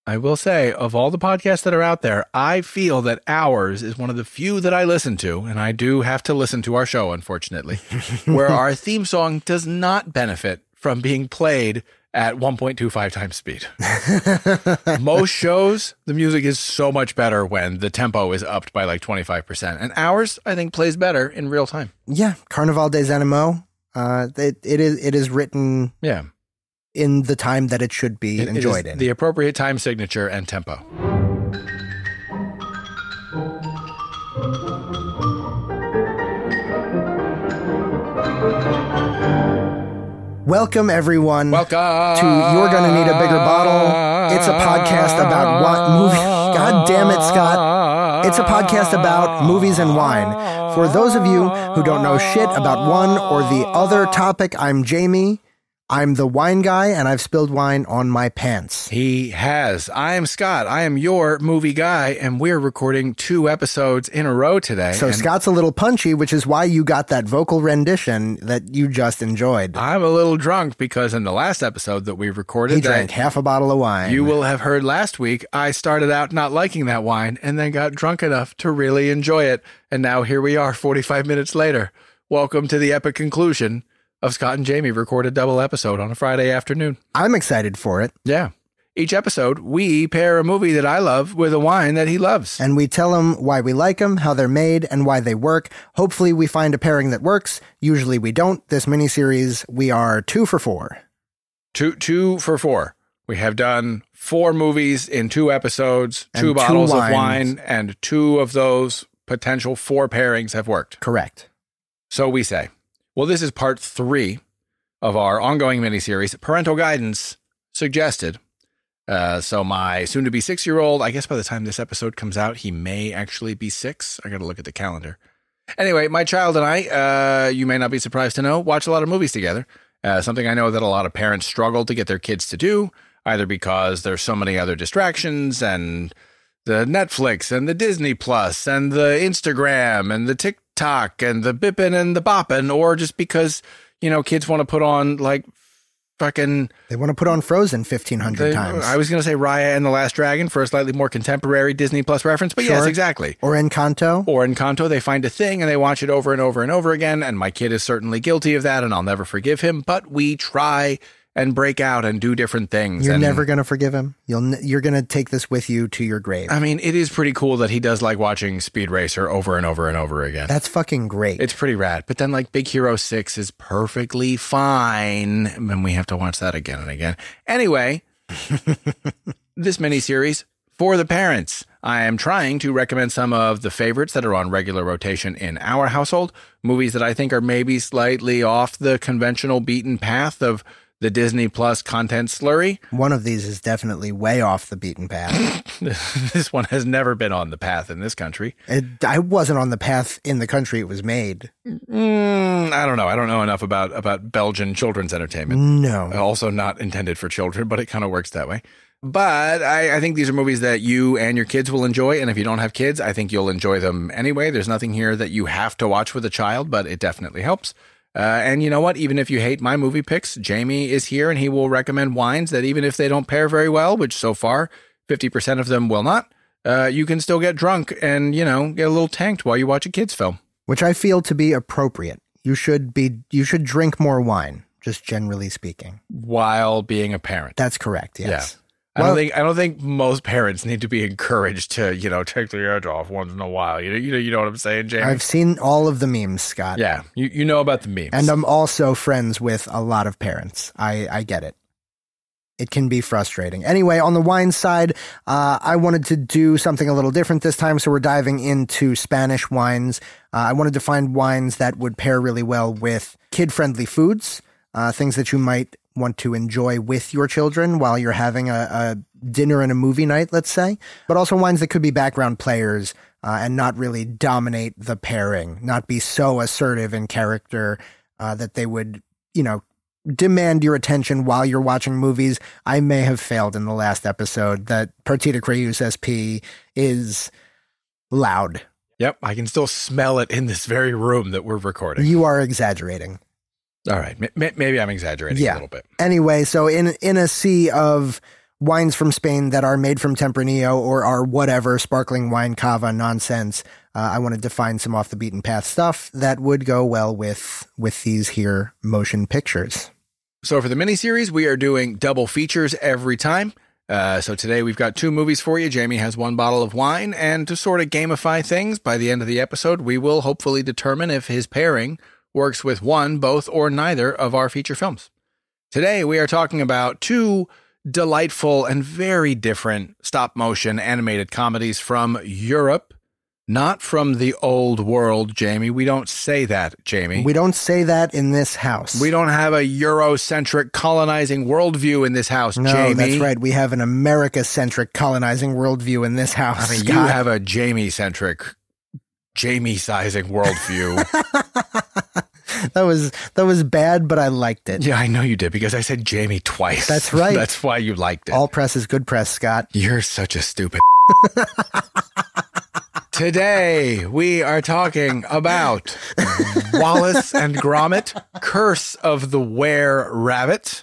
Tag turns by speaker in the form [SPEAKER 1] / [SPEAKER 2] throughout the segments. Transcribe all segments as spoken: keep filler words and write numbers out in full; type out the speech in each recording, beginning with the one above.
[SPEAKER 1] I will say, of all the podcasts that are out there, I feel that ours is one of the few that I listen to, and I do have to listen to our show, unfortunately, where our theme song does not benefit from being played at one point two five times speed. Most shows, the music is so much better when the tempo is upped by like twenty-five percent. And ours, I think, plays better in real time.
[SPEAKER 2] Yeah, Carnaval des Animaux. Uh, it, it is it is written
[SPEAKER 1] yeah.
[SPEAKER 2] in the time that it should be
[SPEAKER 1] it,
[SPEAKER 2] enjoyed
[SPEAKER 1] it is
[SPEAKER 2] in.
[SPEAKER 1] The appropriate time signature and tempo.
[SPEAKER 2] Welcome, everyone.
[SPEAKER 1] Welcome
[SPEAKER 2] to You're Gonna Need a Bigger Bottle. It's a podcast about what movie. God damn it, Scott. It's a podcast about movies and wine. For those of you who don't know shit about one or the other topic, I'm Jamie. I'm the wine guy, and I've spilled wine on my pants.
[SPEAKER 1] He has. I am Scott. I am your movie guy, and we're recording two episodes in a row today.
[SPEAKER 2] So
[SPEAKER 1] and
[SPEAKER 2] Scott's a little punchy, which is why you got that vocal rendition that you just enjoyed.
[SPEAKER 1] I'm a little drunk because in the last episode that we recorded,
[SPEAKER 2] he drank half a bottle of wine.
[SPEAKER 1] You will have heard last week, I started out not liking that wine and then got drunk enough to really enjoy it. And now here we are forty-five minutes later. Welcome to the epic conclusion of Scott and Jamie record a double episode on a Friday afternoon.
[SPEAKER 2] I'm excited for it.
[SPEAKER 1] Yeah. Each episode, we pair a movie that I love with a wine that he loves.
[SPEAKER 2] And we tell him why we like them, how they're made, and why they work. Hopefully we find a pairing that works. Usually we don't. This miniseries, we are two for four.
[SPEAKER 1] Two, two for four. We have done four movies in two episodes,
[SPEAKER 2] And
[SPEAKER 1] two
[SPEAKER 2] two
[SPEAKER 1] bottles
[SPEAKER 2] wines.
[SPEAKER 1] of wine, and two of those potential four pairings have worked.
[SPEAKER 2] Correct.
[SPEAKER 1] So we say. Well, this is part three of our ongoing miniseries, Parental Guidance Suggested. Uh, so my soon-to-be six-year-old, I guess by the time this episode comes out, he may actually be six. I got to look at the calendar. Anyway, my child and I, uh, you may not be surprised to know, watch a lot of movies together. Uh, something I know that a lot of parents struggle to get their kids to do, either because there's so many other distractions and the Netflix and the Disney Plus and the Instagram and the TikTok and the bippin' and the boppin', or just because, you know, kids want to put on like fucking...
[SPEAKER 2] They want to put on Frozen fifteen hundred
[SPEAKER 1] they,
[SPEAKER 2] times.
[SPEAKER 1] I was going to say Raya and the Last Dragon for a slightly more contemporary Disney Plus reference, but
[SPEAKER 2] Sure.
[SPEAKER 1] yes, exactly.
[SPEAKER 2] Or Encanto.
[SPEAKER 1] Or Encanto, they find a thing and they watch it over and over and over again, and my kid is certainly guilty of that, and I'll never forgive him, but we try and break out and do different things.
[SPEAKER 2] You're
[SPEAKER 1] and,
[SPEAKER 2] never going to forgive him. You'll n- you're going to take this with you to your grave.
[SPEAKER 1] I mean, it is pretty cool that he does like watching Speed Racer over and over and over again.
[SPEAKER 2] That's fucking great.
[SPEAKER 1] It's pretty rad. But then like Big Hero six is perfectly fine, and we have to watch that again and again. Anyway, this miniseries for the parents. I am trying to recommend some of the favorites that are on regular rotation in our household, movies that I think are maybe slightly off the conventional beaten path of the Disney Plus content slurry.
[SPEAKER 2] One of these is definitely way off the beaten path.
[SPEAKER 1] This one has never been on the path in this country.
[SPEAKER 2] It, I wasn't on the path in the country it was made.
[SPEAKER 1] Mm, I don't know. I don't know enough about, about Belgian children's entertainment.
[SPEAKER 2] No.
[SPEAKER 1] Also not intended for children, but it kind of works that way. But I, I think these are movies that you and your kids will enjoy. And if you don't have kids, I think you'll enjoy them anyway. There's nothing here that you have to watch with a child, but it definitely helps. Uh, and you know what? Even if you hate my movie picks, Jamie is here and he will recommend wines that even if they don't pair very well, which so far fifty percent of them will not, uh, you can still get drunk and, you know, get a little tanked while you watch a kid's film.
[SPEAKER 2] Which I feel to be appropriate. You should be. You should drink more wine, just generally speaking.
[SPEAKER 1] While being a parent.
[SPEAKER 2] That's correct, yes.
[SPEAKER 1] Yeah. I
[SPEAKER 2] Well-
[SPEAKER 1] don't think I don't think most parents need to be encouraged to, you know, take the edge off once in a while. You know, you know, you know what I'm saying, Jamie?
[SPEAKER 2] I've seen all of the memes, Scott.
[SPEAKER 1] Yeah, you, you know about the memes.
[SPEAKER 2] And I'm also friends with a lot of parents. I, I get it. It can be frustrating. Anyway, on the wine side, uh, I wanted to do something a little different this time, so we're diving into Spanish wines. Uh, I wanted to find wines that would pair really well with kid-friendly foods, uh, things that you might want to enjoy with your children while you're having a, a dinner and a movie night, let's say, but also wines that could be background players uh, and not really dominate the pairing, not be so assertive in character uh, that they would, you know, demand your attention while you're watching movies. I may have failed in the last episode that Partita Creuss S P is loud.
[SPEAKER 1] Yep, I can still smell it in this very room that we're recording.
[SPEAKER 2] You are exaggerating.
[SPEAKER 1] All right, m- maybe I'm exaggerating
[SPEAKER 2] Yeah.
[SPEAKER 1] a little bit.
[SPEAKER 2] Anyway, so in in a sea of wines from Spain that are made from Tempranillo or are whatever sparkling wine cava nonsense. Uh, I wanted to find some off the beaten path stuff that would go well with with these here motion pictures.
[SPEAKER 1] So for the miniseries, we are doing double features every time. Uh, so today we've got two movies for you. Jamie has one bottle of wine, and to sort of gamify things, by the end of the episode, we will hopefully determine if his pairing works with one, both, or neither of our feature films. Today we are talking about two delightful and very different stop-motion animated comedies from Europe. Not from the old world, Jamie. We don't say that, Jamie.
[SPEAKER 2] We don't say that in this house.
[SPEAKER 1] We don't have a Eurocentric colonizing worldview in this house,
[SPEAKER 2] no,
[SPEAKER 1] Jamie.
[SPEAKER 2] That's right. We have an America-centric colonizing worldview in this house.
[SPEAKER 1] I mean,
[SPEAKER 2] Scott.
[SPEAKER 1] you have a Jamie-centric, Jamie-sizing worldview.
[SPEAKER 2] That was that was bad, but I liked it.
[SPEAKER 1] Yeah, I know you did, because I said Jamie twice.
[SPEAKER 2] That's right.
[SPEAKER 1] That's why you liked it.
[SPEAKER 2] All press is good press, Scott.
[SPEAKER 1] You're such a stupid. Today, we are talking about Wallace and Gromit, Curse of the Were-Rabbit,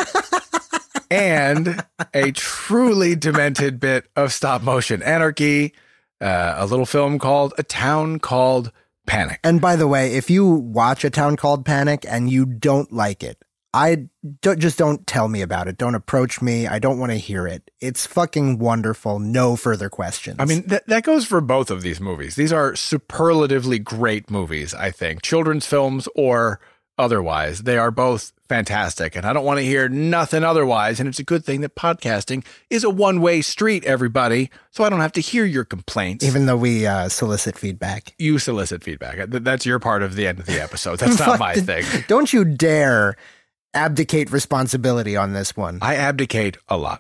[SPEAKER 1] and a truly demented bit of stop-motion anarchy, uh, a little film called A Town Called Panic.
[SPEAKER 2] And by the way, if you watch A Town Called Panic and you don't like it, I don't, just don't tell me about it. Don't approach me. I don't want to hear it. It's fucking wonderful. No further questions.
[SPEAKER 1] I mean, th- that goes for both of these movies. These are superlatively great movies, I think. Children's films or otherwise. They are both fantastic, and I don't want to hear nothing otherwise. And it's a good thing that podcasting is a one-way street, everybody, so I don't have to hear your complaints.
[SPEAKER 2] Even though we uh, solicit feedback.
[SPEAKER 1] You solicit feedback. Th- That's your part of the end of the episode. That's not my thing.
[SPEAKER 2] Don't you dare abdicate responsibility on this one.
[SPEAKER 1] I abdicate a lot.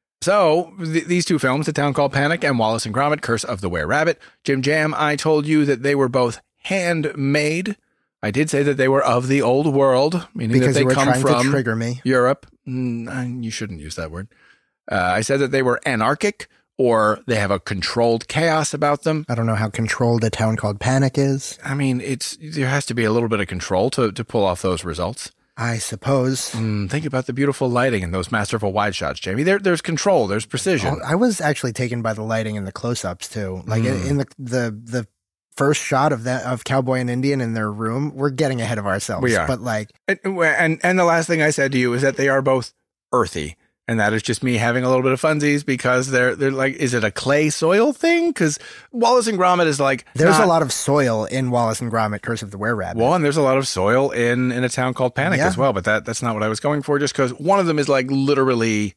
[SPEAKER 1] So th- these two films, A Town Called Panic and Wallace and Gromit, Curse of the Were-Rabbit. Jim Jam, I told you that they were both handmade. I did say that they were of the old world, meaning
[SPEAKER 2] because
[SPEAKER 1] that they
[SPEAKER 2] you were
[SPEAKER 1] come
[SPEAKER 2] trying
[SPEAKER 1] from
[SPEAKER 2] to trigger me.
[SPEAKER 1] Europe. Mm, you shouldn't use that word. Uh, I said that they were anarchic, or they have a controlled chaos about them.
[SPEAKER 2] I don't know how controlled A Town Called Panic is.
[SPEAKER 1] I mean, it's there has to be a little bit of control to, to pull off those results.
[SPEAKER 2] I suppose.
[SPEAKER 1] Mm, think about the beautiful lighting and those masterful wide shots, Jamie. There, there's control. There's precision.
[SPEAKER 2] I was actually taken by the lighting and the close-ups too. Like
[SPEAKER 1] Mm.
[SPEAKER 2] in the the the first shot of that of Cowboy and Indian in their room, we're getting ahead of ourselves.
[SPEAKER 1] We are.
[SPEAKER 2] But like,
[SPEAKER 1] And, and and the last thing I said to you is that they are both earthy. And that is just me having a little bit of funsies because they're they're like, is it a clay soil thing? Because Wallace and Gromit is like,
[SPEAKER 2] there's
[SPEAKER 1] not,
[SPEAKER 2] a lot of soil in Wallace and Gromit: Curse of the Were-Rabbit.
[SPEAKER 1] well, and there's a lot of soil in in A Town Called Panic
[SPEAKER 2] Yeah.
[SPEAKER 1] as well. But that that's not what I was going for. Just because one of them is like literally,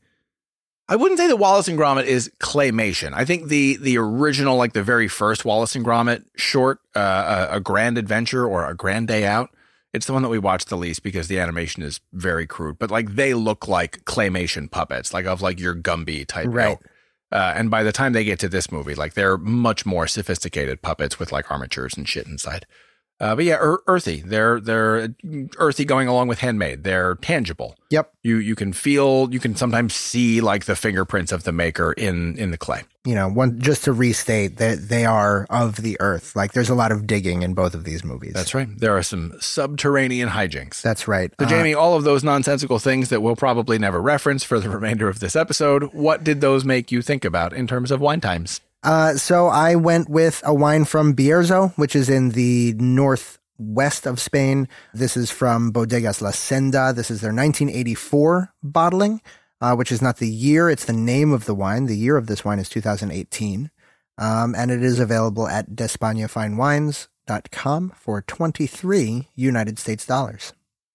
[SPEAKER 1] I wouldn't say that Wallace and Gromit is claymation. I think the the original, like the very first Wallace and Gromit short, uh, a, a Grand Adventure or A Grand Day Out. It's the one that we watched the least because the animation is very crude, but like they look like claymation puppets, like of like your Gumby type.
[SPEAKER 2] Right.
[SPEAKER 1] ilk. Uh, and by the time they get to this movie, like they're much more sophisticated puppets with like armatures and shit inside. Uh, but yeah, ear- earthy. They're they're earthy going along with handmade. They're tangible.
[SPEAKER 2] Yep.
[SPEAKER 1] You you can feel, you can sometimes see like the fingerprints of the maker in in the clay.
[SPEAKER 2] You know, one just to restate that they are of the earth. Like there's a lot of digging in both of these movies.
[SPEAKER 1] That's right. There are some subterranean hijinks.
[SPEAKER 2] That's right.
[SPEAKER 1] So,
[SPEAKER 2] Uh,
[SPEAKER 1] Jamie, all of those nonsensical things that we'll probably never reference for the remainder of this episode, what did those make you think about in terms of wine times?
[SPEAKER 2] Uh, so I went with a wine from Bierzo, which is in the northwest of Spain. This is from Bodegas La Senda. This is their nineteen eighty-four bottling, uh, which is not the year. It's the name of the wine. The year of this wine is two thousand eighteen. Um, and it is available at despaina fine wines dot com for twenty-three United States dollars.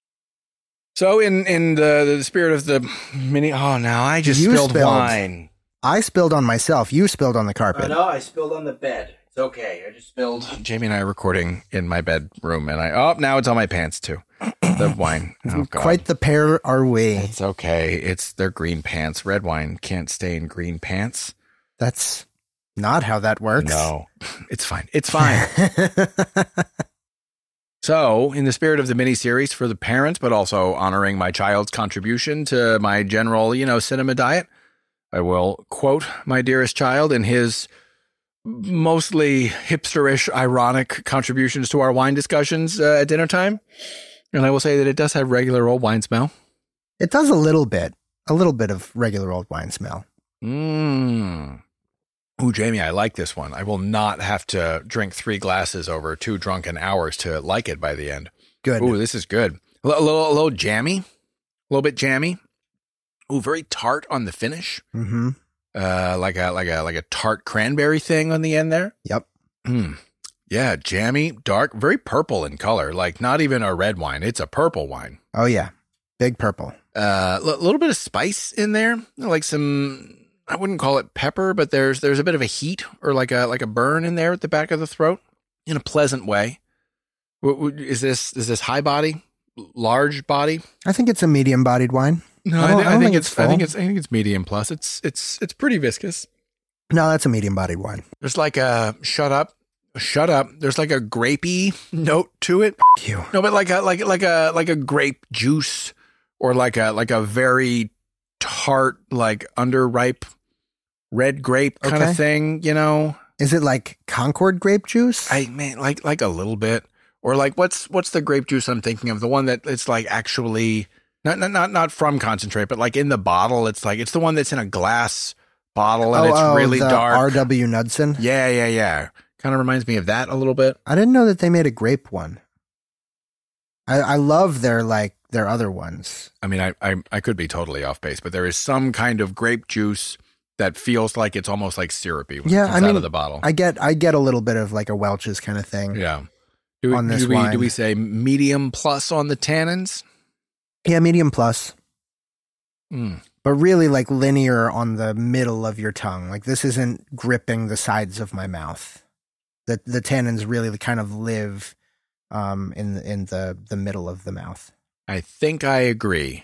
[SPEAKER 1] So in, in the, the spirit of the mini, oh, now I just
[SPEAKER 2] You
[SPEAKER 1] spilled,
[SPEAKER 2] spilled.
[SPEAKER 1] wine.
[SPEAKER 2] I spilled on myself. You spilled on the carpet.
[SPEAKER 1] no, I spilled on the bed. It's okay. I just spilled. Jamie and I are recording in my bedroom, and I, oh, now it's on my pants too. The wine. Oh, God.
[SPEAKER 2] Quite the pair are we.
[SPEAKER 1] It's okay. It's their green pants. Red wine can't stay in green pants.
[SPEAKER 2] That's not how that works.
[SPEAKER 1] No, it's fine. It's fine. So, in the spirit of the miniseries for the parents, but also honoring my child's contribution to my general, you know, cinema diet, I will quote my dearest child in his mostly hipsterish, ironic contributions to our wine discussions uh, at dinner time. And I will say that it does have regular old wine smell.
[SPEAKER 2] It does a little bit. a little bit of regular old wine smell.
[SPEAKER 1] Mmm. Ooh, Jamie, I like this one. I will not have to drink three glasses over two drunken hours to like it by the end.
[SPEAKER 2] Good.
[SPEAKER 1] Ooh, this is good. A little, a little, a little jammy. A little bit jammy. Ooh, very tart on the finish.
[SPEAKER 2] Mm-hmm.
[SPEAKER 1] Uh, like a like a like a tart cranberry thing on the end there.
[SPEAKER 2] Yep.
[SPEAKER 1] Mm. Yeah, jammy, dark, very purple in color. Like not even a red wine; it's a purple wine.
[SPEAKER 2] Oh yeah, big purple.
[SPEAKER 1] A uh, l- little bit of spice in there, like some. I wouldn't call it pepper, but there's there's a bit of a heat or like a like a burn in there at the back of the throat in a pleasant way. W- w- is this is this high body, large body?
[SPEAKER 2] I think it's a medium-bodied wine.
[SPEAKER 1] No,
[SPEAKER 2] I
[SPEAKER 1] I,
[SPEAKER 2] don't-
[SPEAKER 1] thi-
[SPEAKER 2] I
[SPEAKER 1] I
[SPEAKER 2] don't
[SPEAKER 1] think
[SPEAKER 2] think
[SPEAKER 1] it's
[SPEAKER 2] it's
[SPEAKER 1] I think
[SPEAKER 2] full.
[SPEAKER 1] it's I think it's medium plus. It's it's it's pretty viscous.
[SPEAKER 2] No, that's a medium-bodied wine.
[SPEAKER 1] There's like a shut up, shut up. There's like a grapey note to it.
[SPEAKER 2] You.
[SPEAKER 1] No, but like a like like a like a grape juice or like a like a very tart like underripe red grape kind
[SPEAKER 2] Okay.
[SPEAKER 1] of thing, you know.
[SPEAKER 2] Is it like Concord grape juice?
[SPEAKER 1] I mean like like a little bit or like what's what's the grape juice I'm thinking of? The one that it's like actually not not not not from concentrate, but like in the bottle. It's like it's the one that's in a glass bottle and
[SPEAKER 2] oh,
[SPEAKER 1] it's
[SPEAKER 2] oh,
[SPEAKER 1] really
[SPEAKER 2] the
[SPEAKER 1] dark.
[SPEAKER 2] R W Knudsen.
[SPEAKER 1] Yeah, yeah, yeah. Kind of reminds me of that a little bit.
[SPEAKER 2] I didn't know that they made a grape one. I, I love their like their other ones.
[SPEAKER 1] I mean, I, I I could be totally off base, but there is some kind of grape juice that feels like it's almost like syrupy when
[SPEAKER 2] Yeah,
[SPEAKER 1] it comes
[SPEAKER 2] I
[SPEAKER 1] out
[SPEAKER 2] mean,
[SPEAKER 1] of the bottle.
[SPEAKER 2] I get I get a little bit of like a Welch's kind of thing.
[SPEAKER 1] yeah. Do we,
[SPEAKER 2] on this
[SPEAKER 1] do we
[SPEAKER 2] wine.
[SPEAKER 1] do we say medium plus on the tannins?
[SPEAKER 2] Yeah, medium plus,
[SPEAKER 1] Mm.
[SPEAKER 2] but really like linear on the middle of your tongue. Like this isn't gripping the sides of my mouth. The the tannins really kind of live um, in the, in the the middle of the mouth.
[SPEAKER 1] I think I agree.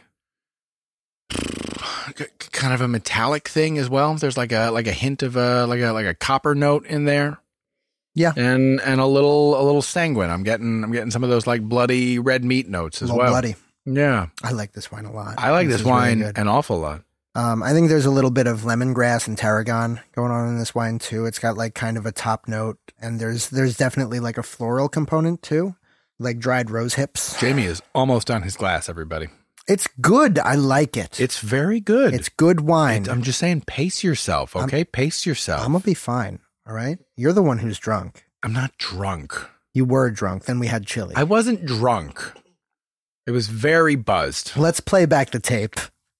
[SPEAKER 1] K- Kind of a metallic thing as well. There's like a like a hint of a like a like a copper note in there.
[SPEAKER 2] Yeah.
[SPEAKER 1] And and a little a little sanguine. I'm getting I'm getting some of those like bloody red meat notes
[SPEAKER 2] A
[SPEAKER 1] as
[SPEAKER 2] little
[SPEAKER 1] well.
[SPEAKER 2] bloody.
[SPEAKER 1] Yeah.
[SPEAKER 2] I like this wine a lot.
[SPEAKER 1] I like this,
[SPEAKER 2] is really
[SPEAKER 1] wine
[SPEAKER 2] good.
[SPEAKER 1] an awful lot.
[SPEAKER 2] Um, I think there's a little bit of lemongrass and tarragon going on in this wine too. It's got like kind of a top note, and there's there's definitely like a floral component too, like dried rose hips.
[SPEAKER 1] Jamie is almost on his glass, everybody.
[SPEAKER 2] It's good. I like it.
[SPEAKER 1] It's very good.
[SPEAKER 2] It's good wine.
[SPEAKER 1] It- I'm just saying, pace yourself, okay? pace yourself.
[SPEAKER 2] I'm gonna be fine. All right. You're the one who's drunk.
[SPEAKER 1] I'm not drunk.
[SPEAKER 2] You were drunk. Then we had chili.
[SPEAKER 1] I wasn't drunk. It was very buzzed.
[SPEAKER 2] Let's play back the tape.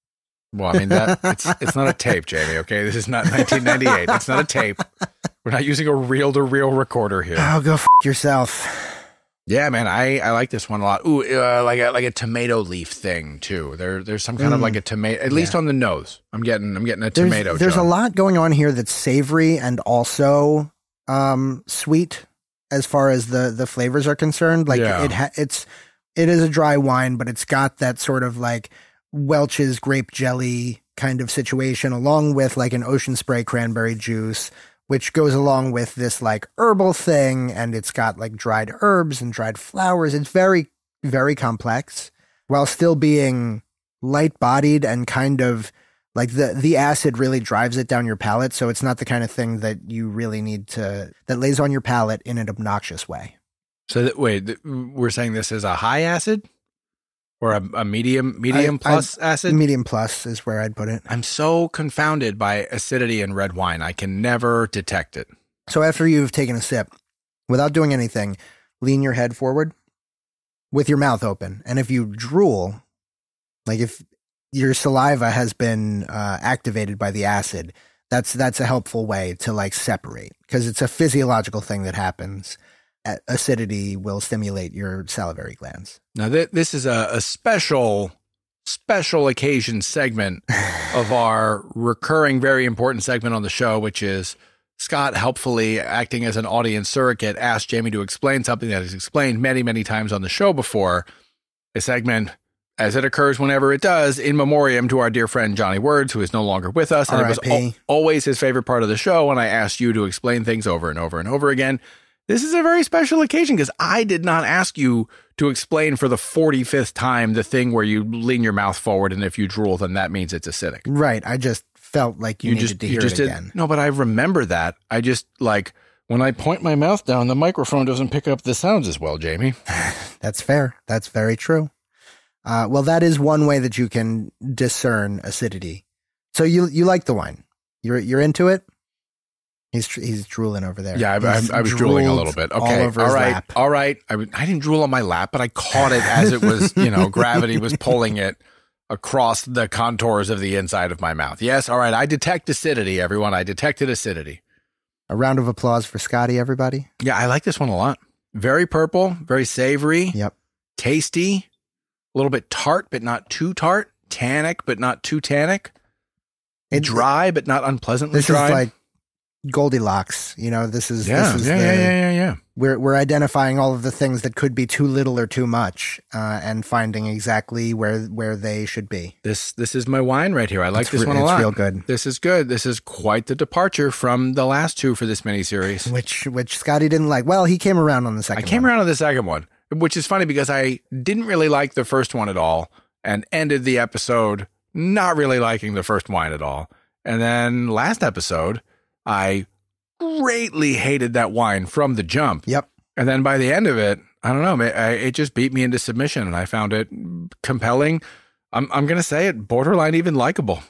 [SPEAKER 1] Well, I mean, that it's it's not a tape, Jamie, okay? This is not nineteen ninety-eight. It's not a tape. We're not using a reel-to-reel recorder here.
[SPEAKER 2] Oh, go f- yourself.
[SPEAKER 1] Yeah, man, I, I like this one a lot. Ooh, uh, like a like a tomato leaf thing too. There there's some kind of
[SPEAKER 2] Mm.
[SPEAKER 1] like a tomato, at least
[SPEAKER 2] Yeah.
[SPEAKER 1] on the nose. I'm getting I'm getting a
[SPEAKER 2] There's,
[SPEAKER 1] tomato.
[SPEAKER 2] there's a
[SPEAKER 1] tone.
[SPEAKER 2] lot going on here that's savory and also um, sweet as far as the, the flavors are concerned. Like
[SPEAKER 1] Yeah.
[SPEAKER 2] it ha- it's it is a dry wine, but it's got that sort of like Welch's grape jelly kind of situation, along with like an Ocean Spray cranberry juice, which goes along with this like herbal thing, and it's got like dried herbs and dried flowers. It's very, very complex while still being light bodied and kind of like the, the acid really drives it down your palate. So it's not the kind of thing that you really need to, that lays on your palate in an obnoxious way.
[SPEAKER 1] So that, wait, th- we're saying this is a high acid or a, a medium medium
[SPEAKER 2] I-
[SPEAKER 1] plus acid?
[SPEAKER 2] Medium plus is where I'd put it.
[SPEAKER 1] I'm so confounded by acidity in red wine. I can never detect it.
[SPEAKER 2] So after you've taken a sip, without doing anything, lean your head forward with your mouth open. And if you drool, like if your saliva has been uh, activated by the acid, that's that's a helpful way to like separate, because it's a physiological thing that happens. A- Acidity will stimulate your salivary glands.
[SPEAKER 1] Now, th- this is a, a special, special occasion segment of our recurring, very important segment on the show, which is Scott, helpfully acting as an audience surrogate, asked Jamie to explain something that is explained many, many times on the show before. A segment, as it occurs whenever it does, in memoriam to our dear friend Johnny Words, who is no longer with us. And it was
[SPEAKER 2] R I P.
[SPEAKER 1] al- always his favorite part of the show, and I asked you to explain things over and over and over again. This is a very special occasion because I did not ask you to explain for the forty-fifth time the thing where you lean your mouth forward, and if you drool, then that means it's acidic.
[SPEAKER 2] Right. I just felt like you, needed
[SPEAKER 1] just
[SPEAKER 2] to
[SPEAKER 1] you
[SPEAKER 2] hear
[SPEAKER 1] just
[SPEAKER 2] it
[SPEAKER 1] did
[SPEAKER 2] again.
[SPEAKER 1] no, but I remember that. I just like when I point my mouth down, the microphone doesn't pick up the sounds as well, Jamie.
[SPEAKER 2] That's fair. That's very true. Uh, well, that is one way that you can discern acidity. So you you like the wine? You're you're into it? He's he's drooling over there.
[SPEAKER 1] Yeah, I, I, I was drooling a little bit. Okay,
[SPEAKER 2] all, over
[SPEAKER 1] all
[SPEAKER 2] his
[SPEAKER 1] right,
[SPEAKER 2] lap.
[SPEAKER 1] all right. I, I didn't drool on my lap, but I caught it as it was, you know, gravity was pulling it across the contours of the inside of my mouth. Yes, all right. I detect acidity, everyone. I detected acidity.
[SPEAKER 2] A round of applause for Scotty, everybody.
[SPEAKER 1] Yeah, I like this one a lot. Very purple, very savory.
[SPEAKER 2] Yep.
[SPEAKER 1] Tasty, a little bit tart, but not too tart. Tannic, but not too tannic.
[SPEAKER 2] It,
[SPEAKER 1] dry, but not unpleasantly
[SPEAKER 2] this
[SPEAKER 1] dry.
[SPEAKER 2] is like Goldilocks. You know, this is
[SPEAKER 1] yeah,
[SPEAKER 2] this is
[SPEAKER 1] yeah,
[SPEAKER 2] the,
[SPEAKER 1] yeah, yeah, yeah, yeah.
[SPEAKER 2] We're we're identifying all of the things that could be too little or too much, uh, and finding exactly where where they should be.
[SPEAKER 1] This this is my wine right here. I like
[SPEAKER 2] It's
[SPEAKER 1] this
[SPEAKER 2] re-
[SPEAKER 1] one a
[SPEAKER 2] it's
[SPEAKER 1] lot.
[SPEAKER 2] real good.
[SPEAKER 1] This is good. This is quite the departure from the last two for this miniseries.
[SPEAKER 2] Which which Scotty didn't like. Well, he came around on the
[SPEAKER 1] I
[SPEAKER 2] second.
[SPEAKER 1] came
[SPEAKER 2] one.
[SPEAKER 1] around to the second one, which is funny because I didn't really like the first one at all, and ended the episode not really liking the first wine at all. And then last episode, I greatly hated that wine from the jump.
[SPEAKER 2] Yep.
[SPEAKER 1] And then by the end of it, I don't know, it just beat me into submission, and I found it compelling. I'm I'm going to say it, borderline even likable.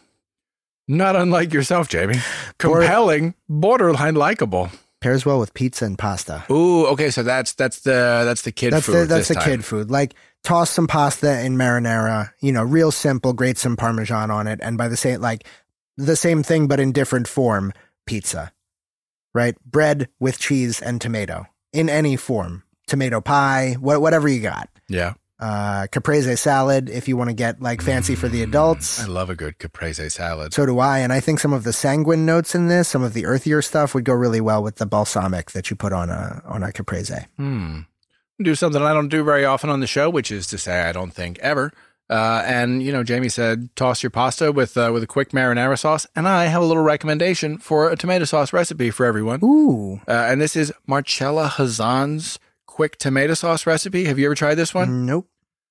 [SPEAKER 1] Not unlike yourself, Jamie. Compelling, borderline likable.
[SPEAKER 2] Pairs well with pizza and pasta.
[SPEAKER 1] Ooh, okay, so that's that's the that's the kid
[SPEAKER 2] That's
[SPEAKER 1] food.
[SPEAKER 2] the, that's
[SPEAKER 1] this
[SPEAKER 2] the
[SPEAKER 1] time.
[SPEAKER 2] kid food. Like toss some pasta in marinara. You know, real simple. Grate some Parmesan on it, and by the same like the same thing but in different form. Pizza, right? Bread with cheese and tomato in any form. Tomato pie, what whatever you got.
[SPEAKER 1] Yeah.
[SPEAKER 2] Uh, caprese salad if you want to get like fancy for the adults.
[SPEAKER 1] I love a good caprese salad.
[SPEAKER 2] So do I, and I think some of the sanguine notes in this, some of the earthier stuff, would go really well with the balsamic that you put on a on a caprese.
[SPEAKER 1] Hmm. Do something I don't do very often on the show, which is to say I don't think ever. Uh, and you know, Jamie said toss your pasta with uh, with a quick marinara sauce, and I have a little recommendation for a tomato sauce recipe for everyone.
[SPEAKER 2] Ooh,
[SPEAKER 1] uh, and this is Marcella Hazan's quick tomato sauce recipe. Have you ever tried this one?
[SPEAKER 2] Nope.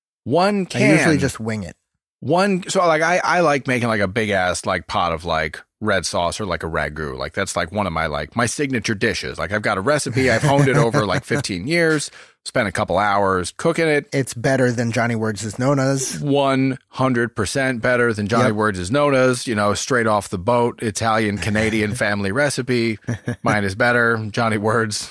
[SPEAKER 1] One can.
[SPEAKER 2] I usually just wing it.
[SPEAKER 1] One, so like I, I like making like a big ass like pot of like red sauce or like a ragu. Like that's like one of my like my signature dishes. Like I've got a recipe. I've honed it over like fifteen years. Spent a couple hours cooking it.
[SPEAKER 2] It's better than Johnny Words' Nona's.
[SPEAKER 1] one hundred percent better than Johnny
[SPEAKER 2] Yep.
[SPEAKER 1] Words' Nona's. You know, straight off the boat, Italian Canadian family recipe. Mine is better. Johnny Words.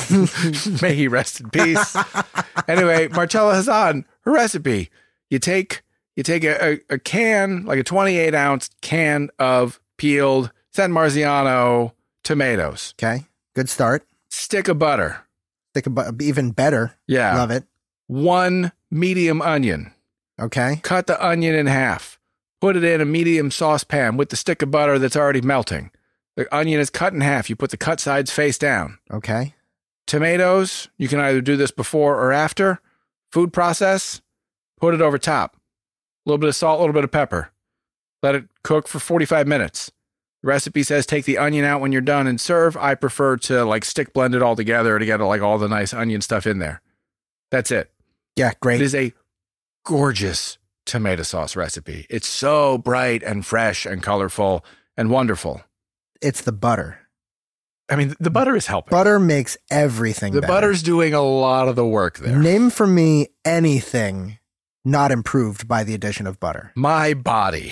[SPEAKER 1] May he rest in peace. Anyway, Marcella Hazan, her recipe. You take you take a, a, a can, like a twenty-eight ounce can of peeled San Marziano tomatoes.
[SPEAKER 2] Okay, good start.
[SPEAKER 1] Stick of butter.
[SPEAKER 2] Think about even better.
[SPEAKER 1] Yeah.
[SPEAKER 2] Love it.
[SPEAKER 1] One medium onion.
[SPEAKER 2] Okay,
[SPEAKER 1] Cut the onion in half. Put it in a medium saucepan with the stick of butter that's already melting. The onion is cut in half. You put the cut sides face down.
[SPEAKER 2] okay.
[SPEAKER 1] Tomatoes, you can either do this before or after. Food process, put it over top. A little bit of salt, a little bit of pepper. Let it cook for forty-five minutes. The recipe says take the onion out when you're done and serve. I prefer to like stick blend it all together to get like all the nice onion stuff in there. That's it.
[SPEAKER 2] Yeah,
[SPEAKER 1] It
[SPEAKER 2] great.
[SPEAKER 1] is a gorgeous tomato sauce recipe. It's so bright and fresh and colorful and wonderful.
[SPEAKER 2] It's the butter.
[SPEAKER 1] I mean, the butter is helping.
[SPEAKER 2] Butter makes everything
[SPEAKER 1] the
[SPEAKER 2] better.
[SPEAKER 1] butter's doing a lot of the work there.
[SPEAKER 2] Name for me anything not improved by the addition of butter.
[SPEAKER 1] My body.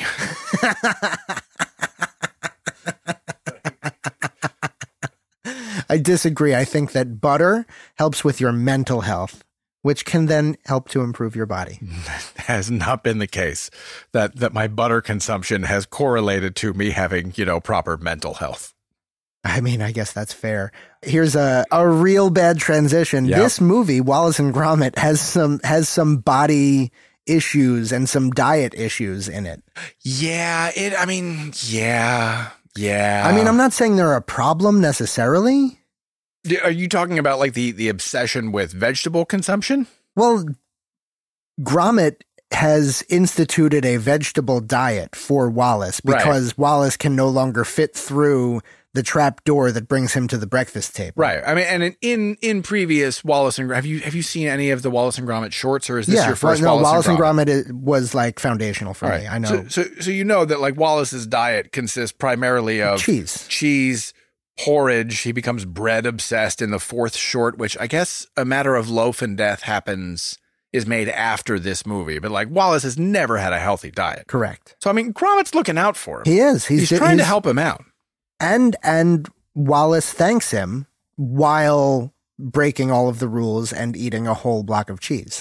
[SPEAKER 2] I disagree. I think that butter helps with your mental health, which can then help to improve your body.
[SPEAKER 1] Has not been the case that that my butter consumption has correlated to me having, you know, proper mental health.
[SPEAKER 2] I mean, I guess that's fair. Here's a, a real bad transition.
[SPEAKER 1] Yep.
[SPEAKER 2] This movie, Wallace and Gromit, has some has some body issues and some diet issues in it.
[SPEAKER 1] Yeah, it I mean, yeah. Yeah.
[SPEAKER 2] I mean, I'm not saying they're a problem necessarily.
[SPEAKER 1] Are you talking about like the the obsession with vegetable consumption?
[SPEAKER 2] Well, Gromit has instituted a vegetable diet for Wallace
[SPEAKER 1] Right.
[SPEAKER 2] because Wallace can no longer fit through the trap door that brings him to the breakfast table.
[SPEAKER 1] Right. I mean, and in in, in previous Wallace and Gromit, have you have you seen any of the Wallace and Gromit shorts, or is this
[SPEAKER 2] Yeah,
[SPEAKER 1] your first
[SPEAKER 2] no,
[SPEAKER 1] Wallace,
[SPEAKER 2] Wallace and
[SPEAKER 1] Gromit?
[SPEAKER 2] Gromit is- was like foundational for
[SPEAKER 1] All
[SPEAKER 2] me.
[SPEAKER 1] right.
[SPEAKER 2] I know.
[SPEAKER 1] So, so so you know that like Wallace's diet consists primarily of
[SPEAKER 2] Cheese.
[SPEAKER 1] cheese, porridge. He becomes bread obsessed in the fourth short, which I guess A Matter of Loaf and Death happens is made after this movie. But like Wallace has never had a healthy diet.
[SPEAKER 2] Correct.
[SPEAKER 1] So, I mean, Gromit's looking out for him.
[SPEAKER 2] He is. He's,
[SPEAKER 1] He's trying
[SPEAKER 2] he's,
[SPEAKER 1] to help him out.
[SPEAKER 2] And, and Wallace thanks him while breaking all of the rules and eating a whole block of cheese.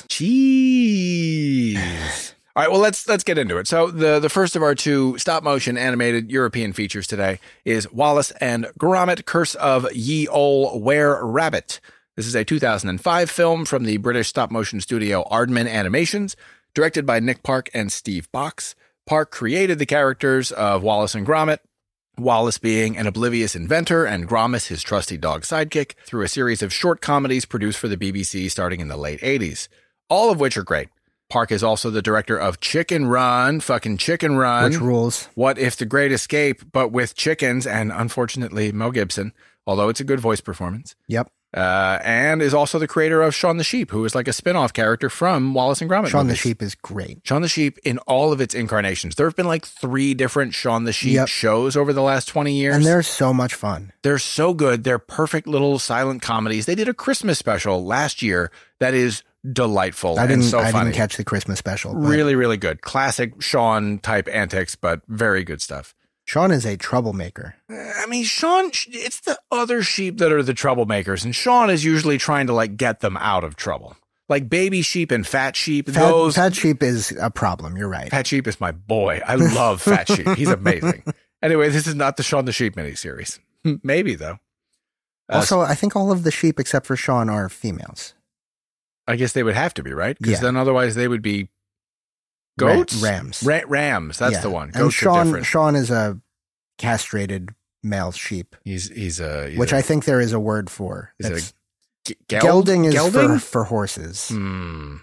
[SPEAKER 1] Cheese. All right, well, let's let's get into it. So the, the first of our two stop-motion animated European features today is Wallace and Gromit, Curse of Ye Ol' Were-Rabbit. This is a two thousand five film from the British stop-motion studio Aardman Animations, directed by Nick Park and Steve Box. Park created the characters of Wallace and Gromit, Wallace being an oblivious inventor and Gromit his trusty dog sidekick, through a series of short comedies produced for the B B C starting in the late eighties, all of which are great. Park is also the director of Chicken Run, fucking Chicken Run.
[SPEAKER 2] Which rules.
[SPEAKER 1] What If the Great Escape, but with chickens and, unfortunately, Mel Gibson, although it's a good voice performance.
[SPEAKER 2] Yep.
[SPEAKER 1] Uh, and is also the creator of Shaun the Sheep, who is like a spin-off character from Wallace and Gromit
[SPEAKER 2] Shaun
[SPEAKER 1] movies.
[SPEAKER 2] the Sheep is great.
[SPEAKER 1] Shaun the Sheep in all of its incarnations. There have been like three different Shaun the Sheep
[SPEAKER 2] Yep.
[SPEAKER 1] shows over the last twenty years.
[SPEAKER 2] And they're so much fun.
[SPEAKER 1] They're so good. They're perfect little silent comedies. They did a Christmas special last year that is delightful
[SPEAKER 2] I didn't,
[SPEAKER 1] and so
[SPEAKER 2] I
[SPEAKER 1] funny.
[SPEAKER 2] didn't catch the Christmas special. but
[SPEAKER 1] Really, really good. Classic Shaun type antics, but very good stuff.
[SPEAKER 2] Shaun is a troublemaker.
[SPEAKER 1] I mean, Shaun, it's the other sheep that are the troublemakers, and Shaun is usually trying to like get them out of trouble. Like baby sheep and fat sheep.
[SPEAKER 2] Fat,
[SPEAKER 1] those
[SPEAKER 2] fat sheep is a problem. You're right.
[SPEAKER 1] Fat Sheep is my boy. I love Fat Sheep. He's amazing. Anyway, this is not the Shaun the Sheep miniseries. Maybe though. Uh,
[SPEAKER 2] Also, I think all of the sheep except for Shaun are females.
[SPEAKER 1] I guess they would have to be, right? Because
[SPEAKER 2] Yeah.
[SPEAKER 1] then otherwise they would be
[SPEAKER 2] Ra-
[SPEAKER 1] goats?
[SPEAKER 2] rams.
[SPEAKER 1] Ra- rams. That's
[SPEAKER 2] Yeah.
[SPEAKER 1] the one.
[SPEAKER 2] And
[SPEAKER 1] Goats are
[SPEAKER 2] Shaun,
[SPEAKER 1] different.
[SPEAKER 2] Shaun is a castrated male sheep,
[SPEAKER 1] He's he's a he's
[SPEAKER 2] which
[SPEAKER 1] a,
[SPEAKER 2] I think there is a word for.
[SPEAKER 1] is it
[SPEAKER 2] It's-
[SPEAKER 1] a g- geld-
[SPEAKER 2] gelding is
[SPEAKER 1] gelding?
[SPEAKER 2] for, for horses.
[SPEAKER 1] Hmm.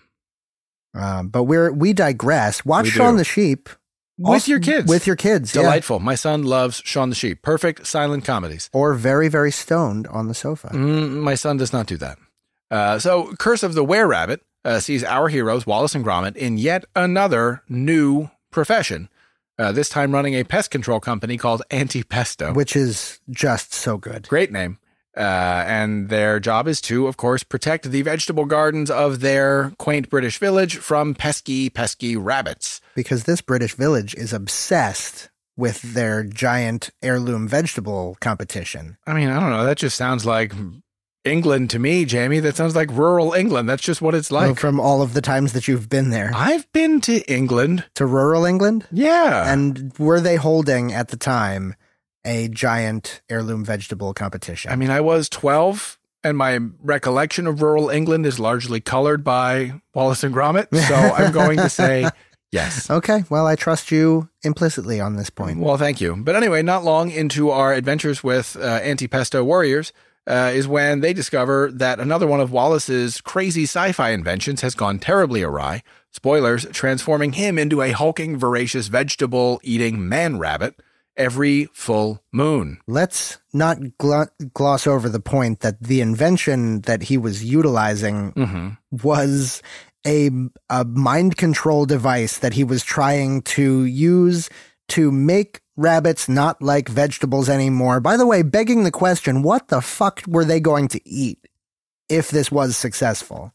[SPEAKER 2] Um, but we're we digress. Watch
[SPEAKER 1] We
[SPEAKER 2] Shaun
[SPEAKER 1] do.
[SPEAKER 2] the Sheep
[SPEAKER 1] With
[SPEAKER 2] Also-
[SPEAKER 1] your kids.
[SPEAKER 2] With your kids, yeah.
[SPEAKER 1] Delightful. My son loves Shaun the Sheep. Perfect silent comedies.
[SPEAKER 2] Or very, very stoned on the sofa.
[SPEAKER 1] Mm, my son does not do that. Uh, so, Curse of the Were-Rabbit uh, sees our heroes, Wallace and Gromit, in yet another new profession. Uh, this time running a pest control company called Antipesto.
[SPEAKER 2] Which is just so good.
[SPEAKER 1] Great name. Uh, and their job is to, of course, protect the vegetable gardens of their quaint British village from pesky, pesky rabbits.
[SPEAKER 2] Because this British village is obsessed with their giant heirloom vegetable competition.
[SPEAKER 1] I mean, I don't know. That just sounds like England to me, Jamie. That sounds like rural England. That's just what it's
[SPEAKER 2] Well,
[SPEAKER 1] like.
[SPEAKER 2] from all of the times that you've been there.
[SPEAKER 1] I've been to England.
[SPEAKER 2] To rural England?
[SPEAKER 1] Yeah.
[SPEAKER 2] And were they holding at the time a giant heirloom vegetable competition?
[SPEAKER 1] I mean, I was twelve, and my recollection of rural England is largely colored by Wallace and Gromit. So I'm going to say yes.
[SPEAKER 2] Okay, well, I trust you implicitly on this point.
[SPEAKER 1] Well, thank you. But anyway, not long into our adventures with uh, Antipesto warriors uh, is when they discover that another one of Wallace's crazy sci-fi inventions has gone terribly awry. Spoilers, transforming him into a hulking, voracious, vegetable-eating man-rabbit every full moon.
[SPEAKER 2] Let's not gl- gloss over the point that the invention that he was utilizing
[SPEAKER 1] Mm-hmm.
[SPEAKER 2] was a, a mind control device that he was trying to use to make rabbits not like vegetables anymore. By the way, begging the question, what the fuck were they going to eat if this was successful?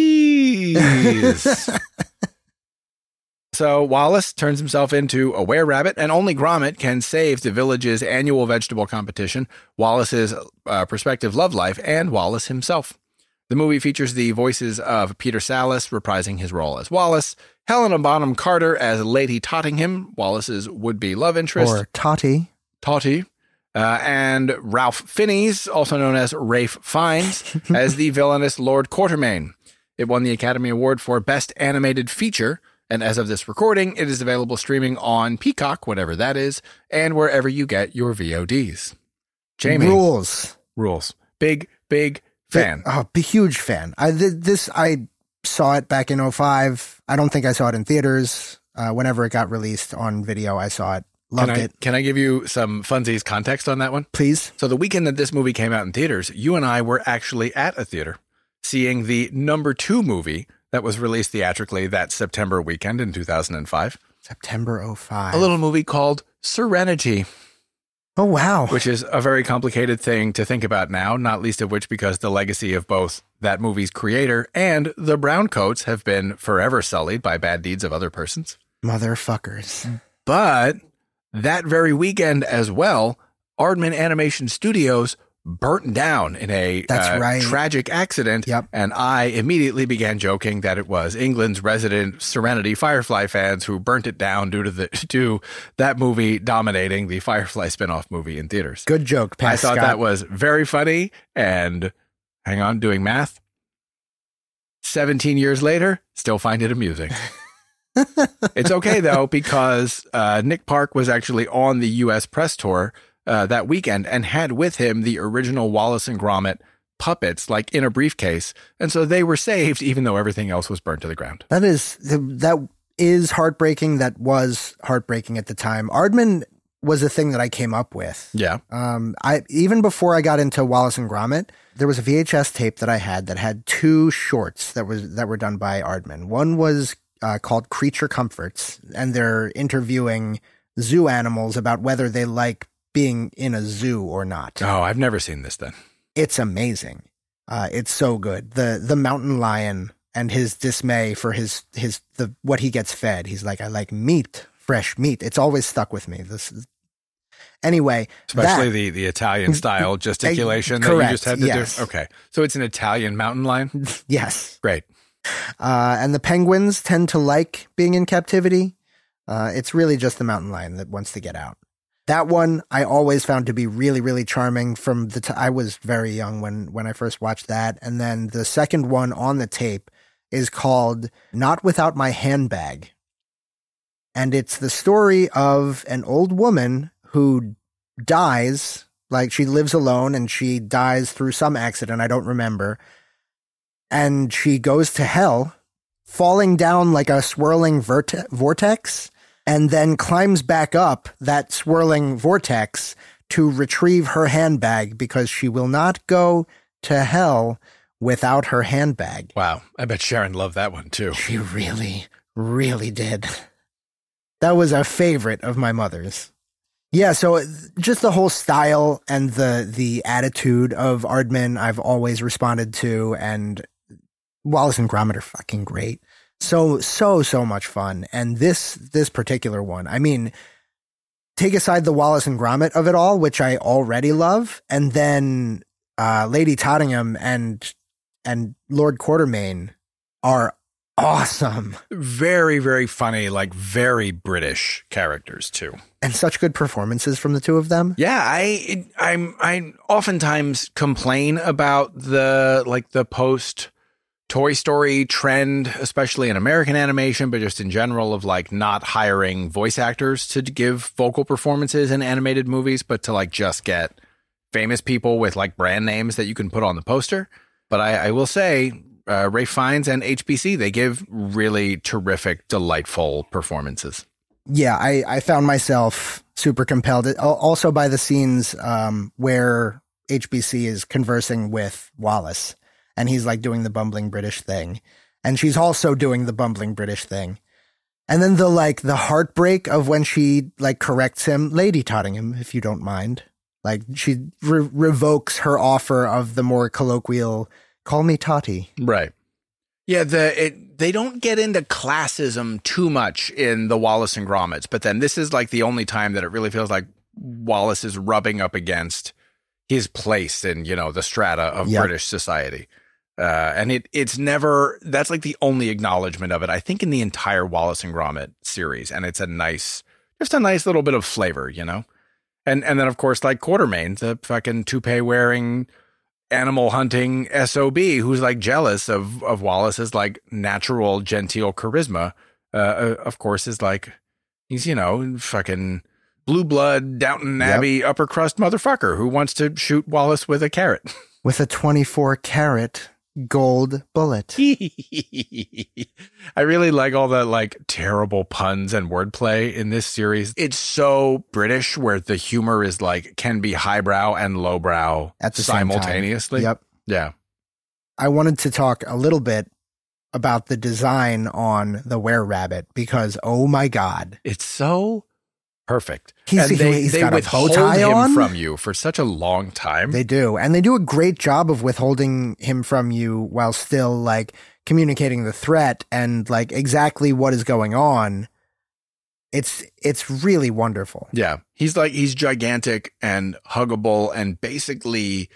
[SPEAKER 1] Jeez. So Wallace turns himself into a were-rabbit, and only Gromit can save the village's annual vegetable competition, Wallace's uh, prospective love life, and Wallace himself. The movie features the voices of Peter Sallis reprising his role as Wallace, Helena Bonham Carter as Lady Tottingham, Wallace's would-be love interest,
[SPEAKER 2] Or Totty.
[SPEAKER 1] Totty, uh, and Ralph Fiennes, also known as Rafe Fiennes, as the villainous Lord Quatermain. It won the Academy Award for Best Animated Feature, and as of this recording, it is available streaming on Peacock, whatever that is, and wherever you get your V O Ds. Jamie.
[SPEAKER 2] Rules.
[SPEAKER 1] Rules. Big, big fan.
[SPEAKER 2] Oh, a huge fan. I th- this I saw it back in oh five. I don't think I saw it in theaters. Uh, whenever it got released on video, I saw it. Loved
[SPEAKER 1] can I,
[SPEAKER 2] it.
[SPEAKER 1] Can I give you some funsies context on that one?
[SPEAKER 2] Please.
[SPEAKER 1] So the weekend that this movie came out in theaters, you and I were actually at a theater seeing the number two movie that was released theatrically that September weekend in two thousand five.
[SPEAKER 2] September oh five.
[SPEAKER 1] A little movie called Serenity.
[SPEAKER 2] Oh, wow.
[SPEAKER 1] Which is a very complicated thing to think about now, not least of which because the legacy of both that movie's creator and the Browncoats have been forever sullied by bad deeds of other persons.
[SPEAKER 2] Motherfuckers.
[SPEAKER 1] But that very weekend as well, Aardman Animation Studios burnt down in a
[SPEAKER 2] That's
[SPEAKER 1] uh,
[SPEAKER 2] right.
[SPEAKER 1] tragic accident.
[SPEAKER 2] Yep.
[SPEAKER 1] And I immediately began joking that it was England's resident Serenity Firefly fans who burnt it down due to the to that movie dominating the Firefly spinoff movie in theaters.
[SPEAKER 2] Good joke, Pat
[SPEAKER 1] I thought
[SPEAKER 2] Scott.
[SPEAKER 1] that was very funny. And hang on, doing math. seventeen years later, still find it amusing. It's okay, though, because uh, Nick Park was actually on the U S press tour Uh, that weekend and had with him the original Wallace and Gromit puppets, like in a briefcase. And so they were saved, even though everything else was burnt to the ground.
[SPEAKER 2] That is, that is heartbreaking. That was heartbreaking at the time. Aardman was a thing that I came up with.
[SPEAKER 1] Yeah.
[SPEAKER 2] Um, I, even before I got into Wallace and Gromit, there was a V H S tape that I had that had two shorts that was, that were done by Aardman. One was uh, called Creature Comforts, and they're interviewing zoo animals about whether they like being in a zoo or not.
[SPEAKER 1] Oh, I've never seen this then.
[SPEAKER 2] It's amazing. Uh, it's so good. The the mountain lion and his dismay for his his the what he gets fed. He's like, I like meat, fresh meat. It's always stuck with me. This is, anyway,
[SPEAKER 1] especially
[SPEAKER 2] that,
[SPEAKER 1] the the Italian style gesticulation that
[SPEAKER 2] correct,
[SPEAKER 1] you just had to
[SPEAKER 2] yes.
[SPEAKER 1] do. Okay, so it's an Italian mountain lion.
[SPEAKER 2] Yes,
[SPEAKER 1] great.
[SPEAKER 2] Uh, and the penguins tend to like being in captivity. Uh, it's really just the mountain lion that wants to get out. That one I always found to be really, really charming from the t- I was very young when, when I first watched that. And then the second one on the tape is called Not Without My Handbag. And it's the story of an old woman who dies, like she lives alone and she dies through some accident. I don't remember. And she goes to hell, falling down like a swirling verte- vortex. And then climbs back up that swirling vortex to retrieve her handbag because she will not go to hell without her handbag.
[SPEAKER 1] Wow. I bet Sharon loved that one too.
[SPEAKER 2] She really, really did. That was a favorite of my mother's. Yeah, so just the whole style and the the attitude of Aardman I've always responded to, and Wallace and Gromit are fucking great. So, so, so much fun. And this, this particular one, I mean, take aside the Wallace and Gromit of it all, which I already love. And then, uh, Lady Tottingham and, and Lord Quartermain are awesome.
[SPEAKER 1] Very, very funny, like very British characters too.
[SPEAKER 2] And such good performances from the two of them.
[SPEAKER 1] Yeah. I, it, I'm, I oftentimes complain about the, like the post Toy Story trend, especially in American animation, but just in general of like not hiring voice actors to give vocal performances in animated movies, but to like just get famous people with like brand names that you can put on the poster. But I, I will say, uh, Ralph Fiennes and H B C, they give really terrific, delightful performances.
[SPEAKER 2] Yeah, I, I found myself super compelled. Also by the scenes um, where H B C is conversing with Wallace. And he's like doing the bumbling British thing. And she's also doing the bumbling British thing. And then the like the heartbreak of when she like corrects him, Lady Tottingham, if you don't mind. Like she re- revokes her offer of the more colloquial, call me Totty.
[SPEAKER 1] Right. Yeah, the it, they don't get into classism too much in the Wallace and Gromits. But then this is like the only time that it really feels like Wallace is rubbing up against his place in, you know, the strata of yep. British society. Uh, and it it's never, that's like the only acknowledgement of it, I think, in the entire Wallace and Gromit series. And it's a nice, just a nice little bit of flavor, you know? And and then, of course, like Quartermain, the fucking toupee wearing, animal hunting S O B who's like jealous of, of Wallace's like natural genteel charisma. Uh, of course, is like, he's, you know, fucking blue blood, Downton Abbey, yep. upper crust motherfucker who wants to shoot Wallace with a carrot.
[SPEAKER 2] With a twenty-four karat gold bullet.
[SPEAKER 1] I really like all the like terrible puns and wordplay in this series. It's so British where the humor is like can be highbrow and lowbrow
[SPEAKER 2] at the
[SPEAKER 1] simultaneously.
[SPEAKER 2] Same time. Yep.
[SPEAKER 1] Yeah.
[SPEAKER 2] I wanted to talk a little bit about the design on the Were-Rabbit because oh my God.
[SPEAKER 1] It's so perfect.
[SPEAKER 2] He's,
[SPEAKER 1] and they,
[SPEAKER 2] he's
[SPEAKER 1] they
[SPEAKER 2] got a
[SPEAKER 1] withhold
[SPEAKER 2] bow tie
[SPEAKER 1] him
[SPEAKER 2] on
[SPEAKER 1] from you for such a long time.
[SPEAKER 2] They do. And they do a great job of withholding him from you while still like communicating the threat and like exactly what is going on. It's it's really wonderful.
[SPEAKER 1] Yeah. He's like he's gigantic and huggable and basically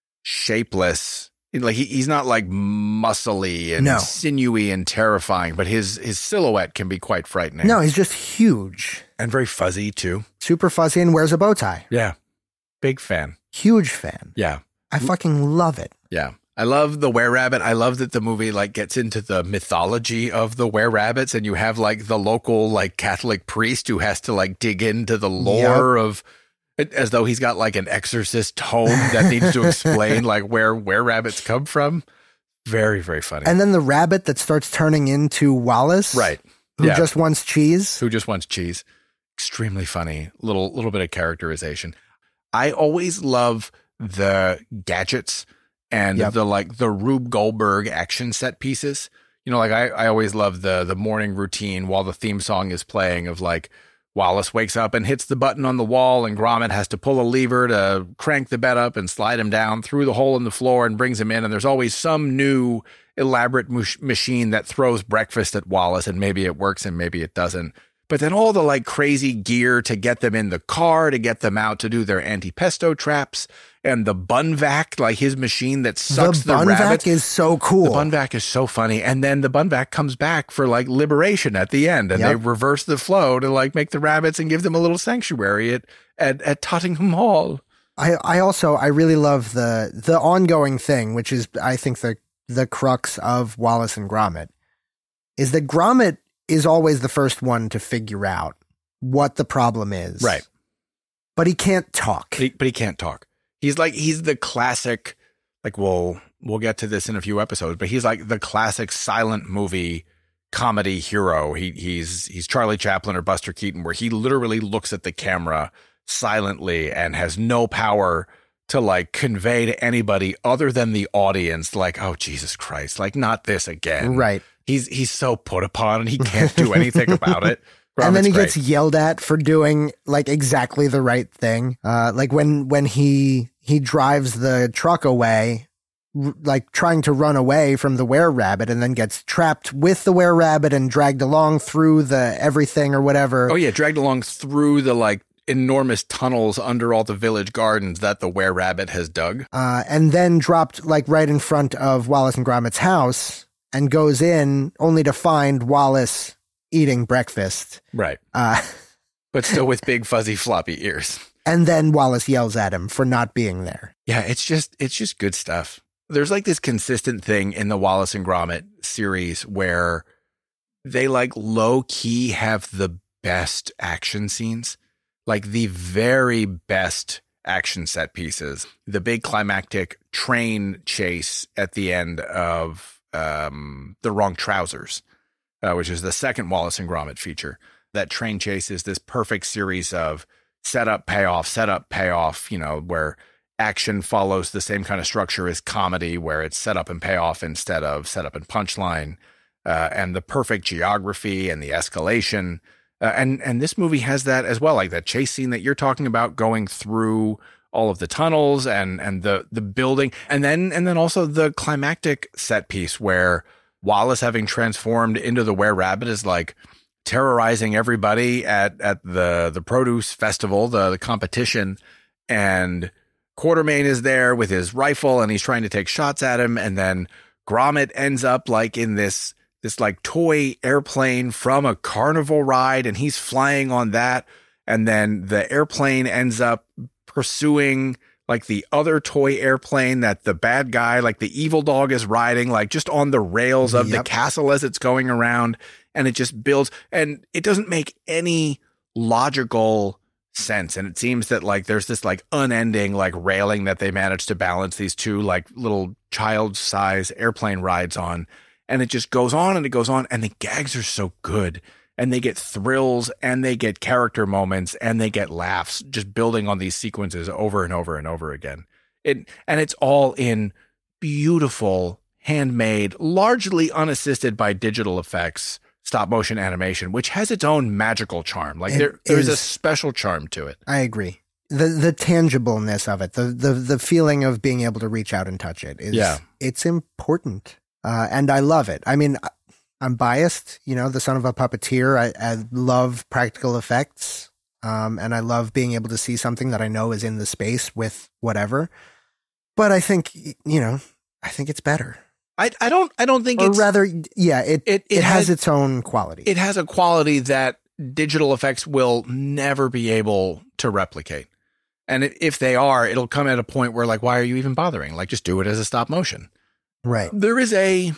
[SPEAKER 1] shapeless. Like he, he's not like muscly and
[SPEAKER 2] No.
[SPEAKER 1] sinewy and terrifying, but his his silhouette can be quite frightening.
[SPEAKER 2] No, he's just huge.
[SPEAKER 1] And very fuzzy too.
[SPEAKER 2] Super fuzzy and wears a bow tie.
[SPEAKER 1] Yeah. Big fan.
[SPEAKER 2] Huge fan.
[SPEAKER 1] Yeah.
[SPEAKER 2] I fucking love it.
[SPEAKER 1] Yeah. I love the were-rabbit. I love that the movie like gets into the mythology of the were-rabbits, and you have like the local like Catholic priest who has to like dig into the lore yep. of, as though he's got like an exorcist tome that needs to explain like where were-rabbits come from. Very, very funny.
[SPEAKER 2] And then the rabbit that starts turning into Wallace.
[SPEAKER 1] Right.
[SPEAKER 2] Who
[SPEAKER 1] yeah.
[SPEAKER 2] just wants cheese.
[SPEAKER 1] Who just wants cheese. Extremely funny. Little, little bit of characterization. I always love the gadgets and yep. the like the Rube Goldberg action set pieces. You know, like I, I always love the the morning routine while the theme song is playing of like Wallace wakes up and hits the button on the wall and Gromit has to pull a lever to crank the bed up and slide him down through the hole in the floor and brings him in. And there's always some new elaborate mush- machine that throws breakfast at Wallace, and maybe it works and maybe it doesn't. But then all the like crazy gear to get them in the car, to get them out to do their anti-pesto traps, and the bun vac, like his machine that sucks the,
[SPEAKER 2] the bun
[SPEAKER 1] rabbits.
[SPEAKER 2] vac is so cool.
[SPEAKER 1] The bun vac is so funny. And then the bun vac comes back for like liberation at the end, and yep. they reverse the flow to like make the rabbits and give them a little sanctuary at, at, at Tottenham Hall.
[SPEAKER 2] I, I also, I really love the, the ongoing thing, which is, I think the, the crux of Wallace and Gromit, is that Gromit is always the first one to figure out what the problem is.
[SPEAKER 1] Right.
[SPEAKER 2] But he can't talk.
[SPEAKER 1] But he, but he can't talk. He's like, he's the classic, like, we'll, we'll get to this in a few episodes, but he's like the classic silent movie comedy hero. He, he's, he's Charlie Chaplin or Buster Keaton, where he literally looks at the camera silently and has no power to like convey to anybody other than the audience, like, oh, Jesus Christ, like not this again.
[SPEAKER 2] Right.
[SPEAKER 1] He's he's so put upon and he can't do anything about it. Gromit
[SPEAKER 2] and then he
[SPEAKER 1] great.
[SPEAKER 2] gets yelled at for doing like exactly the right thing. Uh, like when when he he drives the truck away, r- like trying to run away from the were-rabbit, and then gets trapped with the were-rabbit and dragged along through the everything or whatever.
[SPEAKER 1] Oh yeah, dragged along through the like enormous tunnels under all the village gardens that the were-rabbit has dug.
[SPEAKER 2] Uh, and then dropped like right in front of Wallace and Gromit's house. And goes in only to find Wallace eating breakfast.
[SPEAKER 1] Right.
[SPEAKER 2] Uh,
[SPEAKER 1] but still with big fuzzy floppy ears.
[SPEAKER 2] And then Wallace yells at him for not being there.
[SPEAKER 1] Yeah, it's just it's just good stuff. There's like this consistent thing in the Wallace and Gromit series where they like low key have the best action scenes, like the very best action set pieces. The big climactic train chase at the end of um The Wrong Trousers, uh, which is the second Wallace and Gromit feature. That train chase is this perfect series of setup, payoff, setup, payoff, you know, where action follows the same kind of structure as comedy, where it's setup and payoff instead of setup and punchline, uh, and the perfect geography and the escalation. Uh, and and this movie has that as well, like that chase scene that you're talking about, going through all of the tunnels and and the the building, and then and then also the climactic set piece where Wallace, having transformed into the were-rabbit, is like terrorizing everybody at at the the produce festival, the the competition, and Quartermain is there with his rifle and he's trying to take shots at him, and then Gromit ends up like in this this like toy airplane from a carnival ride, and he's flying on that, and then the airplane ends up pursuing like the other toy airplane that the bad guy, like the evil dog, is riding, like just on the rails of yep. the castle as it's going around, and it just builds, and it doesn't make any logical sense. And it seems that like there's this like unending like railing that they managed to balance these two like little child size airplane rides on, and it just goes on and it goes on, and the gags are so good. And they get thrills and they get character moments and they get laughs, just building on these sequences over and over and over again. It and it's all in beautiful, handmade, largely unassisted by digital effects stop motion animation, which has its own magical charm. Like
[SPEAKER 2] It
[SPEAKER 1] there, there's a
[SPEAKER 2] is-
[SPEAKER 1] special charm to it.
[SPEAKER 2] I agree. The the tangibleness of it, the the the feeling of being able to reach out and touch it is
[SPEAKER 1] Yeah.
[SPEAKER 2] it's important. Uh, and I love it. I mean, I- I'm biased, you know, the son of a puppeteer. I, I love practical effects. Um, and I love being able to see something that I know is in the space with whatever. But I think, you know, I think it's better.
[SPEAKER 1] I, I don't I don't think
[SPEAKER 2] Or
[SPEAKER 1] it's
[SPEAKER 2] rather, yeah, it
[SPEAKER 1] it,
[SPEAKER 2] it, has
[SPEAKER 1] has
[SPEAKER 2] its own quality.
[SPEAKER 1] it has a quality that digital effects will never be able to replicate. And it, if they are, it'll come at a point where, like, why are you even bothering? Like, just do it as a stop motion.
[SPEAKER 2] Right.
[SPEAKER 1] There is a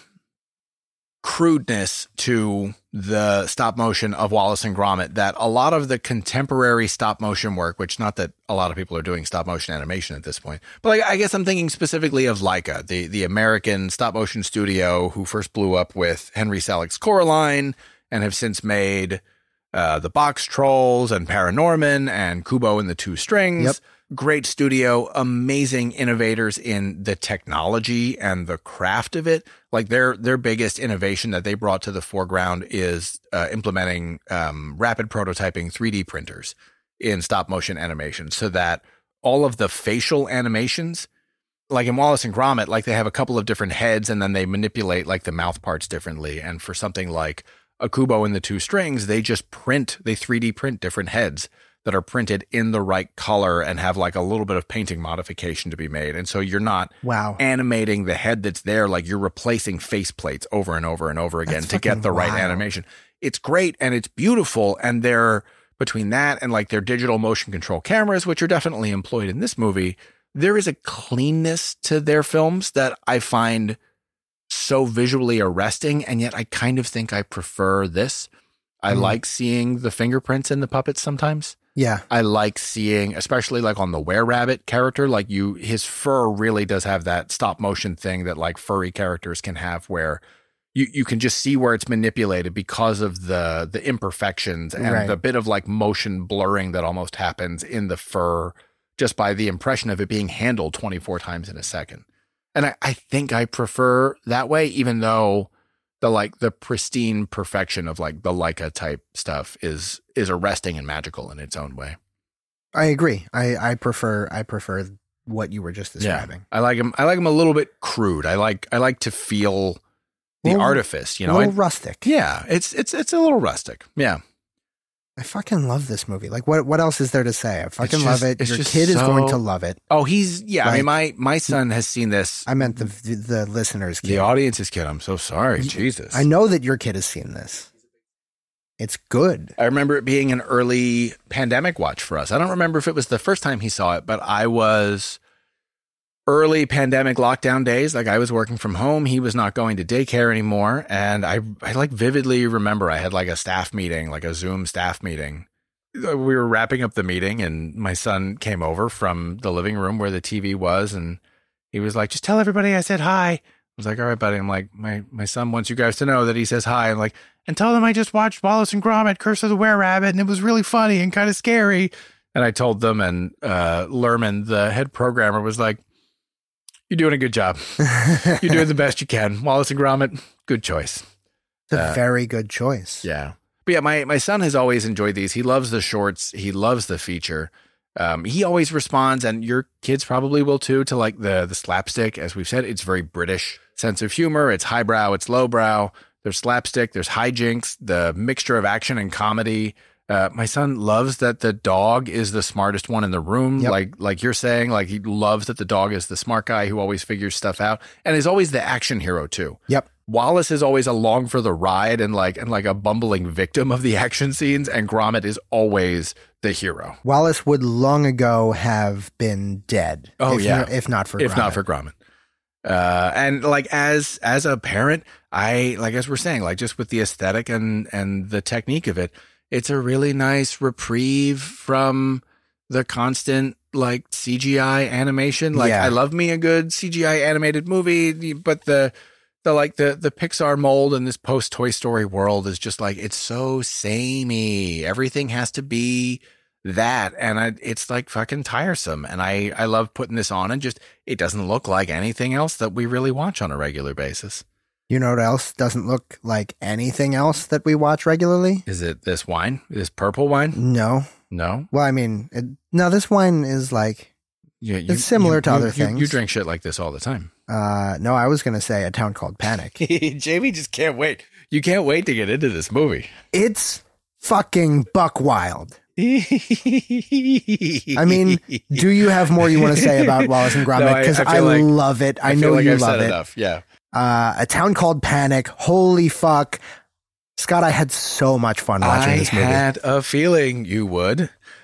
[SPEAKER 1] crudeness to the stop motion of Wallace and Gromit that a lot of the contemporary stop motion work, which not that a lot of people are doing stop motion animation at this point, but like, I guess I'm thinking specifically of Leica, the, the American stop motion studio who first blew up with Henry Selick's Coraline and have since made uh, the Box Trolls and Paranorman and Kubo and the Two Strings.
[SPEAKER 2] Yep.
[SPEAKER 1] Great studio, amazing innovators in the technology and the craft of it. Like their their biggest innovation that they brought to the foreground is uh, implementing um, rapid prototyping three D printers in stop motion animation, so that all of the facial animations, like in Wallace and Gromit, like they have a couple of different heads and then they manipulate like the mouth parts differently. And for something like a Kubo and the Two Strings, they just print, they three D print different heads that are printed in the right color and have like a little bit of painting modification to be made. And so you're not
[SPEAKER 2] Wow.
[SPEAKER 1] animating the head that's there, like you're replacing face plates over and over and over again
[SPEAKER 2] That's
[SPEAKER 1] to get
[SPEAKER 2] fucking
[SPEAKER 1] the right
[SPEAKER 2] wild.
[SPEAKER 1] animation. It's great and it's beautiful. And they're between that and like their digital motion control cameras, which are definitely employed in this movie, there is a cleanness to their films that I find so visually arresting. And yet I kind of think I prefer this. I
[SPEAKER 2] Mm.
[SPEAKER 1] like seeing the fingerprints in the puppets sometimes.
[SPEAKER 2] Yeah.
[SPEAKER 1] I like seeing, especially like on the Were-Rabbit character, like you, his fur really does have that stop motion thing that like furry characters can have, where you, you can just see where it's manipulated because of the the imperfections and
[SPEAKER 2] Right.
[SPEAKER 1] the bit of like motion blurring that almost happens in the fur just by the impression of it being handled twenty-four times in a second. And I, I think I prefer that way, even though the like the pristine perfection of like the Leica type stuff is is arresting and magical in its own way.
[SPEAKER 2] I agree. I, I prefer I prefer what you were just describing.
[SPEAKER 1] I like them. I like them a little bit crude. I like I like to feel the
[SPEAKER 2] Well,
[SPEAKER 1] artifice. You
[SPEAKER 2] A
[SPEAKER 1] know,
[SPEAKER 2] little
[SPEAKER 1] I-
[SPEAKER 2] rustic.
[SPEAKER 1] yeah. It's it's it's a little rustic. Yeah,
[SPEAKER 2] I fucking love this movie. Like, what what else is there to say? I fucking
[SPEAKER 1] just-
[SPEAKER 2] love it.
[SPEAKER 1] it's
[SPEAKER 2] Your
[SPEAKER 1] just
[SPEAKER 2] kid is going
[SPEAKER 1] so-
[SPEAKER 2] to love it.
[SPEAKER 1] Oh, he's yeah. I mean,
[SPEAKER 2] Like-
[SPEAKER 1] my my son has seen this.
[SPEAKER 2] I meant the the listeners' kid.
[SPEAKER 1] The audience's kid. I'm so sorry.
[SPEAKER 2] You-
[SPEAKER 1] Jesus.
[SPEAKER 2] I know that your kid has seen this. It's good.
[SPEAKER 1] I remember it being an early pandemic watch for us. I don't remember if it was the first time he saw it, but I was early pandemic lockdown days. Like I was working from home. He was not going to daycare anymore. And I, I like vividly remember I had like a staff meeting, like a Zoom staff meeting. We were wrapping up the meeting and my son came over from the living room where the T V was. And he was like, just tell everybody I said hi. I was like, all right, buddy. I'm like, my, my son wants you guys to know that he says hi. I'm like, and tell them I just watched Wallace and Gromit, Curse of the Were-Rabbit, and it was really funny and kind of scary. And I told them, and uh, Lerman, the head programmer, was like, you're doing a good job. You're doing the best you can. Wallace and Gromit, good choice.
[SPEAKER 2] It's a
[SPEAKER 1] Uh,
[SPEAKER 2] very good choice.
[SPEAKER 1] Yeah. But yeah, my, my son has always enjoyed these. He loves the shorts. He loves the feature. Um, he always responds, and your kids probably will too, to like the the slapstick. As we've said, it's very British sense of humor. It's highbrow, it's lowbrow. There's slapstick, there's hijinks, the mixture of action and comedy. Uh, my son loves that the dog is the smartest one in the room.
[SPEAKER 2] Yep.
[SPEAKER 1] Like like you're saying, like he loves that the dog is the smart guy who always figures stuff out and is always the action hero too.
[SPEAKER 2] Yep.
[SPEAKER 1] Wallace is always along for the ride and like and like a bumbling victim of the action scenes, and Gromit is always the hero.
[SPEAKER 2] Wallace would long ago have been dead.
[SPEAKER 1] Oh,
[SPEAKER 2] if
[SPEAKER 1] yeah.
[SPEAKER 2] not, if not for
[SPEAKER 1] if not
[SPEAKER 2] Gromit.
[SPEAKER 1] for Gromit. Uh, and like as as a parent, I like as we're saying, like just with the aesthetic and and the technique of it, it's a really nice reprieve from the constant like C G I animation. Like
[SPEAKER 2] Yeah.
[SPEAKER 1] I love me a good C G I animated movie, but the the like the the Pixar mold in this post Toy Story world is just like it's so samey. Everything has to be that, and I, it's like fucking tiresome. And I I love putting this on and just it doesn't look like anything else that we really watch on a regular basis.
[SPEAKER 2] You know what else doesn't look like anything else that we watch regularly?
[SPEAKER 1] Is it this wine? This purple wine?
[SPEAKER 2] No.
[SPEAKER 1] No?
[SPEAKER 2] Well, I mean, it, no, this wine is like,
[SPEAKER 1] You, you,
[SPEAKER 2] it's similar
[SPEAKER 1] you,
[SPEAKER 2] to
[SPEAKER 1] you,
[SPEAKER 2] other
[SPEAKER 1] you,
[SPEAKER 2] things.
[SPEAKER 1] You drink shit like this all the time.
[SPEAKER 2] Uh, no, I was going to say A Town Called Panic.
[SPEAKER 1] Jamie just can't wait. You can't wait to get into this movie.
[SPEAKER 2] It's fucking buck wild. I mean, do you have more you want to say about Wallace and Gromit? Because
[SPEAKER 1] No, I- I
[SPEAKER 2] I,
[SPEAKER 1] feel like-
[SPEAKER 2] love it. I,
[SPEAKER 1] I
[SPEAKER 2] know
[SPEAKER 1] feel like
[SPEAKER 2] you
[SPEAKER 1] I've
[SPEAKER 2] love
[SPEAKER 1] said
[SPEAKER 2] it.
[SPEAKER 1] enough. Yeah.
[SPEAKER 2] Uh, A Town Called Panic. Holy fuck. Scott, I had so much fun watching
[SPEAKER 1] I
[SPEAKER 2] this movie.
[SPEAKER 1] had a feeling you would.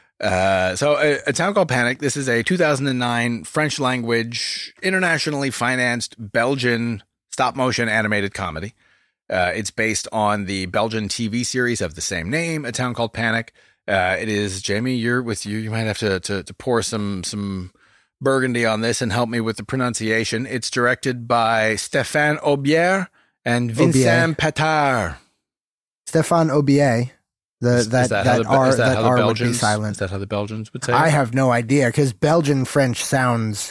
[SPEAKER 1] Uh, so a, a Town Called Panic. This is a two thousand nine French language, internationally financed Belgian stop motion animated comedy. Uh, it's based on the Belgian T V series of the same name, A Town Called Panic. Uh, it is, Jamie, you're with you. You might have to, to, to pour some, some Burgundy on this and help me with the pronunciation. It's directed by Stéphane Aubier and Vincent Patard.
[SPEAKER 2] Stefan Aubier. The,
[SPEAKER 1] Is-
[SPEAKER 2] that
[SPEAKER 1] is
[SPEAKER 2] that,
[SPEAKER 1] how the-
[SPEAKER 2] R,
[SPEAKER 1] is
[SPEAKER 2] that
[SPEAKER 1] how the
[SPEAKER 2] R would be
[SPEAKER 1] Belgians-
[SPEAKER 2] silent.
[SPEAKER 1] Is that how the Belgians would say it?
[SPEAKER 2] I have no idea because Belgian French sounds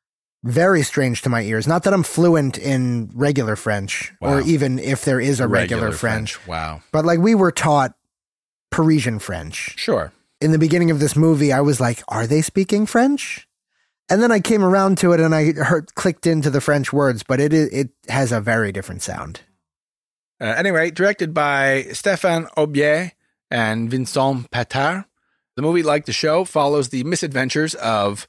[SPEAKER 2] very strange to my ears. Not that I'm fluent in regular French or
[SPEAKER 1] Wow.
[SPEAKER 2] even if there is a regular, French,
[SPEAKER 1] Wow.
[SPEAKER 2] but like we were taught Parisian French.
[SPEAKER 1] Sure.
[SPEAKER 2] In the beginning of this movie, I was like, are they speaking French? And then I came around to it and I heard, clicked into the French words, but it is- it has a very different sound.
[SPEAKER 1] Uh, anyway, directed by Stéphane Aubier and Vincent Patard. The movie, like the show, follows the misadventures of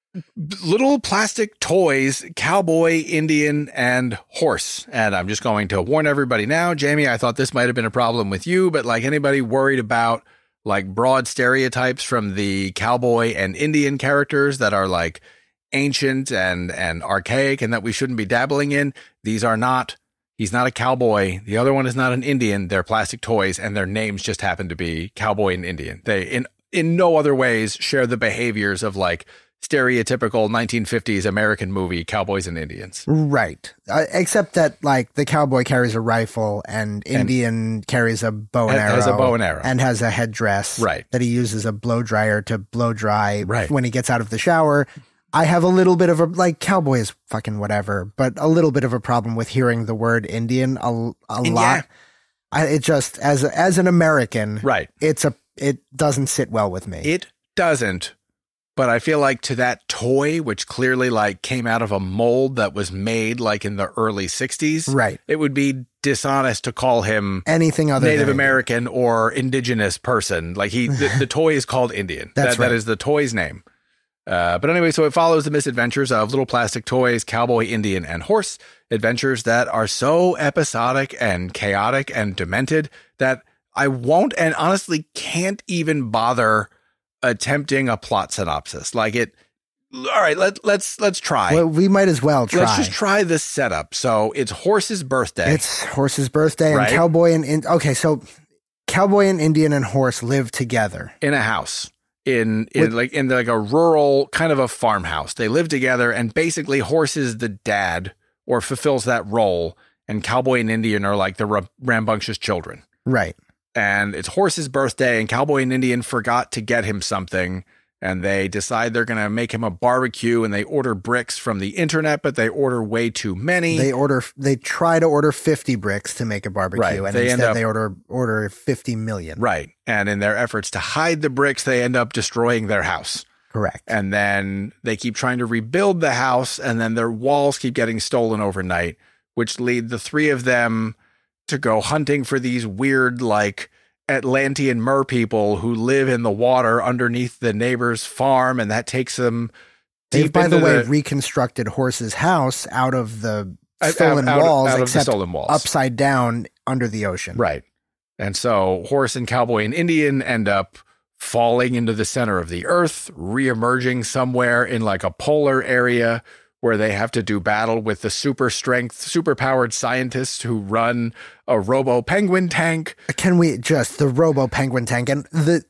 [SPEAKER 1] little plastic toys, cowboy, Indian, and horse. And I'm just going to warn everybody now, Jamie, I thought this might have been a problem with you, but like anybody worried about like broad stereotypes from the cowboy and Indian characters that are like ancient and, and archaic and that we shouldn't be dabbling in, these are not. He's not a cowboy. The other one is not an Indian. They're plastic toys, and their names just happen to be cowboy and Indian. They, in in no other ways, share the behaviors of like stereotypical nineteen fifties American movie cowboys and Indians.
[SPEAKER 2] Right. Uh, except that like the cowboy carries a rifle and Indian carries a bow and arrow.
[SPEAKER 1] Has a bow and arrow.
[SPEAKER 2] And has a headdress.
[SPEAKER 1] Right.
[SPEAKER 2] That he uses a blow dryer to blow dry
[SPEAKER 1] Right.
[SPEAKER 2] when he gets out of the shower. I have a little bit of a, like, cowboy is fucking whatever, but a little bit of a problem with hearing the word Indian a, a
[SPEAKER 1] India.
[SPEAKER 2] lot. I, it just, as a, as an American,
[SPEAKER 1] Right.
[SPEAKER 2] it's a, it doesn't sit well with me.
[SPEAKER 1] It doesn't. But I feel like to that toy, which clearly like came out of a mold that was made like in the early sixties,
[SPEAKER 2] Right.
[SPEAKER 1] it would be dishonest to call him
[SPEAKER 2] Anything other
[SPEAKER 1] Native
[SPEAKER 2] than
[SPEAKER 1] American or indigenous person. Like he, the, the toy is called Indian.
[SPEAKER 2] That's
[SPEAKER 1] that,
[SPEAKER 2] right.
[SPEAKER 1] That is the toy's name. Uh, but anyway, so it follows the misadventures of little plastic toys, cowboy, Indian, and horse. Adventures that are so episodic and chaotic and demented that I won't and honestly can't even bother attempting a plot synopsis. Like it. All right, let, let's let's try.
[SPEAKER 2] Well, we might as well try.
[SPEAKER 1] Let's just try this setup. So it's Horse's birthday.
[SPEAKER 2] It's Horse's birthday
[SPEAKER 1] Right.
[SPEAKER 2] and Cowboy and in, okay, so Cowboy and Indian and Horse live together.
[SPEAKER 1] in a house in in
[SPEAKER 2] With-
[SPEAKER 1] like in like a rural kind of a farmhouse. They live together, and basically Horse is the dad or fulfills that role, and Cowboy and Indian are like the ra- rambunctious children.
[SPEAKER 2] Right.
[SPEAKER 1] And it's Horse's birthday, and Cowboy and Indian forgot to get him something, and they decide they're going to make him a barbecue, and they order bricks from the internet, but they order way too many.
[SPEAKER 2] They order they try to order fifty bricks to make a barbecue
[SPEAKER 1] Right.
[SPEAKER 2] and
[SPEAKER 1] They end
[SPEAKER 2] instead
[SPEAKER 1] up-
[SPEAKER 2] they order order fifty million.
[SPEAKER 1] Right. And in their efforts to hide the bricks, they end up destroying their house.
[SPEAKER 2] Correct.
[SPEAKER 1] And then they keep trying to rebuild the house, and then their walls keep getting stolen overnight, which lead the three of them to go hunting for these weird, like, Atlantean mer people who live in the water underneath the neighbor's farm, and that takes them
[SPEAKER 2] They've,
[SPEAKER 1] deep
[SPEAKER 2] by the
[SPEAKER 1] into
[SPEAKER 2] way, reconstructed Horse's house out of the stolen
[SPEAKER 1] out- out-
[SPEAKER 2] walls,
[SPEAKER 1] out of the
[SPEAKER 2] except
[SPEAKER 1] stolen walls.
[SPEAKER 2] upside down under the ocean.
[SPEAKER 1] Right. And so Horse and Cowboy and Indian end up falling into the center of the earth, reemerging somewhere in like a polar area where they have to do battle with the super strength, super powered scientists who run a robo penguin tank.
[SPEAKER 2] Can we just the Robo Penguin tank and the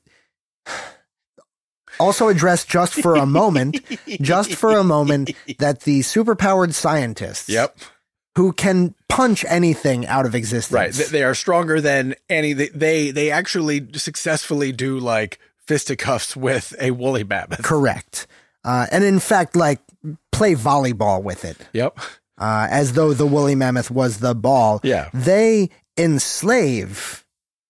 [SPEAKER 2] also address just for a moment, just for a moment that the superpowered scientists,
[SPEAKER 1] Yep.
[SPEAKER 2] who can punch anything out of existence,
[SPEAKER 1] Right. They- They are stronger than any. They, they, they actually successfully do like fisticuffs with a woolly mammoth.
[SPEAKER 2] correct, uh, and in fact, like play volleyball with it.
[SPEAKER 1] Yep.
[SPEAKER 2] uh, as though the woolly mammoth was the ball.
[SPEAKER 1] Yeah.
[SPEAKER 2] They enslave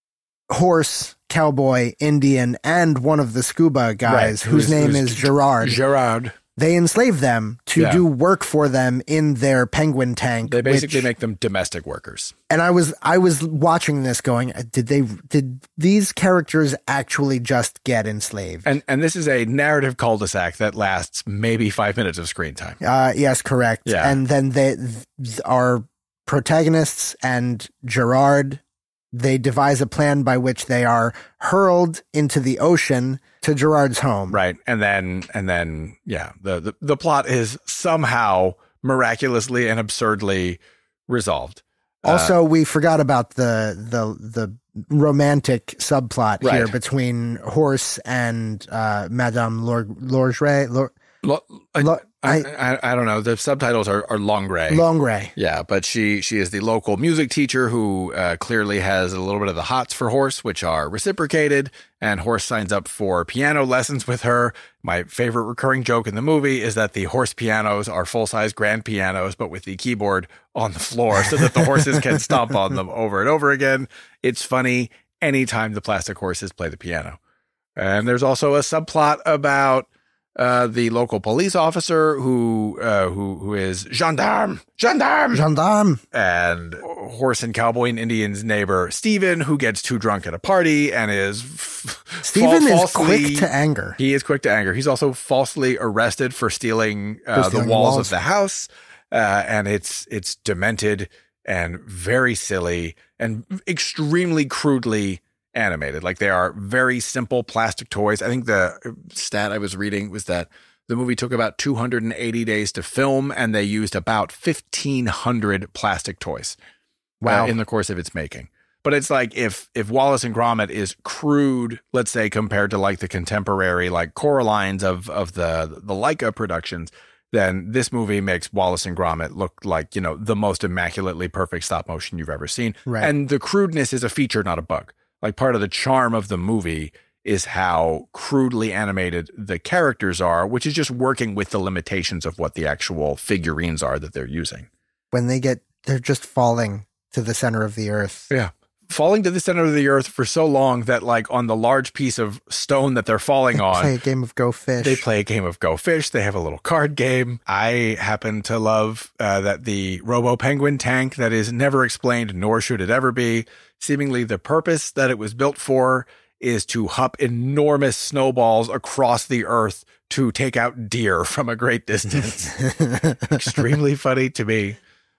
[SPEAKER 2] horse, cowboy, Indian, and one of the scuba guys,
[SPEAKER 1] Right.
[SPEAKER 2] whose
[SPEAKER 1] Who's-
[SPEAKER 2] name
[SPEAKER 1] who's
[SPEAKER 2] is Gerard.
[SPEAKER 1] Gerard.
[SPEAKER 2] They enslave them to
[SPEAKER 1] Yeah.
[SPEAKER 2] do work for them in their penguin tank.
[SPEAKER 1] They basically
[SPEAKER 2] which-
[SPEAKER 1] make them domestic workers.
[SPEAKER 2] and I was I was watching this going, did they did these characters actually just get enslaved?
[SPEAKER 1] And and this is a narrative cul-de-sac that lasts maybe five minutes of screen time.
[SPEAKER 2] Uh, yes, correct.
[SPEAKER 1] Yeah.
[SPEAKER 2] And then they th- our protagonists and Gerard, they devise a plan by which they are hurled into the ocean to Gerard's home.
[SPEAKER 1] Right. And then and then yeah, the, the, the plot is somehow miraculously and absurdly resolved.
[SPEAKER 2] Also, we forgot about the the the romantic subplot here
[SPEAKER 1] Right.
[SPEAKER 2] between Horse and uh, Madame Lor- Lorgray. Lor-
[SPEAKER 1] Lo- I,
[SPEAKER 2] Lo-
[SPEAKER 1] I,
[SPEAKER 2] I-
[SPEAKER 1] I, I don't know. The subtitles are, are Longray.
[SPEAKER 2] Longray.
[SPEAKER 1] Yeah, but she she is the local music teacher who uh, clearly has a little bit of the hots for Horse, which are reciprocated, and Horse signs up for piano lessons with her. My favorite recurring joke in the movie is that the horse pianos are full-size grand pianos, but with the keyboard on the floor so that the horses can stomp on them over and over again. It's funny anytime the plastic horses play the piano. And there's also a subplot about Uh, the local police officer who uh, who who is gendarme, gendarme,
[SPEAKER 2] Gendarme.
[SPEAKER 1] and horse and cowboy and Indian's neighbor Stephen, who gets too drunk at a party and is f-
[SPEAKER 2] Stephen
[SPEAKER 1] fal-
[SPEAKER 2] is
[SPEAKER 1] falsely-
[SPEAKER 2] quick to anger.
[SPEAKER 1] He is quick to anger. He's also falsely arrested for stealing, uh,
[SPEAKER 2] For stealing
[SPEAKER 1] the walls,
[SPEAKER 2] walls.
[SPEAKER 1] of the house, uh, and it's it's demented and very silly and extremely crudely animated. Like, they are very simple plastic toys. I think the stat I was reading was that the movie took about two hundred eighty days to film, and they used about fifteen hundred plastic toys.
[SPEAKER 2] Wow.
[SPEAKER 1] uh, in the course of its making. But it's like if if Wallace and Gromit is crude, let's say, compared to like the contemporary like Coralines of of the the Leica productions, then this movie makes Wallace and Gromit look like, you know, the most immaculately perfect stop motion you've ever seen.
[SPEAKER 2] Right.
[SPEAKER 1] And the crudeness is a feature, not a bug. Like, part of the charm of the movie is how crudely animated the characters are, which is just working with the limitations of what the actual figurines are that they're using.
[SPEAKER 2] When they get, they're just falling to the center of the earth.
[SPEAKER 1] Yeah. Falling to the center of the earth for so long that, like, on the large piece of stone that they're falling
[SPEAKER 2] They
[SPEAKER 1] on,
[SPEAKER 2] play a game of Go Fish.
[SPEAKER 1] they play a game of Go Fish. They have a little card game. I happen to love uh, that the Robo Penguin tank that is never explained, nor should it ever be. Seemingly the purpose that it was built for is to hup enormous snowballs across the earth to take out deer from a great distance. Extremely funny to me.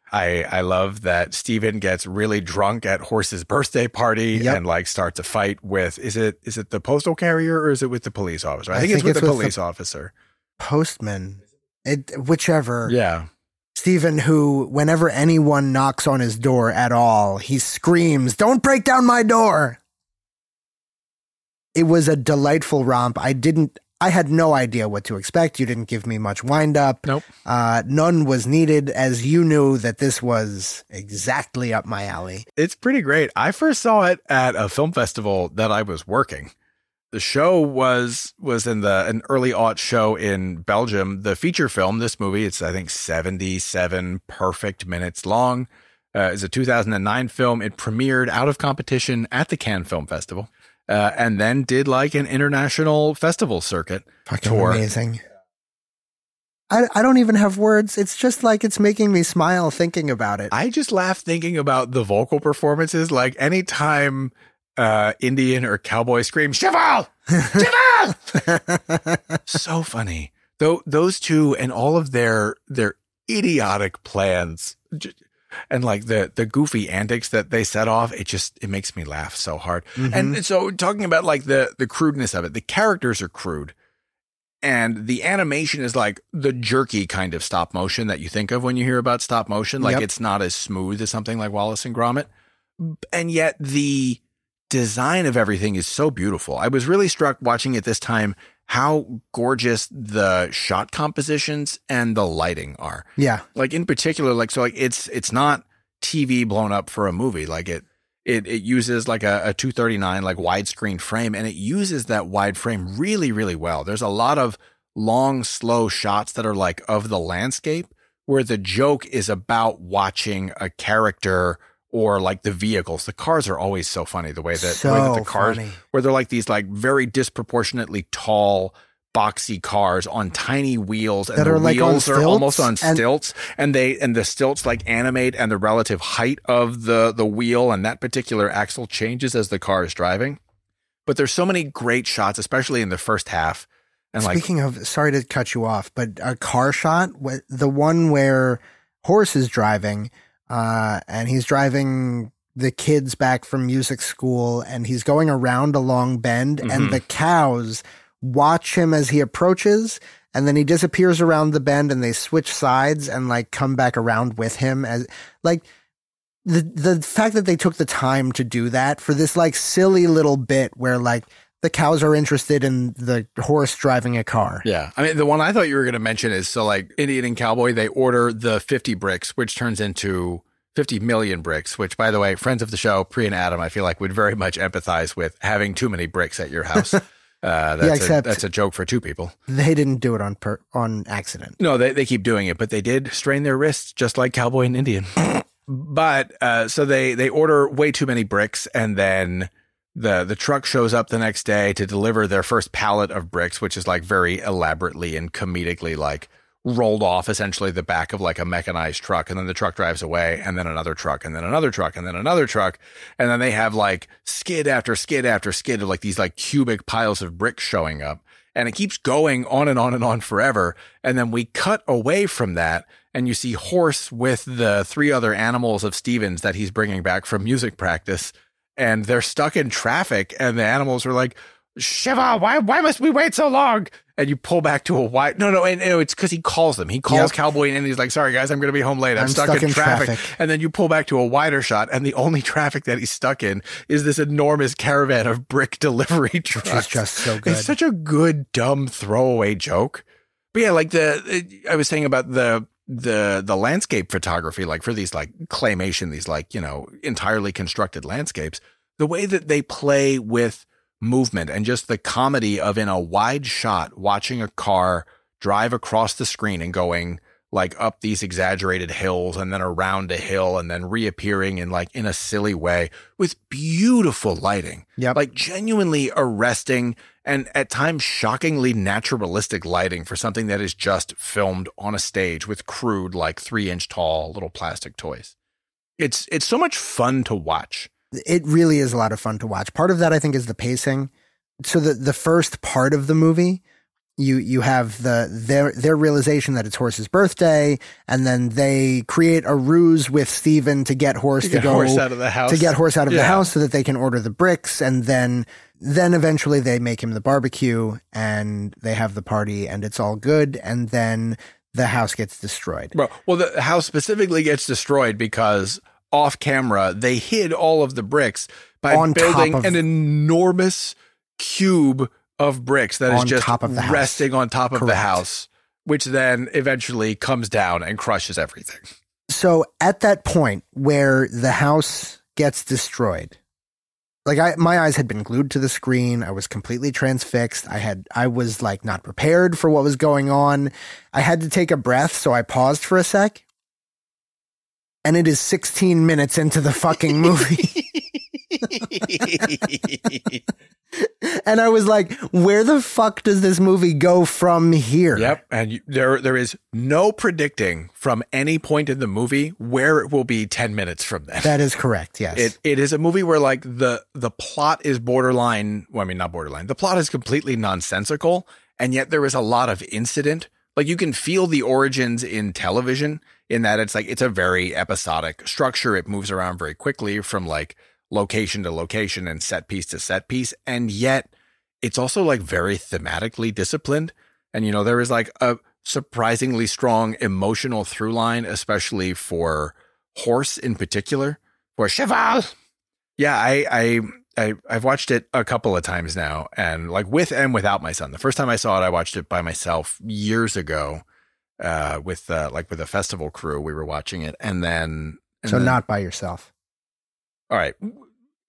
[SPEAKER 1] I I love that Steven gets really drunk at Horse's birthday party
[SPEAKER 2] Yep.
[SPEAKER 1] and like starts a fight with, is it is it the postal carrier or is it with the police officer? I,
[SPEAKER 2] I
[SPEAKER 1] think,
[SPEAKER 2] think
[SPEAKER 1] it's with
[SPEAKER 2] it's
[SPEAKER 1] the
[SPEAKER 2] with the-
[SPEAKER 1] police officer.
[SPEAKER 2] Postman. It, whichever.
[SPEAKER 1] Yeah.
[SPEAKER 2] Stephen, who, whenever anyone knocks on his door at all, he screams, "Don't break down my door!" It was a delightful romp. I didn't, I had no idea what to expect. You didn't give me much wind up.
[SPEAKER 1] Nope.
[SPEAKER 2] Uh, none was needed, as you knew that this was exactly up my alley.
[SPEAKER 1] It's pretty great. I first saw it at a film festival that I was working. The show was was in the an early aught show in Belgium. The feature film, this movie, it's I think seventy-seven perfect minutes long. Uh, it's a two thousand nine film. It premiered out of competition at the Cannes Film Festival, uh, and then did like an international festival circuit
[SPEAKER 2] Fucking
[SPEAKER 1] tour.
[SPEAKER 2] amazing. I, I don't even have words. It's just like it's making me smile thinking about it.
[SPEAKER 1] I just laugh thinking about the vocal performances. Like, anytime uh, Indian or cowboy scream, "Cheval! Cheval!" So funny. Though those two and all of their their idiotic plans j- and like the the goofy antics that they set off, it just it makes me laugh so hard.
[SPEAKER 2] Mhm.
[SPEAKER 1] And so, talking about like the the crudeness of it, the characters are crude. And the animation is like the jerky kind of stop motion that you think of when you hear about stop motion. Like,
[SPEAKER 2] Yep.
[SPEAKER 1] it's not as smooth as something like Wallace and Gromit. And yet the design of everything is so beautiful. I was really struck watching it this time how gorgeous the shot compositions and the lighting are.
[SPEAKER 2] Yeah.
[SPEAKER 1] Like, in particular, like, so like it's it's not T V blown up for a movie. Like, it it it uses like a, a two thirty-nine like widescreen frame, and it uses that wide frame really, really well. There's a lot of long, slow shots that are like of the landscape where the joke is about watching a character or like the vehicles. The cars are always so funny. The way that,
[SPEAKER 2] So
[SPEAKER 1] the, way that the cars,
[SPEAKER 2] funny.
[SPEAKER 1] where they're like these like very disproportionately tall, boxy cars on tiny wheels, and
[SPEAKER 2] That
[SPEAKER 1] the
[SPEAKER 2] are, like, on
[SPEAKER 1] wheels are almost on
[SPEAKER 2] stilts, and-
[SPEAKER 1] stilts, and they and the stilts like animate, and the relative height of the the wheel and that particular axle changes as the car is driving. But there's so many great shots, especially in the first half. And like,
[SPEAKER 2] Speaking of, sorry to cut you off, but a car shot, wh- the one where Horse is driving, uh, and he's driving the kids back from music school, and he's going around a long bend,
[SPEAKER 1] Mhm.
[SPEAKER 2] and the cows watch him as he approaches, and then he disappears around the bend, and they switch sides and like come back around with him. As like the the fact that they took the time to do that for this like silly little bit where like the cows are interested in the horse driving a car.
[SPEAKER 1] yeah, I mean, the one I thought you were going to mention is, so like Indian and Cowboy, they order the fifty bricks, which turns into fifty million bricks, which, by the way, friends of the show, Pri and Adam, I feel like would very much empathize with having too many bricks at your house. Uh, that's,
[SPEAKER 2] Yeah,
[SPEAKER 1] a,
[SPEAKER 2] except-
[SPEAKER 1] that's a joke for two people.
[SPEAKER 2] They didn't do it on per, on accident.
[SPEAKER 1] No, they, they keep doing it, but they did strain their wrists just like Cowboy and Indian. But uh, so they, they order way too many bricks, and then the the truck shows up the next day to deliver their first pallet of bricks, which is like very elaborately and comedically like rolled off essentially the back of like a mechanized truck. And then the truck drives away, and then another truck, and then another truck, and then another truck. And then they have like skid after skid after skid of like these like cubic piles of bricks showing up. And it keeps going on and on and on forever. And then we cut away from that, and you see Horse with the three other animals of Stevens that he's bringing back from music practice. And they're stuck in traffic, and the animals are like, Shiva, why why must we wait so long? And you pull back to a wide, no, no, and, and it's because he calls them. He calls
[SPEAKER 2] Yep.
[SPEAKER 1] Cowboy, and he's like, sorry, guys, I'm going to be home late. I'm,
[SPEAKER 2] I'm
[SPEAKER 1] stuck,
[SPEAKER 2] stuck
[SPEAKER 1] in,
[SPEAKER 2] in
[SPEAKER 1] traffic.
[SPEAKER 2] traffic.
[SPEAKER 1] And then you pull back to a wider shot, and the only traffic that he's stuck in is this enormous caravan of brick delivery trucks.
[SPEAKER 2] Which is just so good.
[SPEAKER 1] It's such a good, dumb throwaway joke. But yeah, like the, I was saying about the, the, the landscape photography, like for these like claymation, these like, you know, entirely constructed landscapes, the way that they play with movement and just the comedy of in a wide shot, watching a car drive across the screen and going like up these exaggerated hills and then around a hill and then reappearing in like in a silly way with beautiful lighting.
[SPEAKER 2] Yep.
[SPEAKER 1] Like genuinely arresting and at times shockingly naturalistic lighting for something that is just filmed on a stage with crude, like three inch tall little plastic toys. It's, it's so much fun to watch.
[SPEAKER 2] It really is a lot of fun to watch. Part of that, I think, is the pacing. So the the first part of the movie, you you have the their their realization that it's Horse's birthday, and then they create a ruse with Steven to get Horse to,
[SPEAKER 1] To get
[SPEAKER 2] go
[SPEAKER 1] Horse out of the house.
[SPEAKER 2] to get Horse out of the
[SPEAKER 1] Yeah.
[SPEAKER 2] house so that they can order the bricks, and then then eventually they make him the barbecue, and they have the party, and it's all good, and then the house gets destroyed.
[SPEAKER 1] Bro, well, the house specifically gets destroyed because off camera, they hid all of the bricks by
[SPEAKER 2] On top
[SPEAKER 1] building
[SPEAKER 2] of-
[SPEAKER 1] an enormous cube of bricks that is
[SPEAKER 2] On
[SPEAKER 1] just
[SPEAKER 2] top of the house.
[SPEAKER 1] resting on top of the
[SPEAKER 2] Correct.
[SPEAKER 1] house, which then eventually comes down and crushes everything.
[SPEAKER 2] So at that point where the house gets destroyed, like I, my eyes had been glued to the screen. I was completely transfixed. I had, I was like not prepared for what was going on. I had to take a breath. So I paused for a sec, and it is sixteen minutes into the fucking movie. And I was like, where the fuck does this movie go from here?
[SPEAKER 1] Yep, and you, there there is no predicting from any point in the movie where it will be ten minutes from then.
[SPEAKER 2] That is correct. Yes.
[SPEAKER 1] It it is a movie where like the the plot is borderline. Well, I mean, not borderline. The plot is completely nonsensical, and yet there is a lot of incident. Like you can feel the origins in television in that it's like it's a very episodic structure. It moves around very quickly from like location to location and set piece to set piece, and yet it's also like very thematically disciplined. And you know, there is like a surprisingly strong emotional through line, especially for Horse in particular. For Cheval, yeah, I, I, I, I've watched it a couple of times now, and like with and without my son. The first time I saw it, I watched it by myself years ago, uh, with uh, like with a festival crew. We were watching it, and then and
[SPEAKER 2] so
[SPEAKER 1] then,
[SPEAKER 2] not by yourself.
[SPEAKER 1] all right.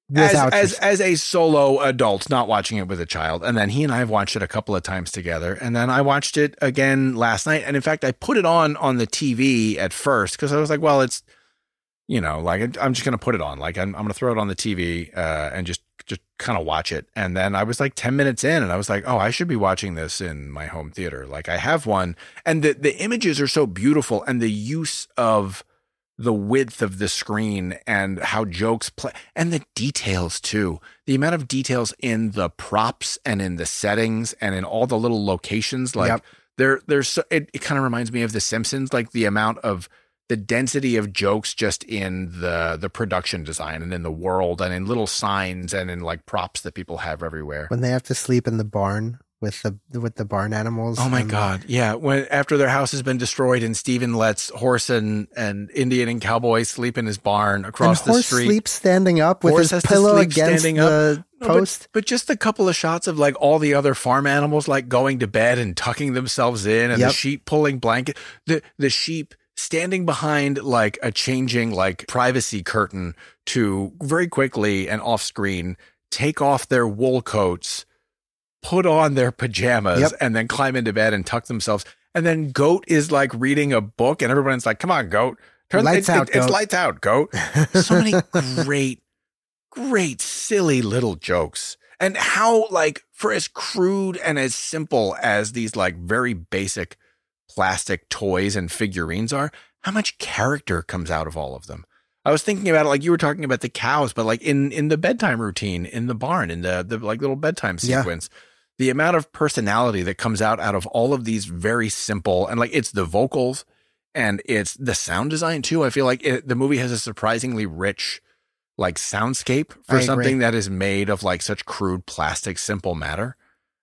[SPEAKER 1] as
[SPEAKER 2] Without
[SPEAKER 1] as,
[SPEAKER 2] your-
[SPEAKER 1] as a solo adult, not watching it with a child. And then he and I have watched it a couple of times together. And then I watched it again last night. And in fact, I put it on on the T V at first because I was like, well, it's, you know, like I'm just going to put it on. Like I'm, I'm going to throw it on the T V uh, and just just kind of watch it. And then I was like ten minutes in and I was like, oh, I should be watching this in my home theater. Like I have one. And the, the images are so beautiful, and the use of the width of the screen and how jokes play, and the details too. The amount of details in the props and in the settings and in all the little locations. Like
[SPEAKER 2] Yep.
[SPEAKER 1] there, there's, so, it, it kind of reminds me of The Simpsons, like the amount of the density of jokes just in the, the production design and in the world and in little signs and in like props that people have everywhere.
[SPEAKER 2] when they have to sleep in the barn with the with the barn animals.
[SPEAKER 1] Oh my
[SPEAKER 2] and-
[SPEAKER 1] God. Yeah. When after their house has been destroyed and Steven lets horse and, and Indian and cowboy sleep in his barn across
[SPEAKER 2] and
[SPEAKER 1] the
[SPEAKER 2] horse
[SPEAKER 1] street.
[SPEAKER 2] sleeps standing up with
[SPEAKER 1] Horse
[SPEAKER 2] his
[SPEAKER 1] has to
[SPEAKER 2] pillow
[SPEAKER 1] sleep
[SPEAKER 2] against
[SPEAKER 1] standing up.
[SPEAKER 2] the
[SPEAKER 1] No,
[SPEAKER 2] post.
[SPEAKER 1] But, but just a couple of shots of like all the other farm animals like going to bed and tucking themselves in, and
[SPEAKER 2] Yep.
[SPEAKER 1] the sheep pulling blanket, the the sheep standing behind like a changing like privacy curtain to very quickly and off screen take off their wool coats, put on their pajamas,
[SPEAKER 2] Yep.
[SPEAKER 1] and then climb into bed and tuck themselves. And then Goat is like reading a book, and everyone's like, "Come on, Goat, turn
[SPEAKER 2] Lights
[SPEAKER 1] it-
[SPEAKER 2] out,
[SPEAKER 1] it- It's
[SPEAKER 2] Goat."
[SPEAKER 1] lights out, Goat." So many great, great, silly little jokes. And how, like, for as crude and as simple as these, like, very basic plastic toys and figurines are, how much character comes out of all of them. I was thinking about it like you were talking about the cows, but like in, in the bedtime routine, in the barn, in the, the like little bedtime
[SPEAKER 2] Yeah.
[SPEAKER 1] sequence, the amount of personality that comes out out of all of these very simple, and like it's the vocals and it's the sound design too. I feel like it, the movie has a surprisingly rich like soundscape
[SPEAKER 2] I
[SPEAKER 1] for
[SPEAKER 2] agree.
[SPEAKER 1] something that is made of like such crude plastic simple matter.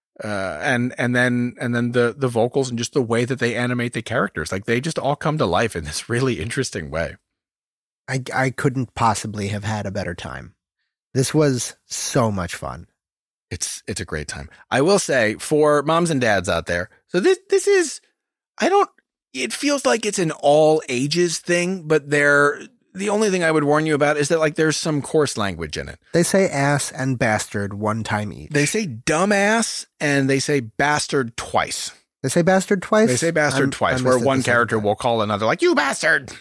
[SPEAKER 1] Uh, and and then and then the the vocals and just the way that they animate the characters, like they just all come to life in this really interesting way.
[SPEAKER 2] I I couldn't possibly have had a better time. This was so much fun.
[SPEAKER 1] It's it's a great time. I will say for moms and dads out there. So this this is I don't it feels like it's an all ages thing, but there the only thing I would warn you about is that like there's some coarse language in it.
[SPEAKER 2] They say ass and bastard one time each.
[SPEAKER 1] They say dumbass and they say bastard twice.
[SPEAKER 2] They say bastard twice.
[SPEAKER 1] They say bastard
[SPEAKER 2] I'm- I
[SPEAKER 1] twice,
[SPEAKER 2] missed
[SPEAKER 1] where
[SPEAKER 2] it
[SPEAKER 1] one
[SPEAKER 2] the second
[SPEAKER 1] character
[SPEAKER 2] time.
[SPEAKER 1] will call another like, "You bastard."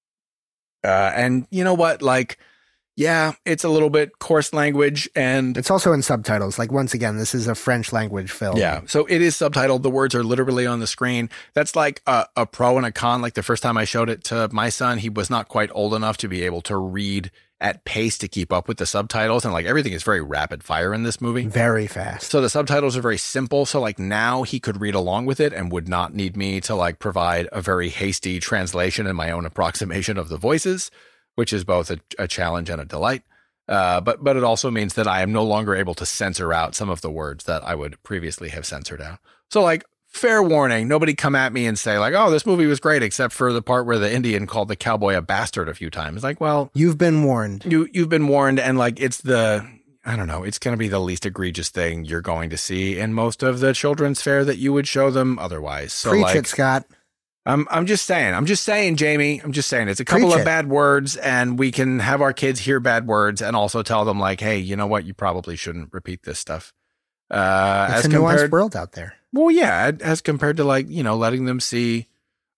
[SPEAKER 1] Uh, and you know what? Like, yeah, it's a little bit coarse language, and
[SPEAKER 2] It's also in subtitles. Like once again, this is a French language film.
[SPEAKER 1] yeah, so it is subtitled. The words are literally on the screen. That's like a, a pro and a con. Like the first time I showed it to my son, he was not quite old enough to be able to read at pace to keep up with the subtitles. And like everything is very rapid fire in this movie.
[SPEAKER 2] Very fast.
[SPEAKER 1] So the subtitles are very simple. So like now he could read along with it and would not need me to like provide a very hasty translation and my own approximation of the voices, which is both a, a challenge and a delight. Uh, but but it also means that I am no longer able to censor out some of the words that I would previously have censored out. So like, fair warning, nobody come at me and say like, "Oh, this movie was great," except for the part where the Indian called the cowboy a bastard a few times. Like, well,
[SPEAKER 2] You've been warned.
[SPEAKER 1] you you've been warned, and like it's the I don't know, it's going to be the least egregious thing you're going to see in most of the children's fare that you would show them otherwise. So
[SPEAKER 2] Preach
[SPEAKER 1] like,
[SPEAKER 2] it, Scott.
[SPEAKER 1] I'm I'm just saying. I'm just saying, Jamie. I'm just saying. It's a couple
[SPEAKER 2] Preach
[SPEAKER 1] of
[SPEAKER 2] it.
[SPEAKER 1] bad words, and we can have our kids hear bad words, and also tell them like, "Hey, you know what? You probably shouldn't repeat this stuff." Uh,
[SPEAKER 2] It's
[SPEAKER 1] as
[SPEAKER 2] a nuanced
[SPEAKER 1] compared,
[SPEAKER 2] world out there.
[SPEAKER 1] well, yeah, as compared to like you know, letting them see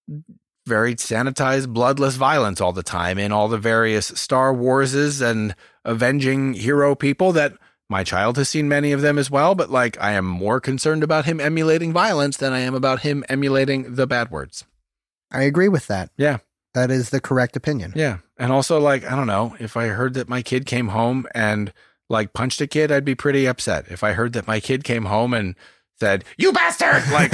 [SPEAKER 1] very sanitized, bloodless violence all the time in all the various Star Warses and avenging hero people that. My child has seen many of them as well, but like I am more concerned about him emulating violence than I am about him emulating the bad words.
[SPEAKER 2] I agree with that.
[SPEAKER 1] Yeah.
[SPEAKER 2] That is the correct opinion.
[SPEAKER 1] Yeah. And also, like, I don't know, if I heard that my kid came home and like punched a kid, I'd be pretty upset. If I heard that my kid came home and said, "You bastard," like,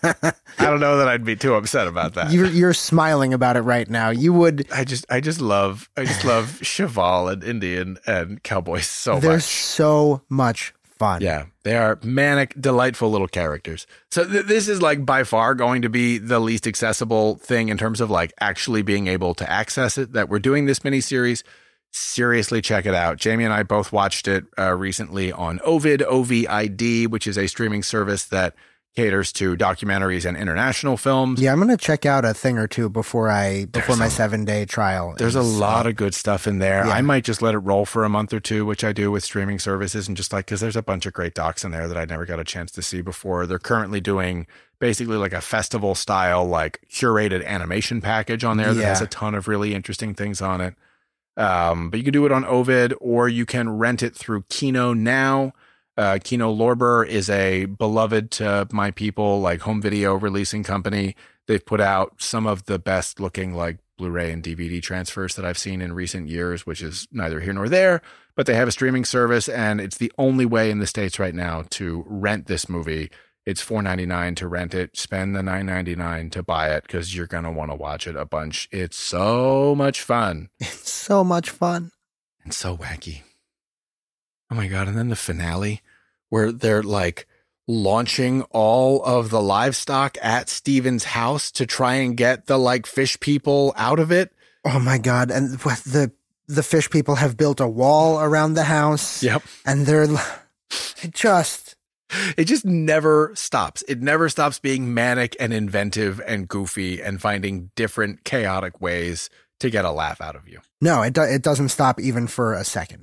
[SPEAKER 1] I don't know that I'd be too upset about that.
[SPEAKER 2] You're, you're smiling about it right now. You would.
[SPEAKER 1] I just, I just love, I just love Cheval and Indian and Cowboys so
[SPEAKER 2] They're
[SPEAKER 1] much.
[SPEAKER 2] so much fun.
[SPEAKER 1] Yeah, they are manic, delightful little characters. So th- this is like by far going to be the least accessible thing in terms of like actually being able to access it that we're doing this miniseries. Seriously, check it out. Jamie and I both watched it uh, recently on Ovid, O V I D, which is a streaming service that caters to documentaries and international films.
[SPEAKER 2] Yeah, I'm going to check out a thing or two before I before
[SPEAKER 1] There's
[SPEAKER 2] my
[SPEAKER 1] a-
[SPEAKER 2] seven-day trial.
[SPEAKER 1] There's a
[SPEAKER 2] is,
[SPEAKER 1] lot
[SPEAKER 2] uh,
[SPEAKER 1] of good stuff in there.
[SPEAKER 2] Yeah.
[SPEAKER 1] I might just let it roll for a month or two, which I do with streaming services, and just like, because there's a bunch of great docs in there that I never got a chance to see before. They're currently doing basically like a festival style, like curated animation package on there that
[SPEAKER 2] Yeah.
[SPEAKER 1] has a ton of really interesting things on it. Um, but you can do it on Ovid, or you can rent it through Kino now. Uh, Kino Lorber is a beloved to my people, like home video releasing company. They've put out some of the best looking like Blu-ray and D V D transfers that I've seen in recent years, which is neither here nor there, but they have a streaming service, and it's the only way in the States right now to rent this movie. It's four ninety-nine to rent it. Spend the nine ninety-nine to buy it, because you're going to want to watch it a bunch. It's so much fun
[SPEAKER 2] It's so much fun.
[SPEAKER 1] and so wacky. Oh my God. And then the finale where they're like launching all of the livestock at Steven's house to try and get the like fish people out of it.
[SPEAKER 2] Oh my God. And what the the fish people have built a wall around the house.
[SPEAKER 1] Yep.
[SPEAKER 2] And they're l- it just
[SPEAKER 1] It just never stops. It never stops being manic and inventive and goofy and finding different chaotic ways to get a laugh out of you.
[SPEAKER 2] no, it do, it doesn't stop even for a second.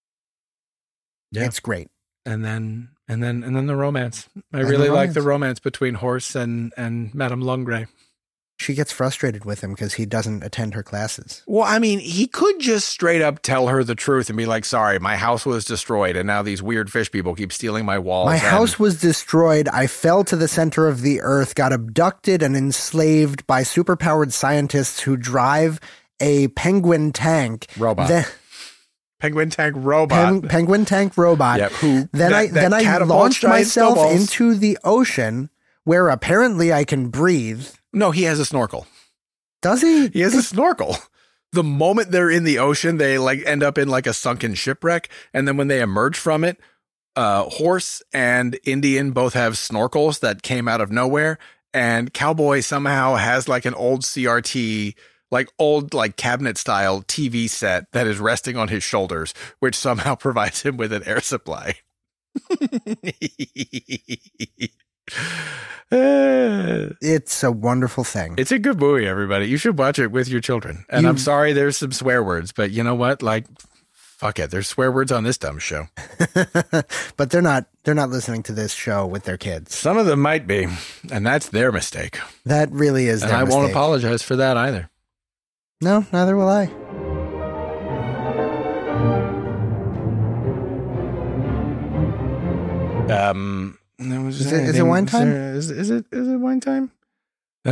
[SPEAKER 1] Yeah.
[SPEAKER 2] It's great.
[SPEAKER 1] And then and then and then the romance. I
[SPEAKER 2] And the
[SPEAKER 1] really like the
[SPEAKER 2] romance.
[SPEAKER 1] romance between Horse and and Madame Lungray.
[SPEAKER 2] She gets frustrated with him because he doesn't attend her classes.
[SPEAKER 1] Well, I mean, he could just straight up tell her the truth and be like, sorry, my house was destroyed and now these weird fish people keep stealing my walls.
[SPEAKER 2] My
[SPEAKER 1] and-
[SPEAKER 2] house was destroyed. I fell to the center of the earth, got abducted and enslaved by superpowered scientists who drive a penguin tank.
[SPEAKER 1] Robot.
[SPEAKER 2] Then,
[SPEAKER 1] Penguin tank robot.
[SPEAKER 2] pen, penguin tank robot.
[SPEAKER 1] Yep, who
[SPEAKER 2] Then
[SPEAKER 1] that-
[SPEAKER 2] I
[SPEAKER 1] that
[SPEAKER 2] then I
[SPEAKER 1] catapults
[SPEAKER 2] launched
[SPEAKER 1] giant
[SPEAKER 2] myself
[SPEAKER 1] snowballs.
[SPEAKER 2] into the ocean where apparently I can breathe.
[SPEAKER 1] No, he has a snorkel.
[SPEAKER 2] Does he?
[SPEAKER 1] He has a snorkel. The moment they're in the ocean, they like end up in like a sunken shipwreck. And then when they emerge from it, uh, Horse and Indian both have snorkels that came out of nowhere. And Cowboy somehow has like an old C R T, like old like cabinet style T V set that is resting on his shoulders, which somehow provides him with an air supply.
[SPEAKER 2] It's a wonderful thing.
[SPEAKER 1] It's a good movie, everybody. You should watch it with your children. And
[SPEAKER 2] You-
[SPEAKER 1] I'm sorry there's some swear words, but you know what? Like, fuck it. There's swear words on this dumb show.
[SPEAKER 2] But they're not they're not listening to this show with their kids.
[SPEAKER 1] Some of them might be, and that's their mistake.
[SPEAKER 2] That really is
[SPEAKER 1] And
[SPEAKER 2] their
[SPEAKER 1] I won't
[SPEAKER 2] mistake.
[SPEAKER 1] apologize for that either.
[SPEAKER 2] No, neither will I.
[SPEAKER 1] Um, no, was
[SPEAKER 2] Is
[SPEAKER 1] there
[SPEAKER 2] it- is it
[SPEAKER 1] anything-
[SPEAKER 2] wine
[SPEAKER 1] is
[SPEAKER 2] time?
[SPEAKER 1] there- Is, is it is it wine time? Uh,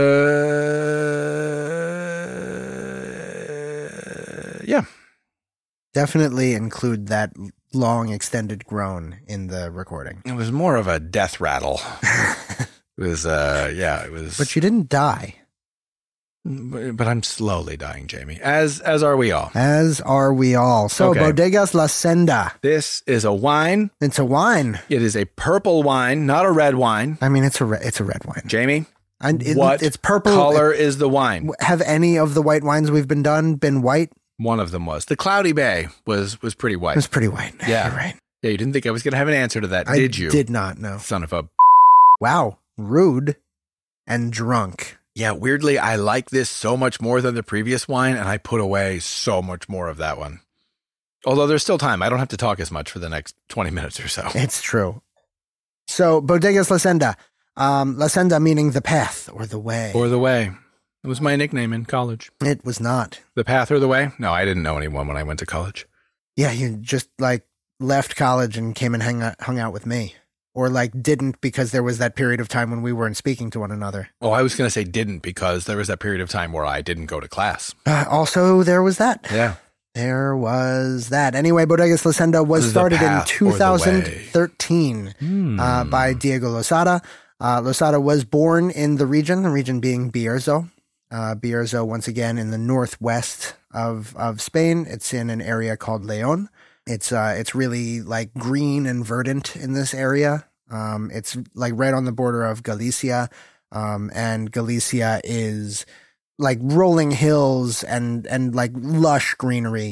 [SPEAKER 1] yeah.
[SPEAKER 2] Definitely include that long extended groan in the recording.
[SPEAKER 1] It was more of a death rattle. It was, uh, yeah, it was.
[SPEAKER 2] But you didn't die,
[SPEAKER 1] But but I'm slowly dying, Jamie, as as are we all.
[SPEAKER 2] as are we all. So
[SPEAKER 1] Okay.
[SPEAKER 2] Bodegas La Senda.
[SPEAKER 1] This is a wine.
[SPEAKER 2] It's a wine.
[SPEAKER 1] It is a purple wine, not a red wine.
[SPEAKER 2] I mean, it's a re- it's a red wine.
[SPEAKER 1] Jamie,
[SPEAKER 2] And it,
[SPEAKER 1] what
[SPEAKER 2] it's purple.
[SPEAKER 1] color is the wine?
[SPEAKER 2] Have any of the white wines we've been done been white?
[SPEAKER 1] One of them was the Cloudy Bay was was pretty
[SPEAKER 2] It
[SPEAKER 1] white.
[SPEAKER 2] was pretty white.
[SPEAKER 1] Yeah.
[SPEAKER 2] You're right.
[SPEAKER 1] Yeah, you didn't think I was going to have an answer to that,
[SPEAKER 2] I
[SPEAKER 1] did you?
[SPEAKER 2] did not know.
[SPEAKER 1] Son of a.
[SPEAKER 2] Wow, rude and drunk.
[SPEAKER 1] Yeah, weirdly, I like this so much more than the previous wine, and I put away so much more of that one. Although there's still time. I don't have to talk as much for the next twenty minutes or so.
[SPEAKER 2] It's true. So Bodegas La Senda. Um, La Senda meaning the path or the way.
[SPEAKER 1] Or the way. It was my nickname in college.
[SPEAKER 2] It was not.
[SPEAKER 1] The path or the way? No, I didn't know anyone when I went to college.
[SPEAKER 2] Yeah, you just like left college and came and hang out, hung out with me. Or like didn't because there was that period of time when we weren't speaking to one another.
[SPEAKER 1] Oh, I was going to say didn't because there was that period of time where I didn't go to class.
[SPEAKER 2] Uh, also, there was that.
[SPEAKER 1] Yeah.
[SPEAKER 2] There was that. Anyway, Bodegas La Senda was
[SPEAKER 1] The
[SPEAKER 2] started in
[SPEAKER 1] path or the way.
[SPEAKER 2] two thousand thirteen
[SPEAKER 1] Hmm.
[SPEAKER 2] uh, by Diego Losada. Uh, Losada was born in the region, the region being Bierzo. Uh, Bierzo, once again, in the northwest of, of Spain. It's in an area called León. It's uh, it's really like green and verdant in this area. Um, it's like right on the border of Galicia, um, and Galicia is like rolling hills and and like lush greenery.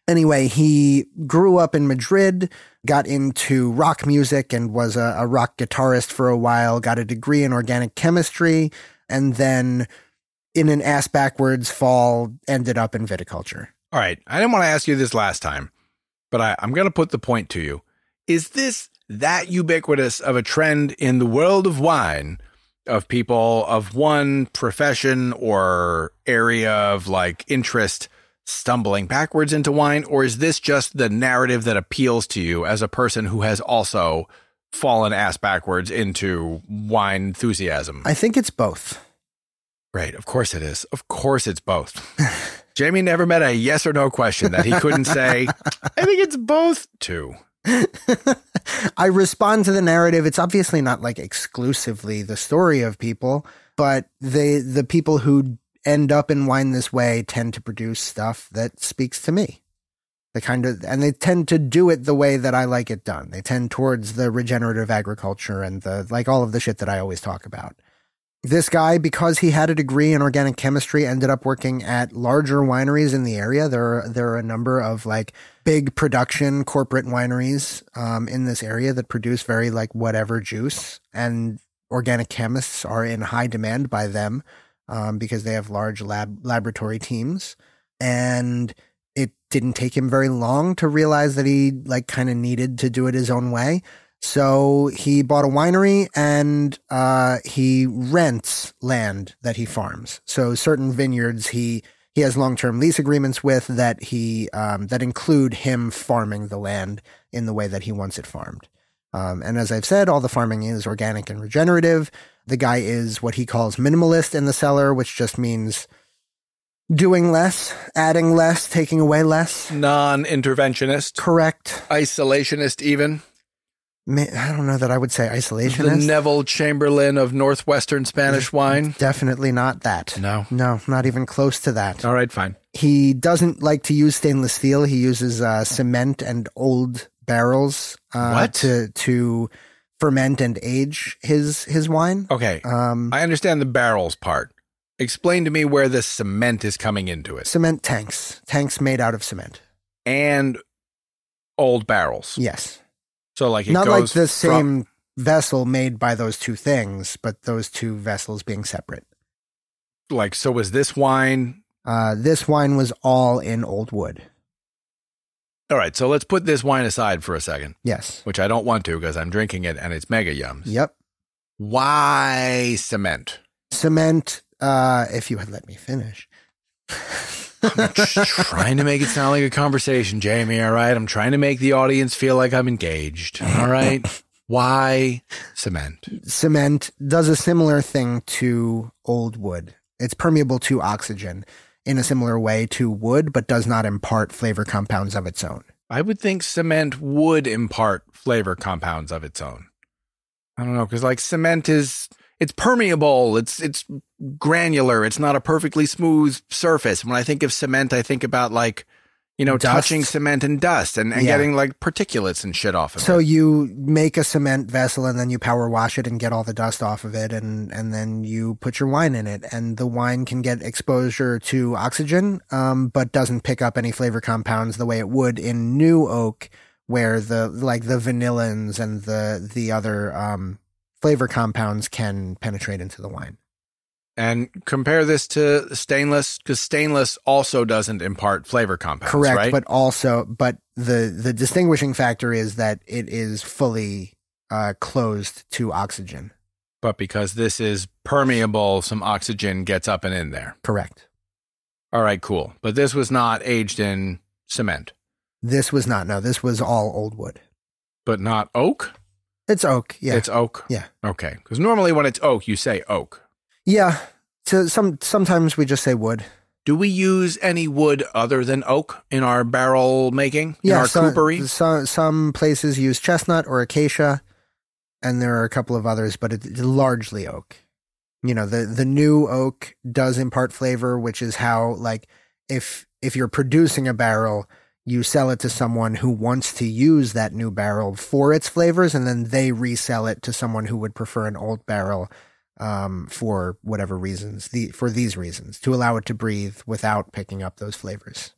[SPEAKER 2] Anyway, he grew up in Madrid, got into rock music and was a, a rock guitarist for a while, got a degree in organic chemistry, and then in an ass backwards fall ended up in viticulture.
[SPEAKER 1] All right. I didn't want to ask you this last time, but I, I'm going to put the point to you. Is this that ubiquitous of a trend in the world of wine of people of one profession or area of like interest stumbling backwards into wine? Or is this just the narrative that appeals to you as a person who has also fallen ass backwards into wine enthusiasm?
[SPEAKER 2] I think it's both.
[SPEAKER 1] Right. Of course it is. Of course it's both. Jamie never met a yes or no question that he couldn't say, I think it's both too.
[SPEAKER 2] I respond to the narrative. It's obviously not like exclusively the story of people, but they, the people who end up in wine this way tend to produce stuff that speaks to me. They kind of, and they tend to do it the way that I like it done. They tend towards the regenerative agriculture and the, like all of the shit that I always talk about. This guy, because he had a degree in organic chemistry, ended up working at larger wineries in the area. There are, there are a number of like big production corporate wineries um, in this area that produce very like whatever juice, and organic chemists are in high demand by them um, because they have large lab laboratory teams. And it didn't take him very long to realize that he like kind of needed to do it his own way. So he bought a winery and uh, he rents land that he farms. So certain vineyards he he has long-term lease agreements with that he um, that include him farming the land in the way that he wants it farmed. Um, and as I've said, all the farming is organic and regenerative. The guy is what he calls minimalist in the cellar, which just means doing less, adding less, taking away less.
[SPEAKER 1] Non-interventionist.
[SPEAKER 2] Correct.
[SPEAKER 1] Isolationist even.
[SPEAKER 2] I don't know that I would say isolationist.
[SPEAKER 1] The Neville Chamberlain of Northwestern Spanish wine?
[SPEAKER 2] Definitely not that.
[SPEAKER 1] No.
[SPEAKER 2] No, not even close to that.
[SPEAKER 1] All right, fine.
[SPEAKER 2] He doesn't like to use stainless steel. He uses uh, cement and old barrels uh,
[SPEAKER 1] what?
[SPEAKER 2] to to ferment and age his his wine.
[SPEAKER 1] Okay.
[SPEAKER 2] Um,
[SPEAKER 1] I understand the barrels part. Explain to me where the cement is coming into it.
[SPEAKER 2] Cement tanks. Tanks made out of cement.
[SPEAKER 1] And old barrels.
[SPEAKER 2] Yes.
[SPEAKER 1] So like it
[SPEAKER 2] Not
[SPEAKER 1] goes
[SPEAKER 2] like the same
[SPEAKER 1] from,
[SPEAKER 2] vessel made by those two things, but those two vessels being separate.
[SPEAKER 1] Like, so was this wine?
[SPEAKER 2] Uh, this wine was all in old wood.
[SPEAKER 1] All right, so let's put this wine aside for a second.
[SPEAKER 2] Yes.
[SPEAKER 1] Which I don't want to because I'm drinking it and it's mega yums.
[SPEAKER 2] Yep.
[SPEAKER 1] Why cement?
[SPEAKER 2] Cement, uh, if you had let me finish.
[SPEAKER 1] I'm just trying to make it sound like a conversation, Jamie, all right? I'm trying to make the audience feel like I'm engaged, all right? Why cement?
[SPEAKER 2] Cement does a similar thing to old wood. It's permeable to oxygen in a similar way to wood, but does not impart flavor compounds of its own.
[SPEAKER 1] I would think cement would impart flavor compounds of its own. I don't know, because like cement is... It's permeable. It's it's granular. It's not a perfectly smooth surface. When I think of cement, I think about like, you know,
[SPEAKER 2] Dust.
[SPEAKER 1] touching cement and dust and, and
[SPEAKER 2] Yeah.
[SPEAKER 1] getting like particulates and shit off of
[SPEAKER 2] So
[SPEAKER 1] it.
[SPEAKER 2] you make a cement vessel and then you power wash it and get all the dust off of it, and, and then you put your wine in it, and the wine can get exposure to oxygen, um, but doesn't pick up any flavor compounds the way it would in new oak, where the like the vanillins and the the other um, flavor compounds can penetrate into the wine.
[SPEAKER 1] And compare this to stainless, because stainless also doesn't impart flavor compounds,
[SPEAKER 2] Correct,
[SPEAKER 1] right?
[SPEAKER 2] but also, but the the distinguishing factor is that it is fully uh, closed to oxygen.
[SPEAKER 1] But because this is permeable, some oxygen gets up and in there.
[SPEAKER 2] Correct.
[SPEAKER 1] All right, cool. But this was not aged in cement.
[SPEAKER 2] This was not. No, this was all old wood.
[SPEAKER 1] But not oak?
[SPEAKER 2] It's oak. Yeah.
[SPEAKER 1] It's oak?
[SPEAKER 2] Yeah.
[SPEAKER 1] Okay. Because normally when it's oak, you say oak.
[SPEAKER 2] Yeah. So some sometimes we just say wood.
[SPEAKER 1] Do we use any wood other than oak in our barrel making? In
[SPEAKER 2] Yeah.
[SPEAKER 1] our
[SPEAKER 2] Some,
[SPEAKER 1] coopery?
[SPEAKER 2] some some places use chestnut or acacia, and there are a couple of others, but it's largely oak. You know, the the new oak does impart flavor, which is how, like, if if you're producing a barrel, you sell it to someone who wants to use that new barrel for its flavors, and then they resell it to someone who would prefer an old barrel um, for whatever reasons, the for these reasons, to allow it to breathe without picking up those flavors.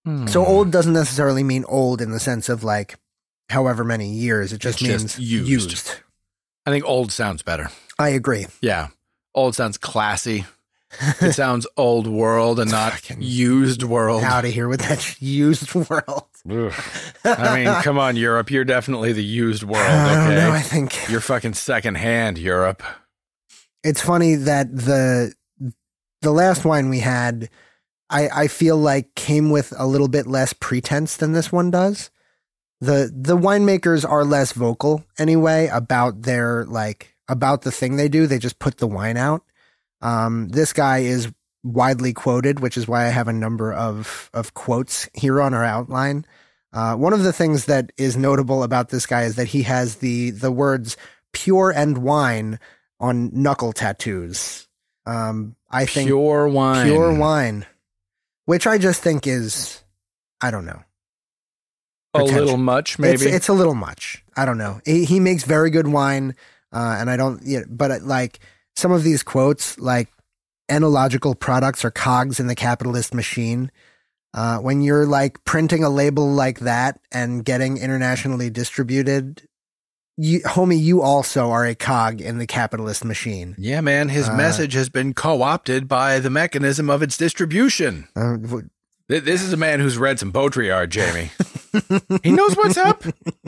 [SPEAKER 1] Hmm.
[SPEAKER 2] So old doesn't necessarily mean old in the sense of like however many years. It just
[SPEAKER 1] It's
[SPEAKER 2] means
[SPEAKER 1] just used.
[SPEAKER 2] used.
[SPEAKER 1] I think old sounds better.
[SPEAKER 2] I agree.
[SPEAKER 1] Yeah. Old sounds classy. It sounds old world and not used world.
[SPEAKER 2] Out of here with that used world.
[SPEAKER 1] I mean, come on, Europe. You're definitely the used world,
[SPEAKER 2] I don't
[SPEAKER 1] okay?
[SPEAKER 2] know, I think
[SPEAKER 1] You're fucking secondhand, Europe.
[SPEAKER 2] it's funny that the the last wine we had, I, I feel like came with a little bit less pretense than this one does. The the winemakers are less vocal anyway about their like about the thing they do. They just put the wine out. Um, this guy is widely quoted, which is why I have a number of of quotes here on our outline. Uh, one of the things that is notable about this guy is that he has the the words "pure" and "wine" on knuckle tattoos. Um, I think
[SPEAKER 1] Pure wine.
[SPEAKER 2] pure wine, which I just think is, I don't know.
[SPEAKER 1] A
[SPEAKER 2] Pretentious.
[SPEAKER 1] little much, maybe.
[SPEAKER 2] It's, it's a little much. I don't know. He, he makes very good wine, uh, and I don't. Yeah, but uh, like some of these quotes, like analogical products are cogs in the capitalist machine. Uh, when you're like printing a label like that and getting internationally distributed, you, homie, you also are a cog in the capitalist machine.
[SPEAKER 1] Yeah, man. His
[SPEAKER 2] Uh,
[SPEAKER 1] message has been co-opted by the mechanism of its distribution.
[SPEAKER 2] Uh, w-
[SPEAKER 1] Th- This is a man who's read some Baudrillard, Jamie. He knows what's up.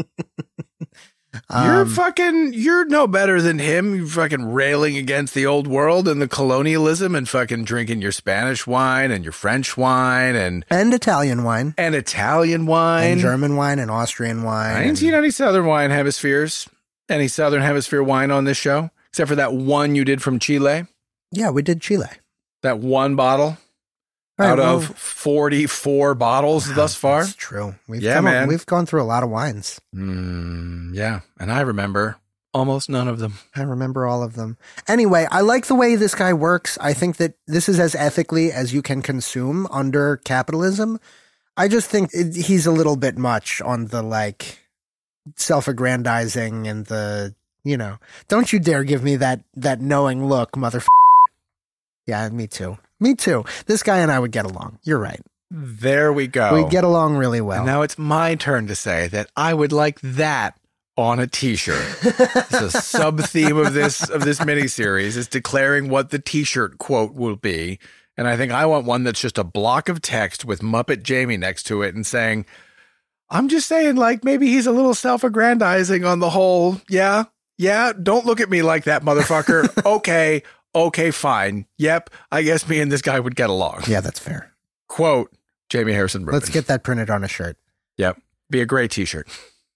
[SPEAKER 1] You're
[SPEAKER 2] um,
[SPEAKER 1] fucking, you're no better than him. You're fucking railing against the old world and the colonialism and fucking drinking your Spanish wine and your French wine and,
[SPEAKER 2] and Italian wine,
[SPEAKER 1] and Italian wine.
[SPEAKER 2] and German wine, and Austrian wine.
[SPEAKER 1] I ain't
[SPEAKER 2] and-
[SPEAKER 1] seen any Southern wine hemispheres, any Southern hemisphere wine on this show, except for that one you did from Chile,
[SPEAKER 2] Yeah, we did Chile.
[SPEAKER 1] that one bottle
[SPEAKER 2] Right,
[SPEAKER 1] out
[SPEAKER 2] well,
[SPEAKER 1] of forty-four bottles thus far.
[SPEAKER 2] That's true. We've
[SPEAKER 1] Yeah,
[SPEAKER 2] come,
[SPEAKER 1] man.
[SPEAKER 2] We've gone through a lot of wines.
[SPEAKER 1] Mm, yeah. And I remember almost none of them.
[SPEAKER 2] I remember all of them. Anyway, I like the way this guy works. I think that this is as ethically as you can consume under capitalism. I just think it, he's a little bit much on the like self-aggrandizing and the, you know, don't you dare give me that that knowing look, motherfucker. Yeah, me too. Me too. This guy and I would get along. You're right.
[SPEAKER 1] There we go.
[SPEAKER 2] We'd get along really well.
[SPEAKER 1] And now it's my turn to say that I would like that on a t-shirt. It's a sub-theme of this of this miniseries is declaring what the t-shirt quote will be. And I think I want one that's just a block of text with Muppet Jamie next to it and saying, I'm just saying, like, maybe he's a little self-aggrandizing on the whole, yeah, yeah, don't look at me like that, motherfucker. Okay, okay, fine. Yep, I guess me and this guy would get along.
[SPEAKER 2] Yeah, that's fair.
[SPEAKER 1] Quote, Jamie Harrison Rubin.
[SPEAKER 2] Let's get that printed on a shirt.
[SPEAKER 1] Yep, be a great t-shirt.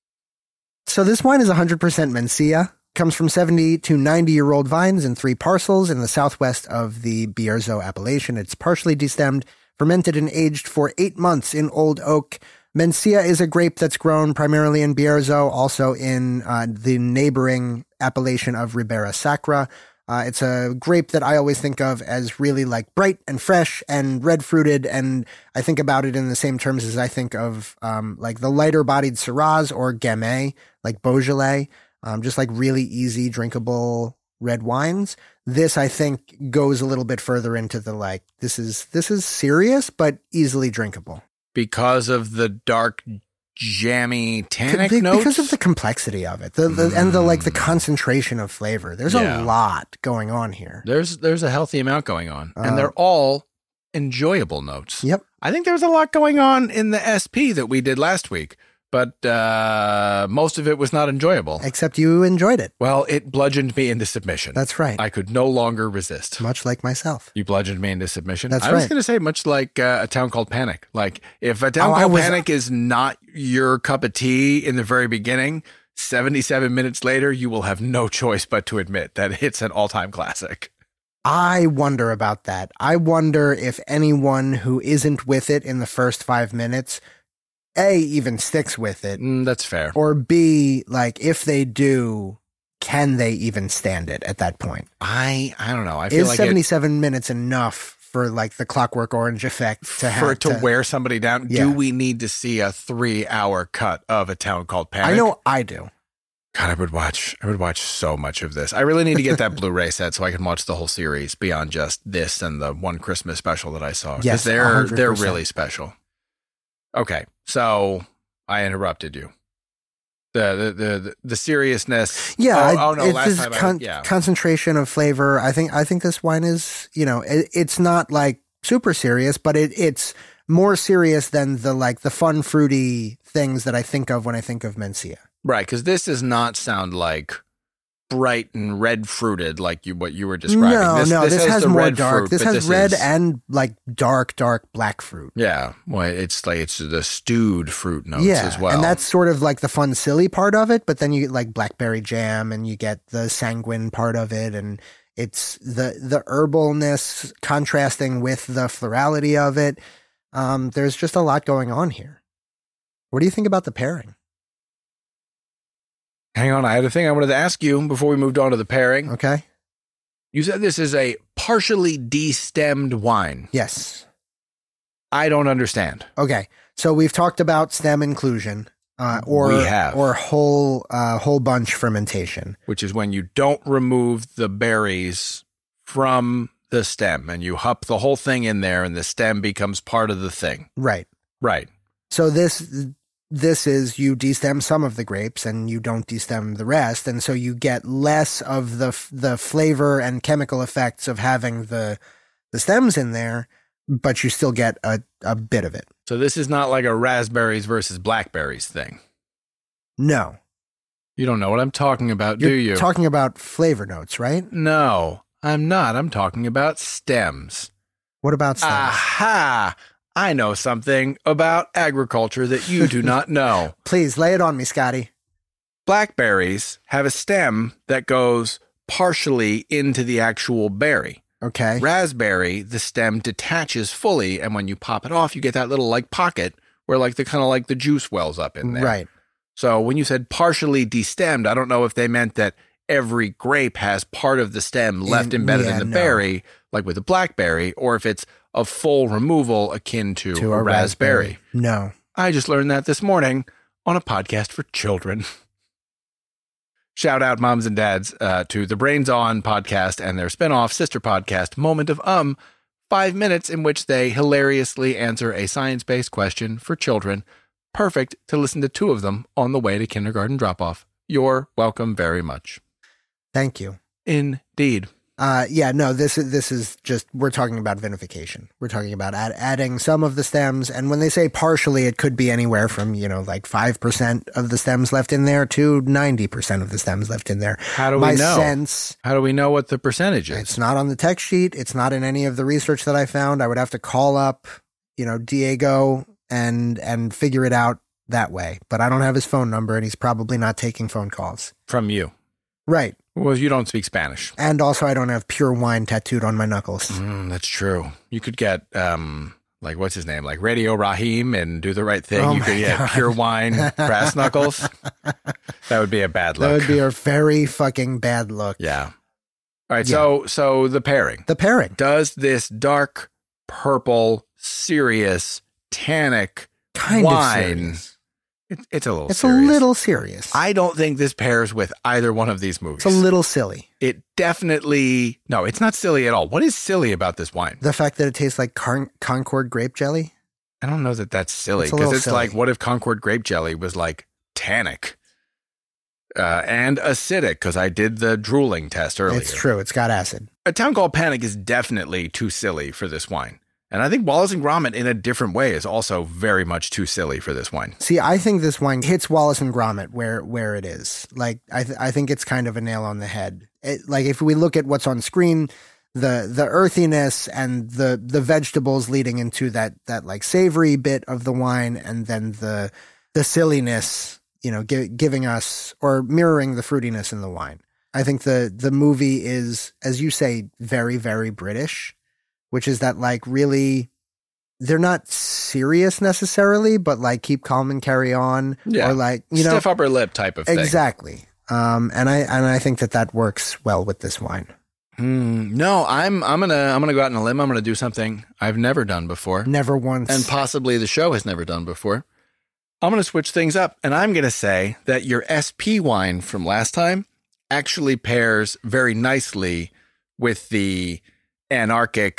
[SPEAKER 2] So this wine is one hundred percent Mencia. Comes from seventy to ninety year old vines in three parcels in the southwest of the Bierzo appellation. It's partially destemmed, fermented and aged for eight months in old oak. Mencia is a grape that's grown primarily in Bierzo, also in uh, the neighboring appellation of Ribera Sacra. Uh, it's a grape that I always think of as really like bright and fresh and red fruited. And I think about it in the same terms as I think of um, like the lighter bodied Syrahs or Gamay, like Beaujolais, um, just like really easy drinkable red wines. This, I think, goes a little bit further into the like, this is, this is serious, but easily drinkable.
[SPEAKER 1] Because of the dark, jammy tannic
[SPEAKER 2] Be-
[SPEAKER 1] notes?
[SPEAKER 2] Because of the complexity of it, the, the mm. and the like the concentration of flavor. There's
[SPEAKER 1] Yeah.
[SPEAKER 2] a lot going on here.
[SPEAKER 1] There's there's a healthy amount going on.
[SPEAKER 2] Uh,
[SPEAKER 1] and they're all enjoyable notes.
[SPEAKER 2] Yep.
[SPEAKER 1] I think there's a lot going on in the S P that we did last week, but uh, most of it was not enjoyable.
[SPEAKER 2] Except you enjoyed it.
[SPEAKER 1] Well, it bludgeoned me into submission.
[SPEAKER 2] That's right.
[SPEAKER 1] I could no longer resist.
[SPEAKER 2] Much like myself.
[SPEAKER 1] You bludgeoned me into submission.
[SPEAKER 2] That's
[SPEAKER 1] I was
[SPEAKER 2] right.
[SPEAKER 1] going to say much like uh, A Town Called Panic. Like if A Town
[SPEAKER 2] Oh, I
[SPEAKER 1] Called
[SPEAKER 2] was-
[SPEAKER 1] Panic is not your cup of tea in the very beginning, seventy-seven minutes later, you will have no choice but to admit that it's an all-time classic.
[SPEAKER 2] I wonder about that. I wonder if anyone who isn't with it in the first five minutes, A, even sticks with it,
[SPEAKER 1] Mm, that's fair.
[SPEAKER 2] or B, like if they do, can they even stand it at that point?
[SPEAKER 1] I I don't know. I feel
[SPEAKER 2] Is
[SPEAKER 1] like it,
[SPEAKER 2] seventy-seven minutes enough for like the Clockwork Orange effect to have
[SPEAKER 1] for it to, wear somebody down.
[SPEAKER 2] Yeah.
[SPEAKER 1] Do we need to see a three-hour cut of A Town Called Panic?
[SPEAKER 2] I know I do.
[SPEAKER 1] God, I would watch. I would watch so much of this. I really need to get that Blu-ray set so I can watch the whole series beyond just this and the one Christmas special that I saw. 'Cause
[SPEAKER 2] Yes,
[SPEAKER 1] they're
[SPEAKER 2] one hundred
[SPEAKER 1] they're
[SPEAKER 2] percent.
[SPEAKER 1] really special. Okay, so I interrupted you. The the the the, the seriousness.
[SPEAKER 2] Yeah.
[SPEAKER 1] Oh,
[SPEAKER 2] I-
[SPEAKER 1] oh no!
[SPEAKER 2] it's
[SPEAKER 1] Last
[SPEAKER 2] this
[SPEAKER 1] time,
[SPEAKER 2] con-
[SPEAKER 1] I, yeah.
[SPEAKER 2] concentration of flavor. I think, I think this wine is, you know, it, it's not like super serious, but it, it's more serious than the, like the fun, fruity things that I think of when I think of Mencia.
[SPEAKER 1] Right, because this does not sound like bright and red fruited like you what you were describing.
[SPEAKER 2] No,
[SPEAKER 1] this,
[SPEAKER 2] no, this, has,
[SPEAKER 1] the
[SPEAKER 2] more
[SPEAKER 1] red
[SPEAKER 2] dark.
[SPEAKER 1] fruit,
[SPEAKER 2] this
[SPEAKER 1] but
[SPEAKER 2] has red
[SPEAKER 1] is-
[SPEAKER 2] and like dark, dark black fruit.
[SPEAKER 1] Yeah, well, it's like it's the stewed fruit notes
[SPEAKER 2] Yeah,
[SPEAKER 1] as well.
[SPEAKER 2] and that's sort of like the fun, silly part of it. But then you get like blackberry jam, and you get the sanguine part of it, and it's the the herbalness contrasting with the florality of it. Um, there's just a lot going on here. What do you think about the pairing?
[SPEAKER 1] Hang on, I had a thing I wanted to ask you before we moved on to the pairing.
[SPEAKER 2] Okay.
[SPEAKER 1] You said this is a partially destemmed wine.
[SPEAKER 2] Yes.
[SPEAKER 1] I don't understand.
[SPEAKER 2] Okay. So we've talked about stem inclusion, uh, or
[SPEAKER 1] We have.
[SPEAKER 2] or whole uh, whole bunch fermentation.
[SPEAKER 1] Which is when you don't remove the berries from the stem and you hup the whole thing in there and the stem becomes part of the thing.
[SPEAKER 2] Right.
[SPEAKER 1] Right.
[SPEAKER 2] So this this is you destem some of the grapes and you don't destem the rest, and so you get less of the the flavor and chemical effects of having the the stems in there, but you still get a, a bit of it.
[SPEAKER 1] So this is not like a raspberries versus blackberries thing.
[SPEAKER 2] No,
[SPEAKER 1] You don't know what I'm talking about,
[SPEAKER 2] you're
[SPEAKER 1] do you?
[SPEAKER 2] talking about flavor notes, right?
[SPEAKER 1] No, I'm not. I'm talking about stems.
[SPEAKER 2] What about stems?
[SPEAKER 1] Aha! I know something about agriculture that you do not know.
[SPEAKER 2] Please lay it on me, Scotty.
[SPEAKER 1] Blackberries have a stem that goes partially into the actual berry.
[SPEAKER 2] Okay.
[SPEAKER 1] Raspberry, the stem detaches fully, and when you pop it off, you get that little like pocket where like the kind of like the juice wells up in there.
[SPEAKER 2] Right.
[SPEAKER 1] So when you said partially destemmed, I don't know if they meant that every grape has part of the stem left
[SPEAKER 2] In-
[SPEAKER 1] embedded
[SPEAKER 2] yeah,
[SPEAKER 1] in the
[SPEAKER 2] no.
[SPEAKER 1] berry, like with a blackberry, or if it's a full removal akin to,
[SPEAKER 2] To
[SPEAKER 1] a,
[SPEAKER 2] a
[SPEAKER 1] raspberry.
[SPEAKER 2] raspberry. No.
[SPEAKER 1] I just learned that this morning on a podcast for children. Shout out, moms and dads, uh, to the Brains On podcast and their spinoff sister podcast, Moment of Um, five minutes in which they hilariously answer a science-based question for children. Perfect to listen to two of them on the way to kindergarten drop-off. You're welcome very much.
[SPEAKER 2] Thank you.
[SPEAKER 1] Indeed.
[SPEAKER 2] Uh, yeah, no, this is, this is just, we're talking about vinification. We're talking about add, adding some of the stems. And when they say partially, it could be anywhere from, you know, like five percent of the stems left in there to ninety percent of the stems left in there.
[SPEAKER 1] How do we
[SPEAKER 2] My
[SPEAKER 1] know?
[SPEAKER 2] sense,
[SPEAKER 1] How do we know what the percentage is?
[SPEAKER 2] it's not on the text sheet. It's not in any of the research that I found. I would have to call up, you know, Diego and, and figure it out that way. But I don't have his phone number and he's probably not taking phone calls.
[SPEAKER 1] From you.
[SPEAKER 2] Right.
[SPEAKER 1] Well, you don't speak Spanish.
[SPEAKER 2] And also I don't have pure wine tattooed on my knuckles.
[SPEAKER 1] Mm, that's true. You could get, um, like, what's his name? Like Radio Rahim and Do the Right Thing.
[SPEAKER 2] Oh
[SPEAKER 1] you
[SPEAKER 2] my
[SPEAKER 1] could get
[SPEAKER 2] God.
[SPEAKER 1] pure wine, brass knuckles. That would be a bad look.
[SPEAKER 2] That would be a very fucking bad look.
[SPEAKER 1] Yeah. All right. So, so the pairing.
[SPEAKER 2] The pairing.
[SPEAKER 1] Does this dark purple, serious, tannic
[SPEAKER 2] Kind
[SPEAKER 1] wine?
[SPEAKER 2] of serious.
[SPEAKER 1] It, it's a little
[SPEAKER 2] It's
[SPEAKER 1] serious.
[SPEAKER 2] a little serious.
[SPEAKER 1] I don't think this pairs with either one of these movies.
[SPEAKER 2] It's a little silly.
[SPEAKER 1] It definitely, no, it's not silly at all. What is silly about this wine?
[SPEAKER 2] The fact that it tastes like Car- Concord grape jelly.
[SPEAKER 1] I don't know that that's silly
[SPEAKER 2] It's a
[SPEAKER 1] because
[SPEAKER 2] little
[SPEAKER 1] it's
[SPEAKER 2] silly.
[SPEAKER 1] like, what if Concord grape jelly was like tannic uh, and acidic? Because I did the drooling test earlier.
[SPEAKER 2] It's true. It's got acid.
[SPEAKER 1] A Town Called Panic is definitely too silly for this wine. And I think Wallace and Gromit in a different way is also very much too silly for this wine.
[SPEAKER 2] See, I think this wine hits Wallace and Gromit where where it is. Like, I th- I think it's kind of a nail on the head. It, like, if we look at what's on screen, the the earthiness and the the vegetables leading into that that like savory bit of the wine, and then the the silliness, you know, gi- giving us or mirroring the fruitiness in the wine. I think the the movie is, as you say, very very British. Which is that, like, really, they're not serious necessarily, but like keep calm and carry on,
[SPEAKER 1] Yeah.
[SPEAKER 2] or like, you know,
[SPEAKER 1] Stiff upper lip type of thing.
[SPEAKER 2] exactly. Um, and I and I think that that works well with this wine.
[SPEAKER 1] Hmm, no, I'm I'm gonna I'm gonna go out on a limb. I'm gonna do something I've never done before,
[SPEAKER 2] Never once.
[SPEAKER 1] and possibly the show has never done before. I'm gonna switch things up, and I'm gonna say that your S P wine from last time actually pairs very nicely with the anarchic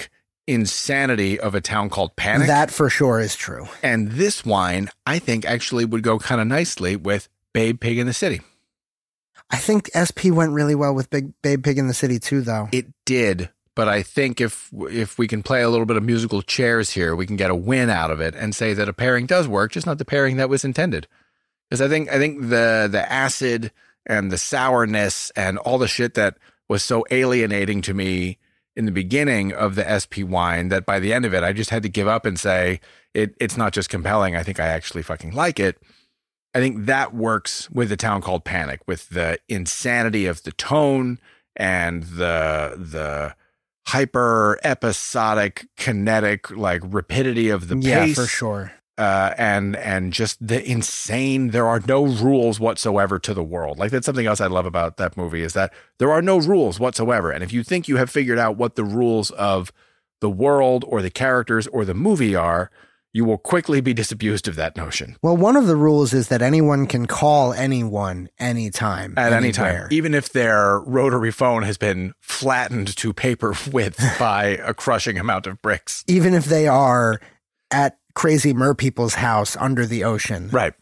[SPEAKER 1] insanity of A Town Called Panic.
[SPEAKER 2] That for sure is true.
[SPEAKER 1] And this wine, I think, actually would go kind of nicely with Babe Pig in the City.
[SPEAKER 2] I think S P went really well with Big Babe Pig in the City too, though.
[SPEAKER 1] It did, but I think if if we can play a little bit of musical chairs here, we can get a win out of it and say that a pairing does work, just not the pairing that was intended. Because I think I think the the acid and the sourness and all the shit that was so alienating to me in the beginning of the S P wine that by the end of it, I just had to give up and say it. It's not just compelling. I think I actually fucking like it. I think that works with A Town Called Panic, with the insanity of the tone and the the hyper episodic, kinetic, like rapidity of the pace.
[SPEAKER 2] Yeah, for sure.
[SPEAKER 1] Uh, and and just the insane. There are no rules whatsoever to the world. Like that's something else I love about that movie is that there are no rules whatsoever. And if you think you have figured out what the rules of the world or the characters or the movie are, you will quickly be disabused of that notion.
[SPEAKER 2] Well, one of the rules is that anyone can call anyone anytime.
[SPEAKER 1] At any
[SPEAKER 2] anywhere.
[SPEAKER 1] time. Even if their rotary phone has been flattened to paper width by a crushing amount of bricks.
[SPEAKER 2] Even if they are at Crazy Mer People's house under the ocean.
[SPEAKER 1] Right.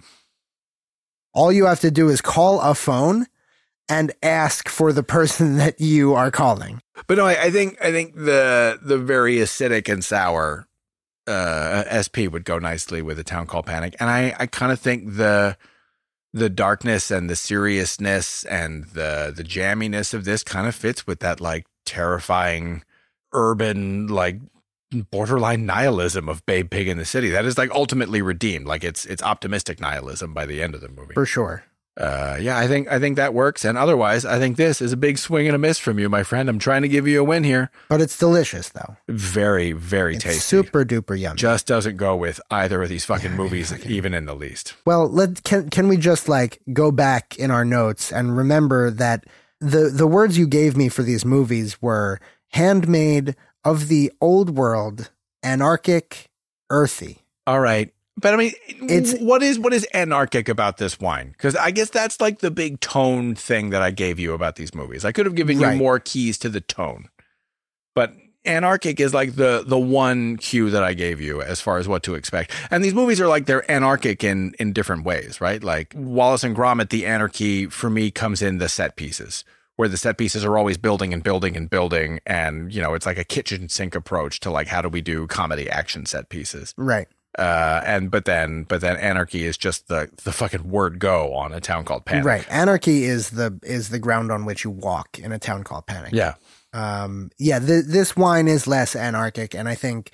[SPEAKER 2] All you have to do is call a phone and ask for the person that you are calling.
[SPEAKER 1] But no, I, I think I think the the very acidic and sour uh, S P would go nicely with A Town Called Panic. And I, I kind of think the the darkness and the seriousness and the the jamminess of this kind of fits with that like terrifying urban like borderline nihilism of Babe Pig in the City. That is like ultimately redeemed. Like it's it's optimistic nihilism by the end of the movie.
[SPEAKER 2] For sure.
[SPEAKER 1] Uh, yeah, I think I think that works. And otherwise, I think this is a big swing and a miss from you, my friend. I'm trying to give you a win here.
[SPEAKER 2] But it's delicious, though.
[SPEAKER 1] Very, very
[SPEAKER 2] it's
[SPEAKER 1] tasty.
[SPEAKER 2] Super duper yummy.
[SPEAKER 1] Just doesn't go with either of these fucking movies, even in the least.
[SPEAKER 2] Well, let can can we just like go back in our notes and remember that the the words you gave me for these movies were handmade, of the old world, anarchic, earthy.
[SPEAKER 1] All right. But I mean,
[SPEAKER 2] it's
[SPEAKER 1] what is what is anarchic about this wine? Because I guess that's like the big tone thing that I gave you about these movies. I could have given
[SPEAKER 2] right.
[SPEAKER 1] you more keys to the tone, but anarchic is like the the one cue that I gave you as far as what to expect. And these movies are like they're anarchic in in different ways, right? Like Wallace and Gromit, the anarchy for me comes in the set pieces, where the set pieces are always building and building and building, and you know it's like a kitchen sink approach to like how do we do comedy action set pieces,
[SPEAKER 2] right?
[SPEAKER 1] Uh, and but then but then anarchy is just the the fucking word go on A Town Called Panic.
[SPEAKER 2] Right. Anarchy is the is the ground on which you walk in A Town Called Panic.
[SPEAKER 1] Yeah.
[SPEAKER 2] Um. Yeah. The, this wine is less anarchic, and I think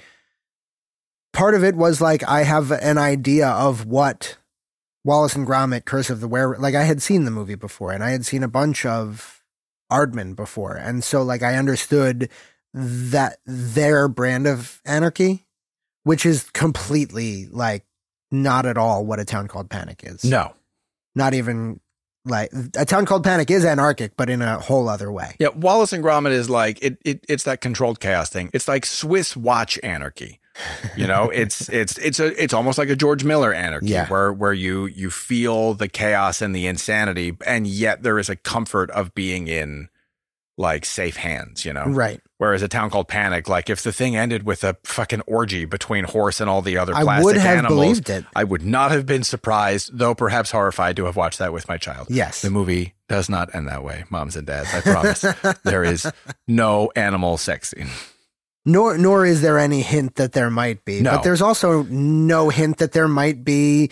[SPEAKER 2] part of it was like I have an idea of what Wallace and Gromit: Curse of the Were. Like I had seen the movie before, and I had seen a bunch of Aardman before, and so like I understood that their brand of anarchy. Which is completely like not at all what A Town Called Panic is.
[SPEAKER 1] No,
[SPEAKER 2] not even like A Town Called Panic is anarchic, but in a whole other way.
[SPEAKER 1] Yeah, Wallace and Gromit is like it. it it's that controlled chaos thing. It's like Swiss watch anarchy. You know, it's it's it's a it's almost like a George Miller anarchy,
[SPEAKER 2] yeah.
[SPEAKER 1] where where you you feel the chaos and the insanity, and yet there is a comfort of being in like safe hands. You know,
[SPEAKER 2] right.
[SPEAKER 1] Whereas A Town Called Panic, like if the thing ended with a fucking orgy between horse and all the other plastic
[SPEAKER 2] I would have
[SPEAKER 1] animals,
[SPEAKER 2] believed it.
[SPEAKER 1] I would not have been surprised, though perhaps horrified to have watched that with my child.
[SPEAKER 2] Yes.
[SPEAKER 1] The movie does not end that way, moms and dads, I promise. There is no animal sex scene.
[SPEAKER 2] Nor nor is there any hint that there might be.
[SPEAKER 1] No.
[SPEAKER 2] But there's also no hint that there might be,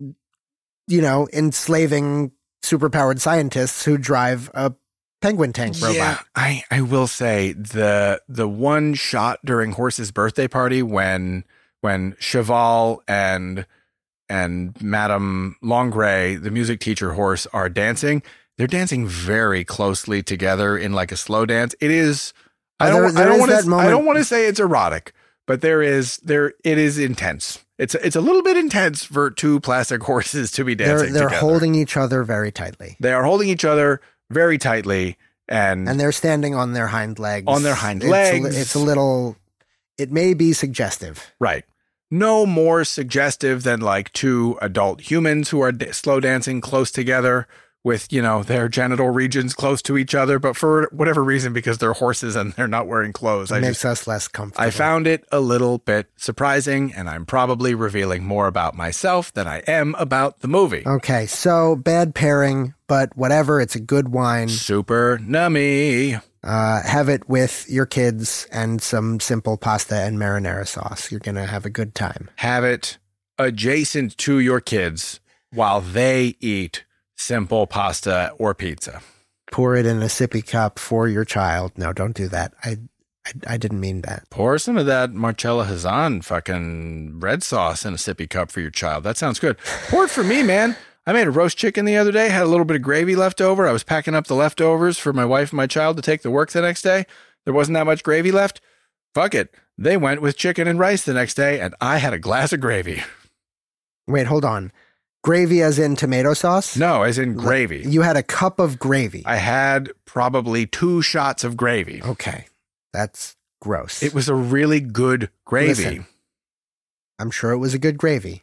[SPEAKER 2] you know, enslaving superpowered scientists who drive a penguin tank robot.
[SPEAKER 1] Yeah, I, I will say the the one shot during Horse's birthday party when when Cheval and and Madame Longray, the music teacher horse, are dancing, they're dancing very closely together in like a slow dance. It is I don't
[SPEAKER 2] oh, there, there
[SPEAKER 1] I don't want to I don't want to
[SPEAKER 2] moment.
[SPEAKER 1] say it's erotic, but there is there it is intense. It's it's a little bit intense for two plastic horses to be dancing
[SPEAKER 2] They're, they're
[SPEAKER 1] together.
[SPEAKER 2] holding each other very tightly.
[SPEAKER 1] They are holding each other very tightly, and
[SPEAKER 2] and they're standing on their hind legs.
[SPEAKER 1] On their hind
[SPEAKER 2] it's
[SPEAKER 1] legs.
[SPEAKER 2] A, it's a little. It may be suggestive,
[SPEAKER 1] right? No more suggestive than like two adult humans who are d- slow dancing close together with, you know, their genital regions close to each other, but for whatever reason, because they're horses and they're not wearing clothes,
[SPEAKER 2] It
[SPEAKER 1] I
[SPEAKER 2] makes
[SPEAKER 1] just,
[SPEAKER 2] us less comfortable.
[SPEAKER 1] I found it a little bit surprising, and I'm probably revealing more about myself than I am about the movie.
[SPEAKER 2] Okay, so bad pairing, but whatever. It's a good wine.
[SPEAKER 1] Super nummy.
[SPEAKER 2] Uh, have it with your kids and some simple pasta and marinara sauce. You're going to have a good time.
[SPEAKER 1] Have it adjacent to your kids while they eat simple pasta or pizza.
[SPEAKER 2] Pour it in a sippy cup for your child. No, don't do that. I, I, I didn't mean that.
[SPEAKER 1] Pour some of that Marcella Hazan fucking red sauce in a sippy cup for your child. That sounds good. Pour it for me, man. I made a roast chicken the other day, had a little bit of gravy left over. I was packing up the leftovers for my wife and my child to take to work the next day. There wasn't that much gravy left. Fuck it. They went with chicken and rice the next day, and I had a glass of gravy.
[SPEAKER 2] Wait, hold on. Gravy as in tomato sauce?
[SPEAKER 1] No, as in gravy.
[SPEAKER 2] You had a cup of gravy.
[SPEAKER 1] I had probably two shots of gravy.
[SPEAKER 2] Okay. That's gross.
[SPEAKER 1] It was a really good gravy.
[SPEAKER 2] Listen, I'm sure it was a good gravy.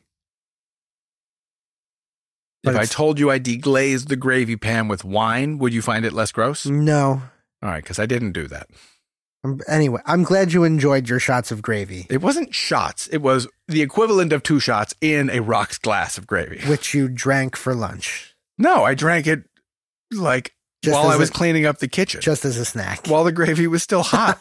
[SPEAKER 1] If
[SPEAKER 2] But
[SPEAKER 1] I
[SPEAKER 2] it's-
[SPEAKER 1] told you I deglazed the gravy pan with wine, would you find it less gross?
[SPEAKER 2] No.
[SPEAKER 1] All right, because I didn't do that.
[SPEAKER 2] Um, Anyway, I'm glad you enjoyed your shots of gravy,
[SPEAKER 1] It wasn't shots. It was the equivalent of two shots in a rocks glass of gravy.
[SPEAKER 2] which you drank for lunch.
[SPEAKER 1] No, I drank it like
[SPEAKER 2] Just
[SPEAKER 1] while
[SPEAKER 2] as
[SPEAKER 1] I was
[SPEAKER 2] a-
[SPEAKER 1] cleaning up the kitchen,
[SPEAKER 2] Just as a snack.
[SPEAKER 1] while the gravy was still hot.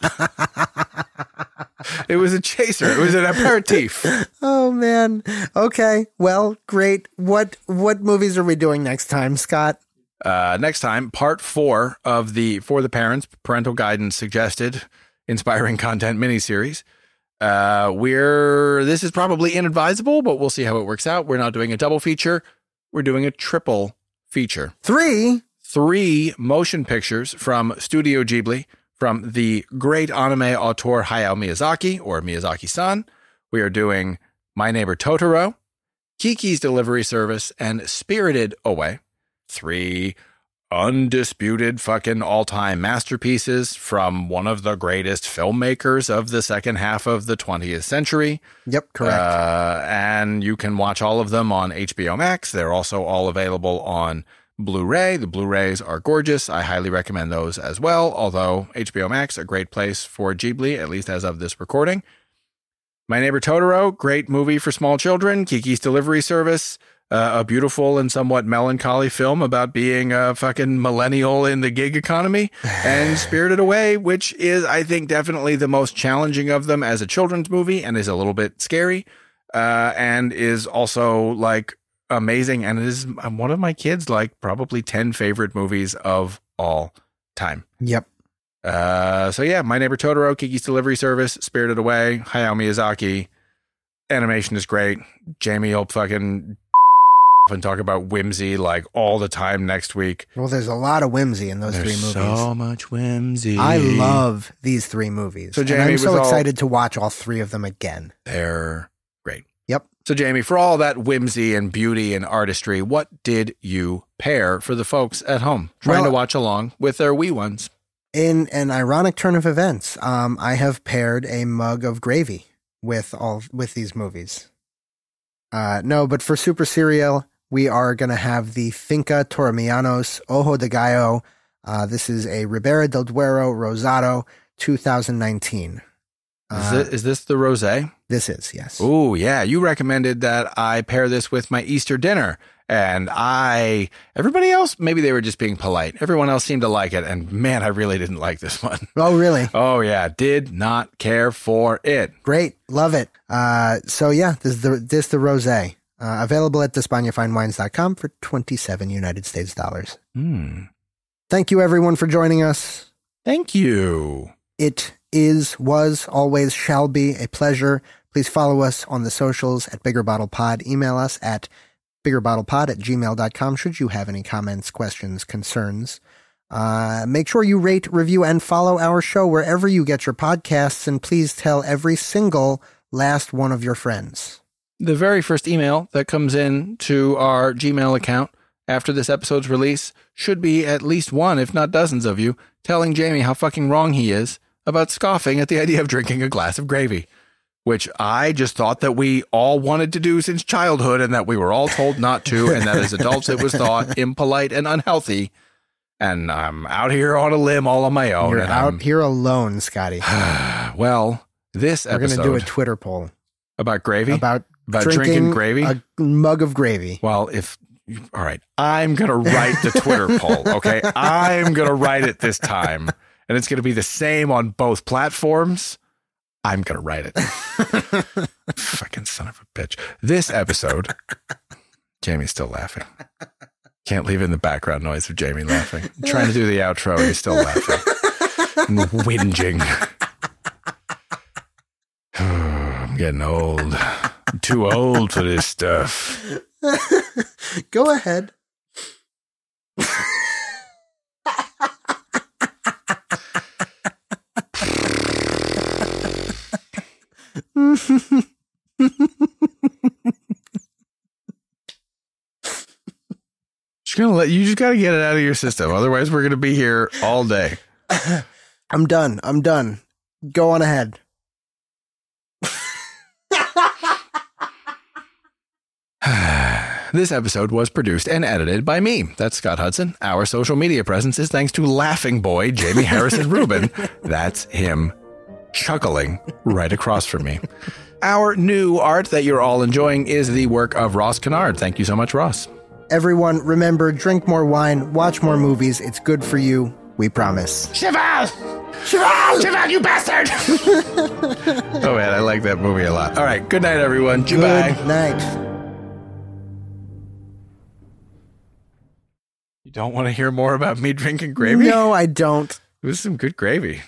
[SPEAKER 1] It was a chaser. It was an aperitif.
[SPEAKER 2] Oh man. Okay. Well, great. What what movies are we doing next time, Scott?
[SPEAKER 1] Uh, next time, part four of the For the Parents Parental Guidance Suggested Inspiring Content miniseries. Uh, we're this is probably inadvisable, but we'll see how it works out. We're not doing a double feature. We're doing a triple feature.
[SPEAKER 2] Three.
[SPEAKER 1] Three motion pictures from Studio Ghibli, from the great anime auteur Hayao Miyazaki, or Miyazaki-san. We are doing My Neighbor Totoro, Kiki's Delivery Service, and Spirited Away. Three undisputed fucking all-time masterpieces from one of the greatest filmmakers of the second half of the twentieth century.
[SPEAKER 2] Yep, correct.
[SPEAKER 1] Uh, and you can watch all of them on H B O Max. They're also all available on Blu-ray. The Blu-rays are gorgeous. I highly recommend those as well, although H B O Max, a great place for Ghibli, at least as of this recording. My Neighbor Totoro, great movie for small children. Kiki's Delivery Service, uh, a beautiful and somewhat melancholy film about being a fucking millennial in the gig economy. And Spirited Away, which is, I think, definitely the most challenging of them as a children's movie and is a little bit scary, uh, and is also like amazing. And it is one of my kids' like probably ten favorite movies of all time.
[SPEAKER 2] Yep.
[SPEAKER 1] Uh, so yeah, My Neighbor Totoro, Kiki's Delivery Service, Spirited Away, Hayao Miyazaki. Animation is great. Jamie will fucking and talk about whimsy like all the time next week.
[SPEAKER 2] Well, there's a lot of whimsy in those
[SPEAKER 1] There's
[SPEAKER 2] three movies.
[SPEAKER 1] so much whimsy.
[SPEAKER 2] I love these three movies.
[SPEAKER 1] So
[SPEAKER 2] and
[SPEAKER 1] Jamie
[SPEAKER 2] I'm
[SPEAKER 1] was
[SPEAKER 2] so
[SPEAKER 1] all-
[SPEAKER 2] excited to watch all three of them again.
[SPEAKER 1] They're great.
[SPEAKER 2] Yep.
[SPEAKER 1] So Jamie, for all that whimsy and beauty and artistry, what did you pair for the folks at home trying
[SPEAKER 2] Well-
[SPEAKER 1] to watch along with their wee ones?
[SPEAKER 2] In an ironic turn of events, um, I have paired a mug of gravy with all with these movies. Uh, no, but for Super Cereal, we are going to have the Finca Torremianos Ojo de Gallo. Uh, this is a Ribera del Duero Rosado twenty nineteen.
[SPEAKER 1] Is,
[SPEAKER 2] Uh,
[SPEAKER 1] it, is this the rosé?
[SPEAKER 2] This is, yes.
[SPEAKER 1] Oh, yeah. You recommended that I pair this with my Easter dinner. And I, everybody else, maybe they were just being polite. Everyone else seemed to like it. And man, I really didn't like this one.
[SPEAKER 2] Oh, really?
[SPEAKER 1] Oh, yeah. Did not care for it.
[SPEAKER 2] Great. Love it. Uh, so, yeah, this is the, this the rosé. Uh, available at despagne fine wines dot com for twenty-seven United States dollars.
[SPEAKER 1] Hmm.
[SPEAKER 2] Thank you, everyone, for joining us.
[SPEAKER 1] Thank you.
[SPEAKER 2] It is, was, always shall be a pleasure. Please follow us on the socials at Bigger Bottle Pod. Email us at biggerbottlepod at gmail dot com should you have any comments, questions, concerns. Uh, make sure you rate, review, and follow our show wherever you get your podcasts, and please tell every single last one of your friends.
[SPEAKER 1] The very first email that comes in to our Gmail account after this episode's release should be at least one, if not dozens of you, telling Jamie how fucking wrong he is about scoffing at the idea of drinking a glass of gravy. which I just thought that we all wanted to do since childhood and that we were all told not to, and that as adults it was thought impolite and unhealthy. And I'm out here on a limb all on my own.
[SPEAKER 2] You're
[SPEAKER 1] and
[SPEAKER 2] out
[SPEAKER 1] I'm,
[SPEAKER 2] here alone, Scotty.
[SPEAKER 1] well, this
[SPEAKER 2] We're
[SPEAKER 1] episode...
[SPEAKER 2] going to do a Twitter poll.
[SPEAKER 1] About gravy?
[SPEAKER 2] About,
[SPEAKER 1] about
[SPEAKER 2] drinking,
[SPEAKER 1] drinking gravy?
[SPEAKER 2] A mug of gravy.
[SPEAKER 1] Well, if... All right. I'm going to write the Twitter poll, okay? I'm going to write it this time. And it's going to be the same on both platforms. I'm going to write it. Fucking son of a bitch. This episode... Jamie's still laughing. Can't leave in the background noise of Jamie laughing. I'm trying to do the outro and he's still laughing. And whinging. I'm getting old. I'm too old for this stuff.
[SPEAKER 2] Go ahead.
[SPEAKER 1] Just gonna let you just gotta get it out of your system. Otherwise, we're gonna be here all day.
[SPEAKER 2] I'm done. I'm done. Go on ahead.
[SPEAKER 1] This episode was produced and edited by me. That's Scott Hudson. Our social media presence is thanks to Laughing Boy Jamie Harrison Rubin. That's him chuckling right across from me. Our new art that you're all enjoying is the work of Ross Kennard. Thank you so much, Ross.
[SPEAKER 2] Everyone, remember, drink more wine, watch more movies. It's good for you. We promise.
[SPEAKER 1] Cheval! Cheval! Cheval, you bastard! Oh, man, I like that movie a lot. All right, good night, everyone. Goodbye.
[SPEAKER 2] Good night.
[SPEAKER 1] You don't want to hear more about me drinking gravy?
[SPEAKER 2] No, I don't.
[SPEAKER 1] It was some good gravy.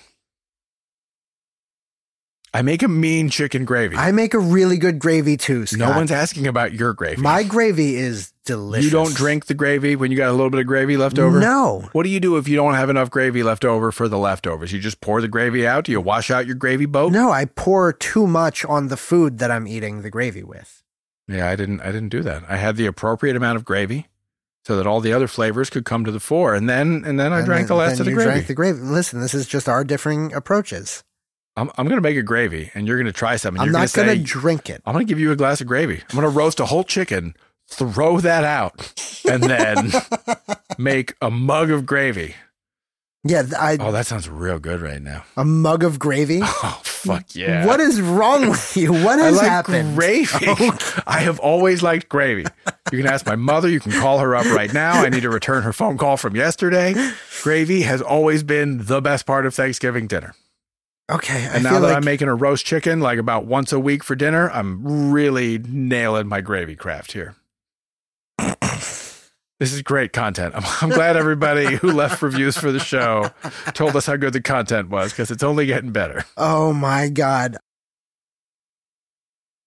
[SPEAKER 1] I make a mean chicken gravy.
[SPEAKER 2] I make a really good gravy too, Scott.
[SPEAKER 1] No one's asking about your gravy.
[SPEAKER 2] My gravy is delicious.
[SPEAKER 1] You don't drink the gravy when you got a little bit of gravy left over?
[SPEAKER 2] No.
[SPEAKER 1] What do you do if you don't have enough gravy left over for the leftovers? You just pour the gravy out? Do you wash out your gravy boat?
[SPEAKER 2] No, I pour too much on the food that I'm eating the gravy with.
[SPEAKER 1] Yeah, I didn't I didn't do that. I had the appropriate amount of gravy so that all the other flavors could come to the fore, and then and then I
[SPEAKER 2] And
[SPEAKER 1] drank
[SPEAKER 2] then,
[SPEAKER 1] the last
[SPEAKER 2] then
[SPEAKER 1] of the
[SPEAKER 2] you
[SPEAKER 1] gravy.
[SPEAKER 2] drank the gravy. Listen, this is just our differing approaches.
[SPEAKER 1] I'm I'm going to make a gravy, and you're going to try some. And
[SPEAKER 2] I'm
[SPEAKER 1] you're
[SPEAKER 2] not
[SPEAKER 1] going
[SPEAKER 2] going
[SPEAKER 1] to
[SPEAKER 2] to drink it.
[SPEAKER 1] I'm going to give you a glass of gravy. I'm going to roast a whole chicken, throw that out, and then make a mug of gravy.
[SPEAKER 2] Yeah, I,
[SPEAKER 1] Oh, that sounds real good right now.
[SPEAKER 2] a mug of gravy.
[SPEAKER 1] Oh, fuck yeah.
[SPEAKER 2] What is wrong with you? What
[SPEAKER 1] I
[SPEAKER 2] has
[SPEAKER 1] like
[SPEAKER 2] happened?
[SPEAKER 1] gravy. I have always liked gravy. You can ask my mother. You can call her up right now. I need to return her phone call from yesterday. Gravy has always been the best part of Thanksgiving dinner.
[SPEAKER 2] Okay, I
[SPEAKER 1] And now
[SPEAKER 2] feel
[SPEAKER 1] that
[SPEAKER 2] like
[SPEAKER 1] I'm making a roast chicken like about once a week for dinner, I'm really nailing my gravy craft here. This is great content. I'm, I'm glad everybody who left reviews for the show told us how good the content was, because it's only getting better.
[SPEAKER 2] oh my God.